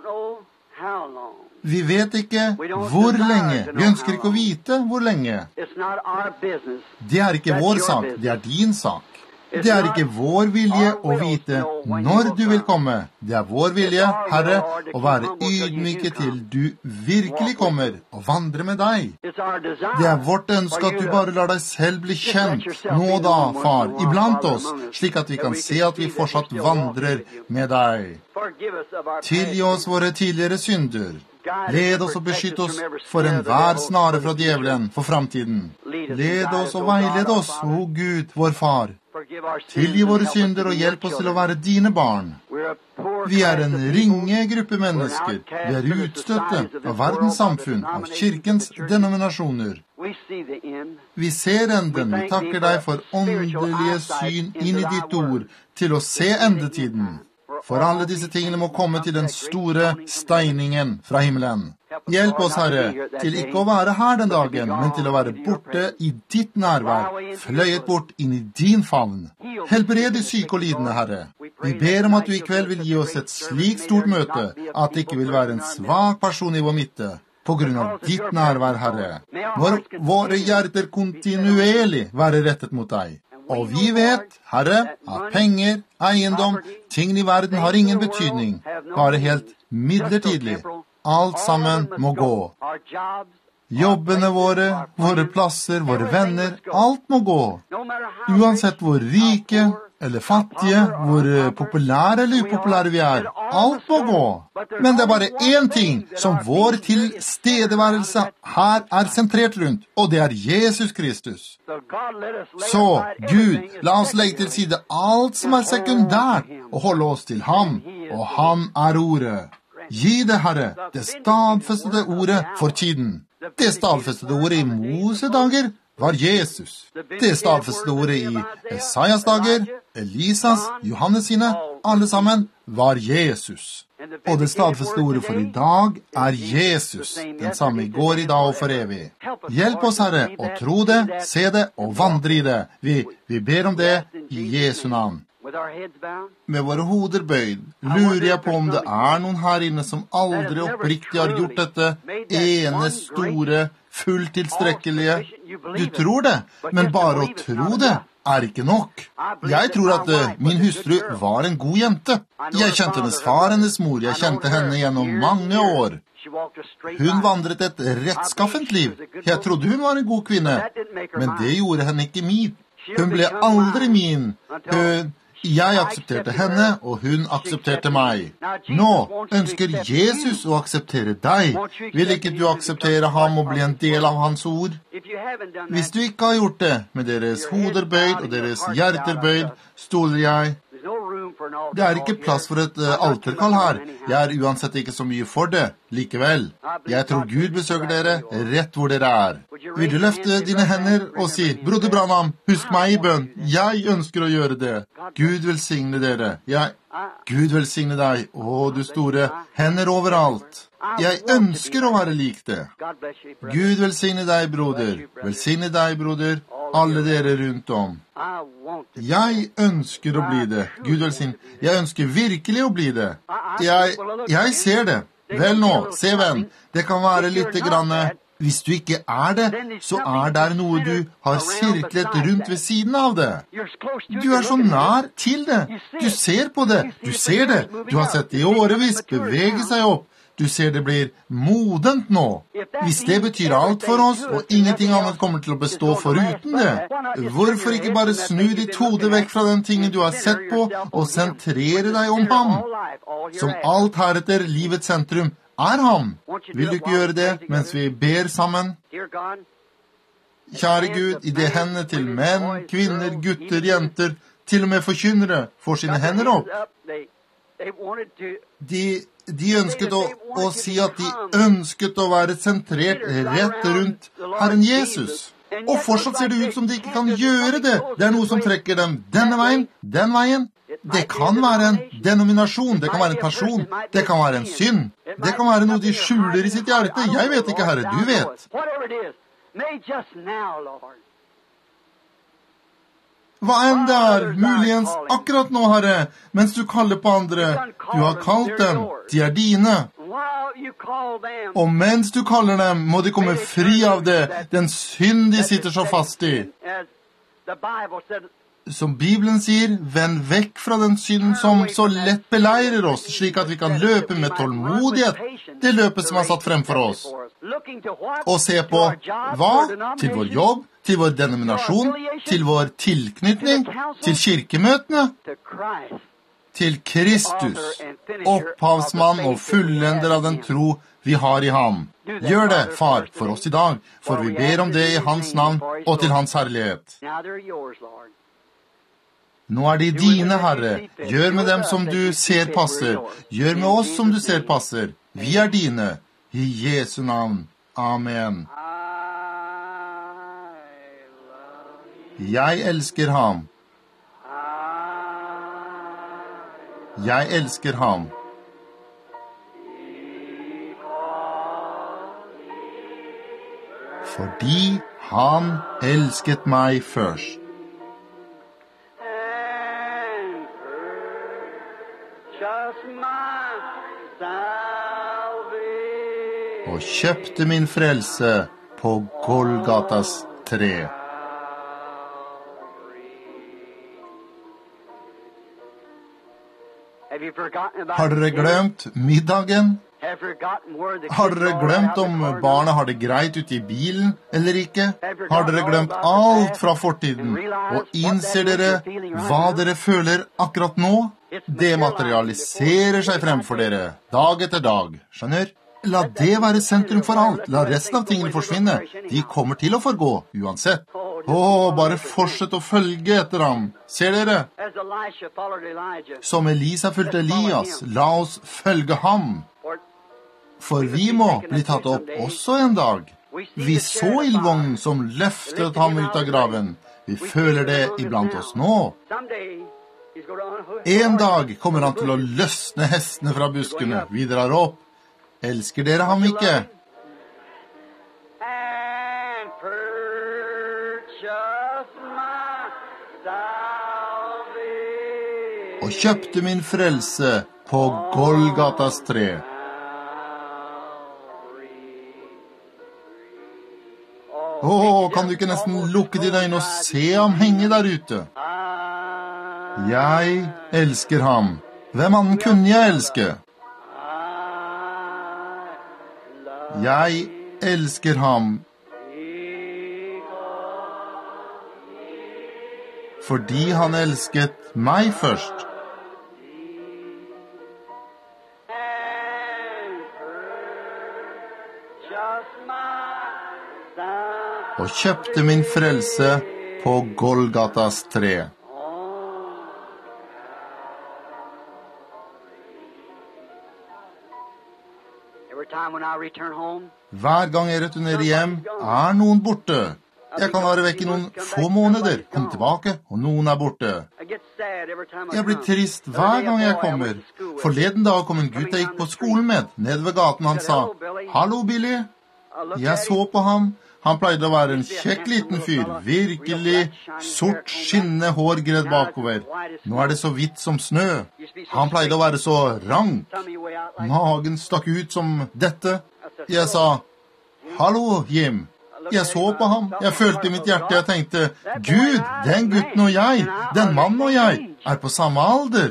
Vi vet ikke hvor lenge. Vi ønsker ikke å vite hvor lenge. Det er ikke vår sak, det er din sak. Det er ikke vår vilje å vite når du vil komme. Det er vår vilje, Herre, å være ydmyke til du virkelig kommer og vandre med deg. Det er vårt ønske at du bare lar deg selv bli kjent nå da, far, iblant oss, slik at vi kan se at vi fortsatt vandrer med deg. Tilgi oss våre tidligere synder. Led oss og beskytt oss for enhver snare fra djevelen for fremtiden. Led oss og veiled oss, o Gud, vår far. Tilgi våre synder og hjelp oss til å være dine barn. Vi er en ringe gruppe mennesker. Vi er utstøtte av verdens samfunn, av kirkens denominasjoner. Vi ser enden. Vi takker deg for åndelige syn inn i ditt ord til å se endetiden. For alle disse tingene må komme til den store steiningen fra himmelen. Hjelp oss, Herre, til ikke å være her den dagen, men til å være borte i ditt nærvær, fløyet bort inn i din favn. Helbred de syke og lidende, Herre. Vi ber om at du i kveld vil gi oss et slikt stort møte, at det ikke vil være en svak person i vår midte, på grunn av ditt nærvær, Herre. Våre hjerter kontinuerlig være rettet mot deg. Og vi vet, Herre, at penger, eiendom, ting i verden har ingen betydning, bare helt midlertidig. Alt sammen må gå. Jobbene våre, våre plasser, våre venner, alt må gå. Uansett hvor rike eller fattige, hvor populære eller upopulære vi er, alt må gå. Men det er bare én ting som vår tilstedeværelse her er sentrert rundt, og det er Jesus Kristus. Så, Gud, la oss legge til side alt som er sekundært, og holde oss til ham, og han er ordet. Gi det, Herre, det stadfestede ordet for tiden. Det stadfestede ordet i Mose dager var Jesus. Det stadfestede ordet i Esaias dager, Elisas, Johannes sine, alle sammen var Jesus. Og det stadfestede ordet for i dag er Jesus, den samme i går, i dag og for evig. Hjelp oss, Herre, å tro det, se det og vandre i det. Vi ber om det i Jesu navn. Med våre hoder bøyd lurer jeg på om det er noen her inne som aldri oppriktig har gjort dette ene store, fullt tilstrekkelige. Du tror det, men bare å tro det er ikke nok. Jeg tror at min hustru var en god jente. Jeg kjente hennes far, hennes mor, jeg kjente henne gjennom mange år. Hun vandret et rettskaffent liv. Jeg trodde hun var en god kvinne, men det gjorde henne ikke min. Hun ble aldri min. Jeg aksepterte henne, og hun aksepterte meg. Nå ønsker Jesus å akseptere deg. Vil ikke du akseptere ham og bli en del av hans ord? Hvis du ikke har gjort det, med deres hoder bøyd og deres hjerter bøyd, stoler jeg. Det er ikke plass for et alterkall her. Jeg er uansett ikke så mye for det. Likevel, jeg tror Gud besøker dere rett hvor dere er. Vil du løfte dine hender og si, Broder Branham, husk meg i bønn. Jeg ønsker å gjøre det. Gud velsigne dere. Gud velsigne deg. Å, du store, hender overalt. Jeg ønsker å være lik det. Gud velsigne deg, broder. Velsigne deg, broder. Alle dere rundt om. Jeg ønsker å bli det. Gud velsigne. Jeg ønsker virkelig å bli det. Jeg ser det. Vel nå, se venn. Det kan være litt grann... Hvis du ikke er det, så er det noe du har sirklet rundt ved siden av det. Du er så nær til det. Du ser på det. Du ser det. Du har sett det i årevis bevege seg opp. Du ser det blir modent nå. Hvis det betyr alt for oss, og ingenting annet kommer til å bestå foruten det, hvorfor ikke bare snu ditt hode vekk fra den tingen du har sett på, og sentrere deg om ham? Som alt heretter livets sentrum er ham. Vil du ikke gjøre det mens vi ber sammen? Kjære Gud, i det hendene til menn, kvinner, gutter, jenter, til og med forkynnere, får sine hender opp. De ønsket å si at de ønsket å være sentrert rett rundt Herren Jesus. Og fortsatt ser det ut som de ikke kan gjøre det. Det er noe som trekker dem denne veien, den veien. Det kan være en denominasjon, det kan være en person, det kan være en synd. Det kan være noe de skjuler i sitt hjerte. Jeg vet ikke, Herre, du vet. Hva enn det er, muligens akkurat nå, Herre, mens du kaller på andre. Du har kalt dem, de er dine. Og mens du kaller dem, må de komme fri av det, den synd de sitter så fast i. Som Bibelen sier, vend vekk fra den synden som så lett beleirer oss, slik at vi kan løpe med tålmodighet, det løpet som er satt frem for oss. Og se på hva? Til vår jobb, til vår denominasjon, til vår tilknytning, til kirkemøtene, til Kristus, opphavsmann og fullender av den tro vi har i ham. Gjør det, far, for oss i dag, for vi ber om det i hans navn og til hans herlighet. Nå er de dine, Herre. Gjør med dem som du ser passer. Gjør med oss som du ser passer. Vi er dine. I Jesu navn. Amen. Jeg elsker ham. Jeg elsker ham. Fordi han elsket meg først. Og kjøpte min frelse på Golgatas tre. Har dere glemt middagen? Har dere glemt om barna har det greit ute i bilen eller ikke? Har dere glemt alt fra fortiden? Og innser dere hva dere føler akkurat nå? Det materialiserer seg fremfor dere, dag etter dag. Skjønner? La det være sentrum for alt. La resten av tingene forsvinne. De kommer til å forgå, uansett. Bare fortsett å følge etter ham. Ser dere? Som Elisa fulgte Elias, la oss følge ham. For vi må bli tatt opp også en dag. Vi så ildvognen som løftet ham ut av graven. Vi føler det iblant oss nå. En dag kommer han til å løsne hestene fra buskene. Vi drar opp. Elsker dere ham ikke? Og kjøpte min frelse på Golgatas tre. Kan du ikke nesten lukke dine øyne og se ham henge der ute? Jeg elsker ham. Hvem annen kunne jeg elske? Jeg elsker ham. Fordi han elsket meg først. Og kjøpte min frelse på Golgatas tre. Hver gang jeg returnerer hjem, er noen borte. Jeg kan være vekk i noen få måneder, komme tilbake, og noen er borte. Jeg blir trist hver gang jeg kommer. Forleden dag kom en gutt jeg gikk på skolen med, ned ved gaten. Han sa, «Hallo, Billy!» Jeg så på ham. Han pleide å være en kjekk liten fyr, virkelig sort skinnende hår gredd bakover. Nå er det så hvitt som snø. Han pleide å være så rank. Magen stakk ut som dette. Jeg sa, «Hallo, Jim!» Jeg så på ham. Jeg følte i mitt hjerte, jeg tenkte, «Gud, den gutten og jeg, den mannen og jeg, er på samme alder.»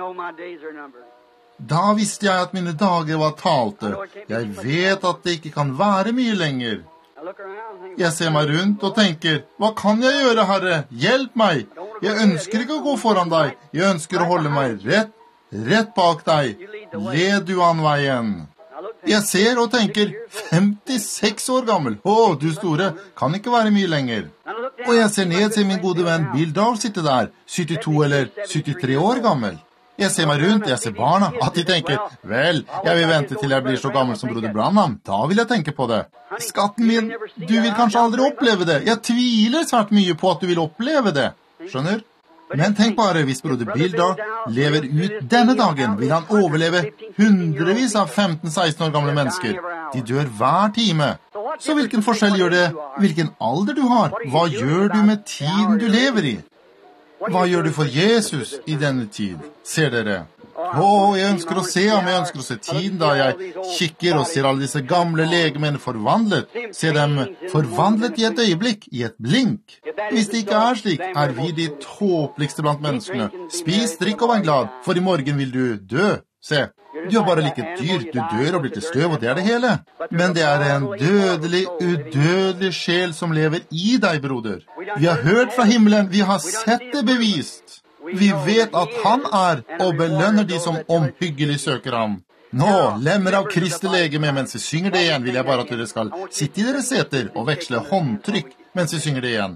Da visste jeg at mine dager var talte. Jeg vet at det ikke kan være mye lenger. Jeg ser meg rundt og tenker, hva kan jeg gjøre, Herre? Hjelp meg! Jeg ønsker ikke å gå foran deg. Jeg ønsker å holde meg rett bak deg. Led du an veien. Jeg ser og tenker, 56 år gammel. Du store, kan ikke være mye lenger. Og jeg ser ned til min gode venn Bill Dahl sitte der, 72 eller 73 år gammel. Jeg ser meg rundt, jeg ser barna, at de tenker, vel, jeg vil vente til jeg blir så gammel som broder Branham, da vil jeg tenke på det. Skatten min, du vil kanskje aldri oppleve det. Jeg tviler svært mye på at du vil oppleve det. Skjønner? Men tenk bare, hvis broder Bill da lever ut denne dagen, vil han overleve hundrevis av 15-16 år gamle mennesker. De dør hver time. Så hvilken forskjell gjør det? Hvilken alder du har? Hva gjør du med tiden du lever i? Hva gjør du for Jesus i denne tid? Ser dere? Jeg ønsker å se ham, jeg ønsker å se tiden da jeg kikker og ser alle disse gamle legemene forvandlet. Se dem forvandlet i et øyeblikk, i et blink. Hvis det ikke er slik, er vi de tåpeligste blant menneskene. Spis, drikk og vær glad, for i morgen vil du dø. Se, du er bare like et dyr, du dør og blir til støv, og det er det hele. Men det er en dødelig, udødelig sjel som lever i deg, broder. Vi har hørt fra himmelen, vi har sett det bevist. Vi vet at han er, og belønner de som omhyggelig søker ham. Nå, lemmer av Kristi legeme, mens vi synger det igjen, vil jeg bare at dere skal sitte i deres seter og veksle håndtrykk mens vi synger det igjen.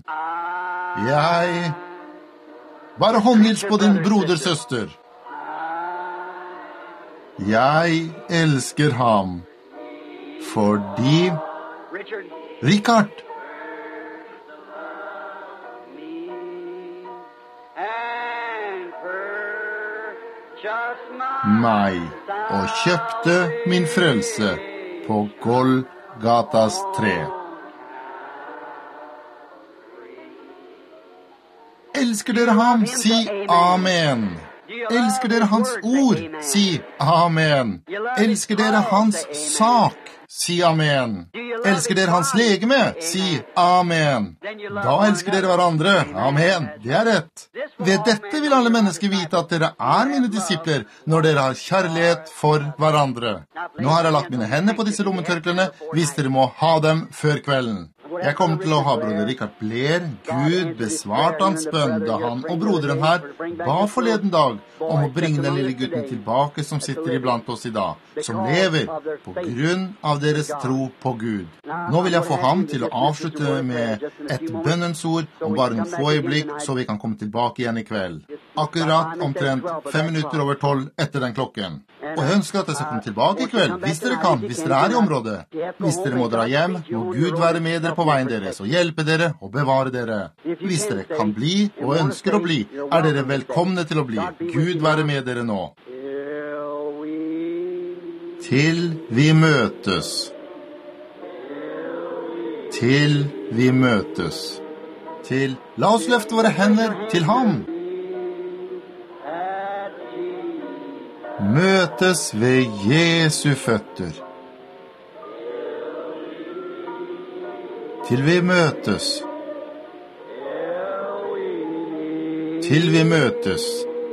Bare håndhils på din broder, søster. Jeg elsker ham, fordi Richard meg og kjøpte min frelse på Golgatas tre. Elsker dere ham? Si amen. Elsker dere hans ord? Si amen. Elsker dere hans sak? Si amen. Elsker dere hans legeme? Si amen. Da elsker dere hverandre. Amen. Det er rett. Ved dette vil alle mennesker vite at dere er mine disipler, når dere har kjærlighet for hverandre. Nå har jeg lagt mine hender på disse lommetørklene, hvis dere må ha dem før kvelden. Jeg kommer til å ha broder Richard Blair. Gud besvarte hans bønn da han og broderen her ba forleden dag om å bringe den lille gutten tilbake som sitter iblant oss i dag, som lever på grunn av deres tro på Gud. Nå vil jeg få ham til å avslutte med et bønnens ord om bare noen få øyeblikk, så vi kan komme tilbake igjen i kveld. Akkurat omtrent 5 minutter over 12 etter den klokken. Og jeg ønsker at jeg skal komme tilbake i kveld, hvis dere kan, hvis dere er i området. Hvis dere må dra hjem, må Gud være med dere på veien deres og hjelpe dere og bevare dere. Hvis dere kan bli og ønsker å bli, er dere velkomne til å bli. Gud være med dere nå. Til vi møtes. Til vi møtes. Til, la oss løfte våre hender til ham. Møtes ved Jesu føtter. Til vi møtes. Til vi møtes.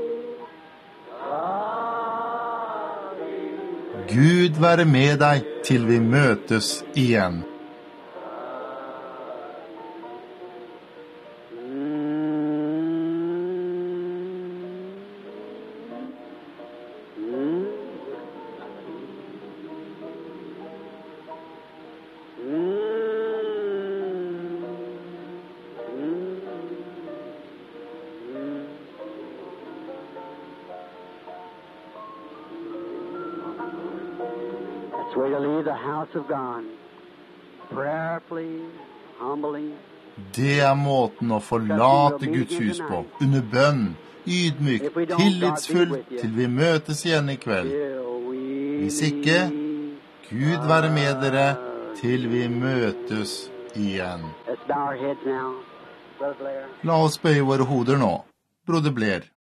Gud være med deg til vi møtes igjen. Way to leave the house of God, prayerfully, humbly. Det er måten å forlate Guds hus på, under bønn, ydmyk, tillitsfull, til vi møtes igjen i kveld. Hvis ikke, Gud være med dere til vi møtes igjen. La oss bøye våre hoder nå, broder Blair.